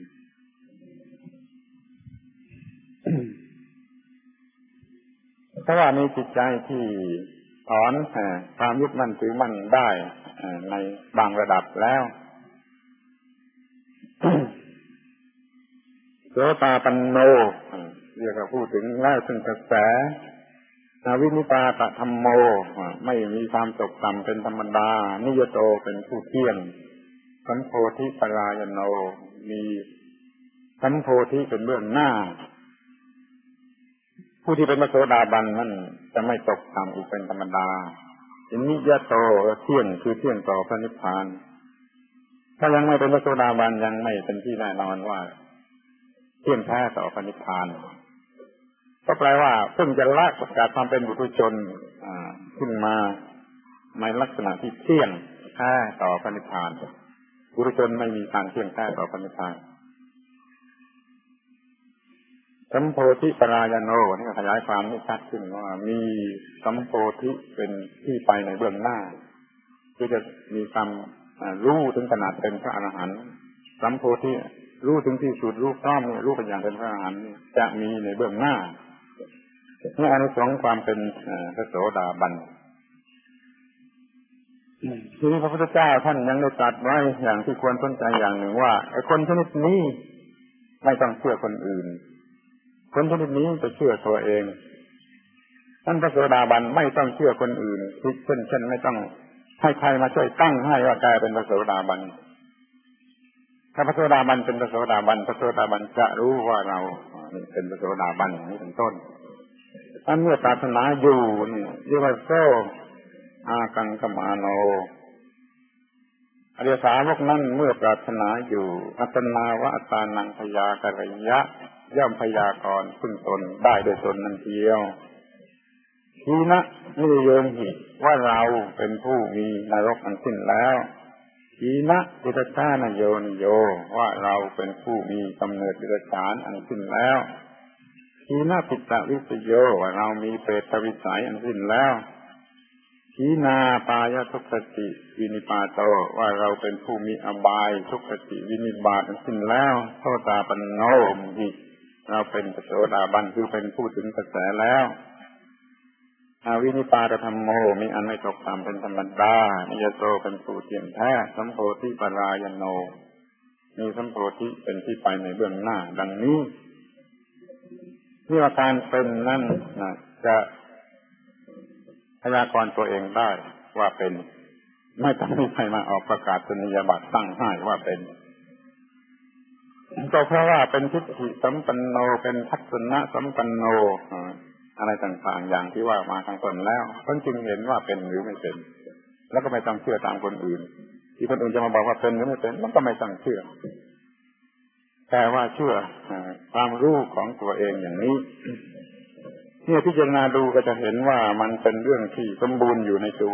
A: เพราะว่ามีจิตใจที่ถอนความยึดมั่นถือมั่นได้ในบางระดับแล้วโสตาปันโนเรียกว่าพูดถึงแล้วซึ่งกระแสวินิปาตธรรมโมไม่มีความตกต่ำเป็นธรรมดานิยโตเป็นผู้เที่ยงสัมโพธิปรายโนมีสัมโพธิเป็นเบื้องหน้าผู้ที่เป็นพระโสดาบันนั้นจะไม่ตกต่ำอีกเป็นธรรมดานิยโตเที่ยงคือเที่ยงต่อพระนิพพานถ้ายังไม่เป็นพระโสดาบันยังไม่เป็นที่แน่นอนว่าเที่ยงแท้ต่อพระนิพพานก็แปลว่าเพิ่งจะละจากความเป็นบุตุชนขึ้นมาในลักษณะที่เที่ยงแท้ต่อพระนิพพานปุถุชนไม่มีทางเที่ยงแท้ต่อพระนิพพานสัมโพธิปรายโนนี่ขยายความให้ชัดขึ้นว่ามีสัมโพธิเป็นที่ไปในเบื้องหน้าคือจะมีความรู้ถึงขนาดเป็นพระอรหันต์สัมโพธิรู้ถึงที่สุดรู้พร้อมรู้กันอย่างเป็นพระอรหันต์จะมีในเบื้องหน้านี่อานิสงส์ความเป็นพระโสดาบันทีนี้พระพุทธเจ้าท่านยังได้ตรัสไว้อย่างที่ควรสนใจอย่างหนึ่งว่าไอ้คนชนิดนี้ไม่ต้องเชื่อคนอื่นคนชนิดนี้จะเชื่อตัวเองท่านพระโสดาบันไม่ต้องเชื่อคนอื่นเช่นไม่ต้องให้ใครมาช่วยตั้งให้ว่าแกเป็นพระโสดาบันถ้าพระโสดาบันเป็นพระโสดาบันพระโสดาบันจะรู้ว่าเราเป็นพระโสดาบันอย่างนี้เป็นต้นอันเมื่อปรารถนาอยู่นี่เรียกว่าโซอากังกมาโนอริยสาวกนั้นเมื่อปรารถนาอยู่อัตนาวะอัตตานังพยากริยะย่อมพยากรณ์พึ่งตนได้โดยตนนั่นเดียวทีนะนิโยมหิว่าเราเป็นผู้มีนรกอันสิ้นแล้วทีนะอุตตานโยนิโยว่าเราเป็นผู้มีกำเนิดดิรัจฉานอันสิ้นแล้วทีนะปิตวิสโยว่าเรามีเปรตวิสัยอันสิ้นแล้วทีนาปายทุกขติวินิปาโตว่าเราเป็นผู้มีอบายทุกขติวินิบาตอันสิ้นแล้วโสตาปันโนหิเราเป็นพระโสดาบันคือเป็นผู้ถึงกระแสแล้วอาวินิปาตธรรมโมมีอันไม่ตกต่ำเป็นธรรมดานิยโตเป็นผู้เที่ยงแท้สัมโพธิปรายโนมีสัมโพธิเป็นที่ไปในเบื้องหน้าดังนี้ที่ว่าการเป็นนั้นจะพยากรณ์ตัวเองได้ว่าเป็นไม่ต้องมีใครมาออกประกาศนียบัตรตั้งให้ว่าเป็นก็เพราะว่าเป็นทิฏฐิสัมปันโนเป็นทัศนะสัมปันโนอะไรต่างๆอย่างที่ว่ามาทางตนแล้วคนจึงเห็นว่าเป็นหรือไม่เป็นแล้วก็ไม่ต้องเชื่อตามคนอื่นที่คนอื่นจะมาบอกว่าเป็นหรือไม่เป็นมันก็ไม่ต้องเชื่อแต่ว่าเชื่อความรู้ของตัวเองอย่างนี้เนี่ยพิจารณาดูก็จะเห็นว่ามันเป็นเรื่องที่สมบูรณ์อยู่ในตัว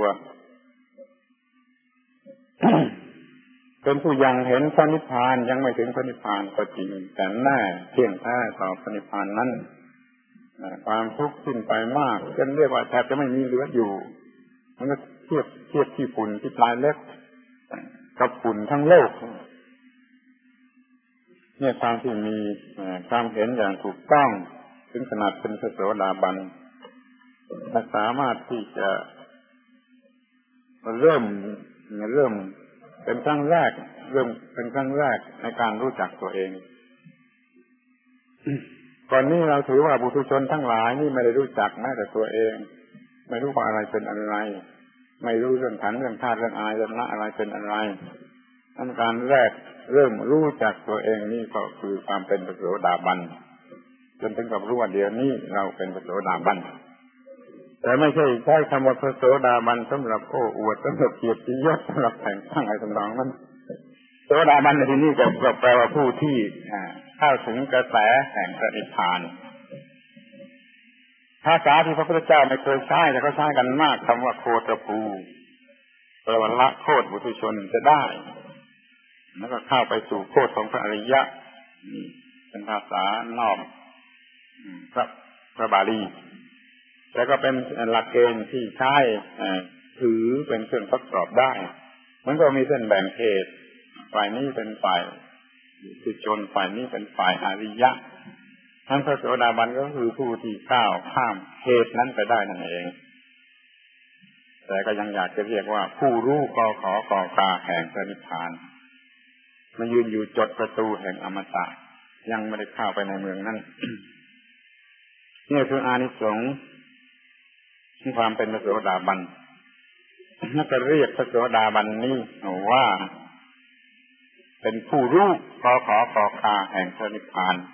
A: เป็นผู้ยังเห็นพระนิพพานยังไม่ถึงพระนิพพานก็จริงแต่แน่เที่ยงแท้ต่อพระนิพพานนั้นความทุกข์สิ้นไปมากจนเรียกว่าแทบจะไม่มีเหลืออยู่มันก็เทียบที่ฝุ่นที่ปลายเล็บกับฝุ่นทั้งโลกเนี่ยความที่มีความเห็นอย่างถูกต้องถึงขนาดเป็นพระโสดาบันสามารถที่จะเริ่มเป็นครั้งแรกในการรู้จักตัวเองก่อนนี้เราถือว่าบุตุชนทั้งหลายนี่ไม่ได้รู้จักแม้แต่ตัวเองไม่รู้ว่าอะไรเป็นอะไรไม่รู้เรื่องขันธ์เรื่องธาตุเรื่องอายเรื่องละอะไรเป็นอะไรอันการแรกเริ่มรู้จักตัวเองนี่ก็คือความเป็นพระโสดาบันจนถึงกับรู้ว่าเดี๋ยวนี้เราเป็นพระโสดาบันแต่ไม่ใช่ใช้คำว่าพระโสดาบันสำหรับโอ้อวดสำหรับเกียรติยศสำหรับแต่งตั้งอะไรต่างๆนั้นโสดาบันในที่นี้ก็แปลว่าผู้ที่เข้าถึงกระแสแห่งพระนิพพานภาษาที่พระพุทธเจ้าไม่เคยใช้แต่ก็ใช้กันมากคำว่าโคตรภูแปลว่าละโคตรบุตุชนจะได้แล้วก็เข้าไปสู่โคตรของพระอริยะเป็นภาษานอกพระบาลีแล้วก็เป็นหลักเกณฑ์ที่ใช้ถือเป็นเครื่องทดสอบได้มันก็มีเส้นแบ่งเขตฝ่ายนี้เป็นฝ่ายบุตุชนฝ่ายนี้เป็นฝ่ายอริยะทั้งพระโสดาบันก็คือผู้ที่ก้าวข้ามเขตนั้นไปได้นั่นเองแต่ก็ยังอยากจะเรียกว่าผู้รู้กขกกาแห่งพระนิพพานมายืนอยู่จดประตูแห่งอมตะยังไม่ได้เข้าไปในเมืองนั้น นี่คืออานิสงส์ของความเป็นพระโสดาบันน่าจะเรียกพระโสดาบันนี้ว่าเป็นผู้รู้กขกกาแห่งพระนิพพาน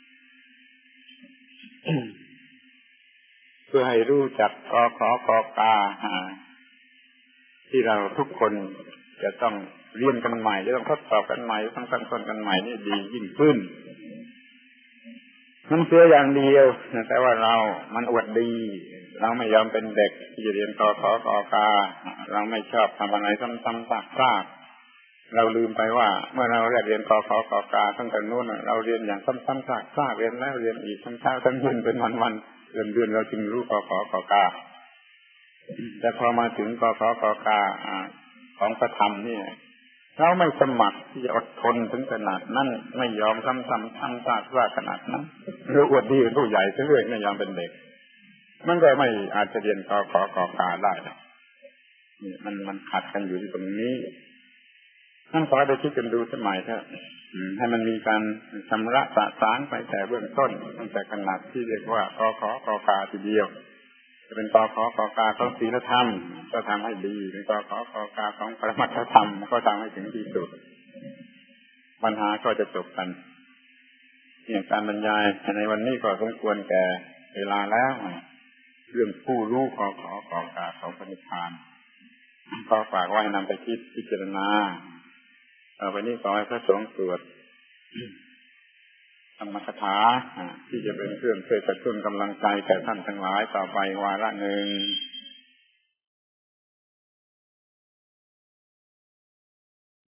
A: เพื่อให้รู้จักกขกกาที่เราทุกคนจะต้องเรียนกันใหม่จะต้องทดสอบกันใหม่ต้องตั้งต้นกันใหม่นี่ดียิ่งขึ้นมันเสียอย่างเดียวแต่ว่ามันอวดดีเราไม่ยอมเป็นเด็กที่จะเรียนกขกกาเราไม่ชอบทำอะไรซ้ำๆซากๆเราลืมไปว่าเมื่อเราเรียนกขกกตั้งแต่นู้นเราเรียนอย่างซ้ำๆซากๆเรียนแล้วเรียนอีกทั้งเช้าทั้งเย็นเป็นวันๆเดือนเราจึงรู้กขกกแต่พอมาถึงกขกกของพระธรรมนี่เราไม่สมัครที่จะอดทนถึงขนาดนั้นไม่ยอมซ้ำซากขนาดนั้นหรืออวดดีเป็นผู้ใหญ่เรื่อยไม่ยอมเป็นเด็กมันก็ไม่อาจจะเรียนกขกได้นี่มันขัดกันอยู่ที่ตรงนี้นั่นขอได้คิดกันดูสมัยเถอะให้มันมีการชำระสะสางไปแต่เบื้องต้นตั้งแต่ขนาดที่เรียกว่ากขกทีเดียวจะเป็นกขกของศีลธรรมก็ทำให้ดีเป็นกขกของปรมัตถธรรมก็ทำให้ถึงที่สุดปัญหาก็จะจบกันเนี่ยการบรรยายในวันนี้ก็สมควรแก่เวลาแล้วเรื่องผู้รู้กขกของพระนิพพานก็ฝากไว้นำไปคิดพิจารณาต่อไปนี้ขอให้พระสงฆ์สวดธรรมคาถาที่จะเป็นเครื่องช่วยกระตุ้นกำลังใจแก่ท่านทั้งหลายต่อไปวาระหนึ่ง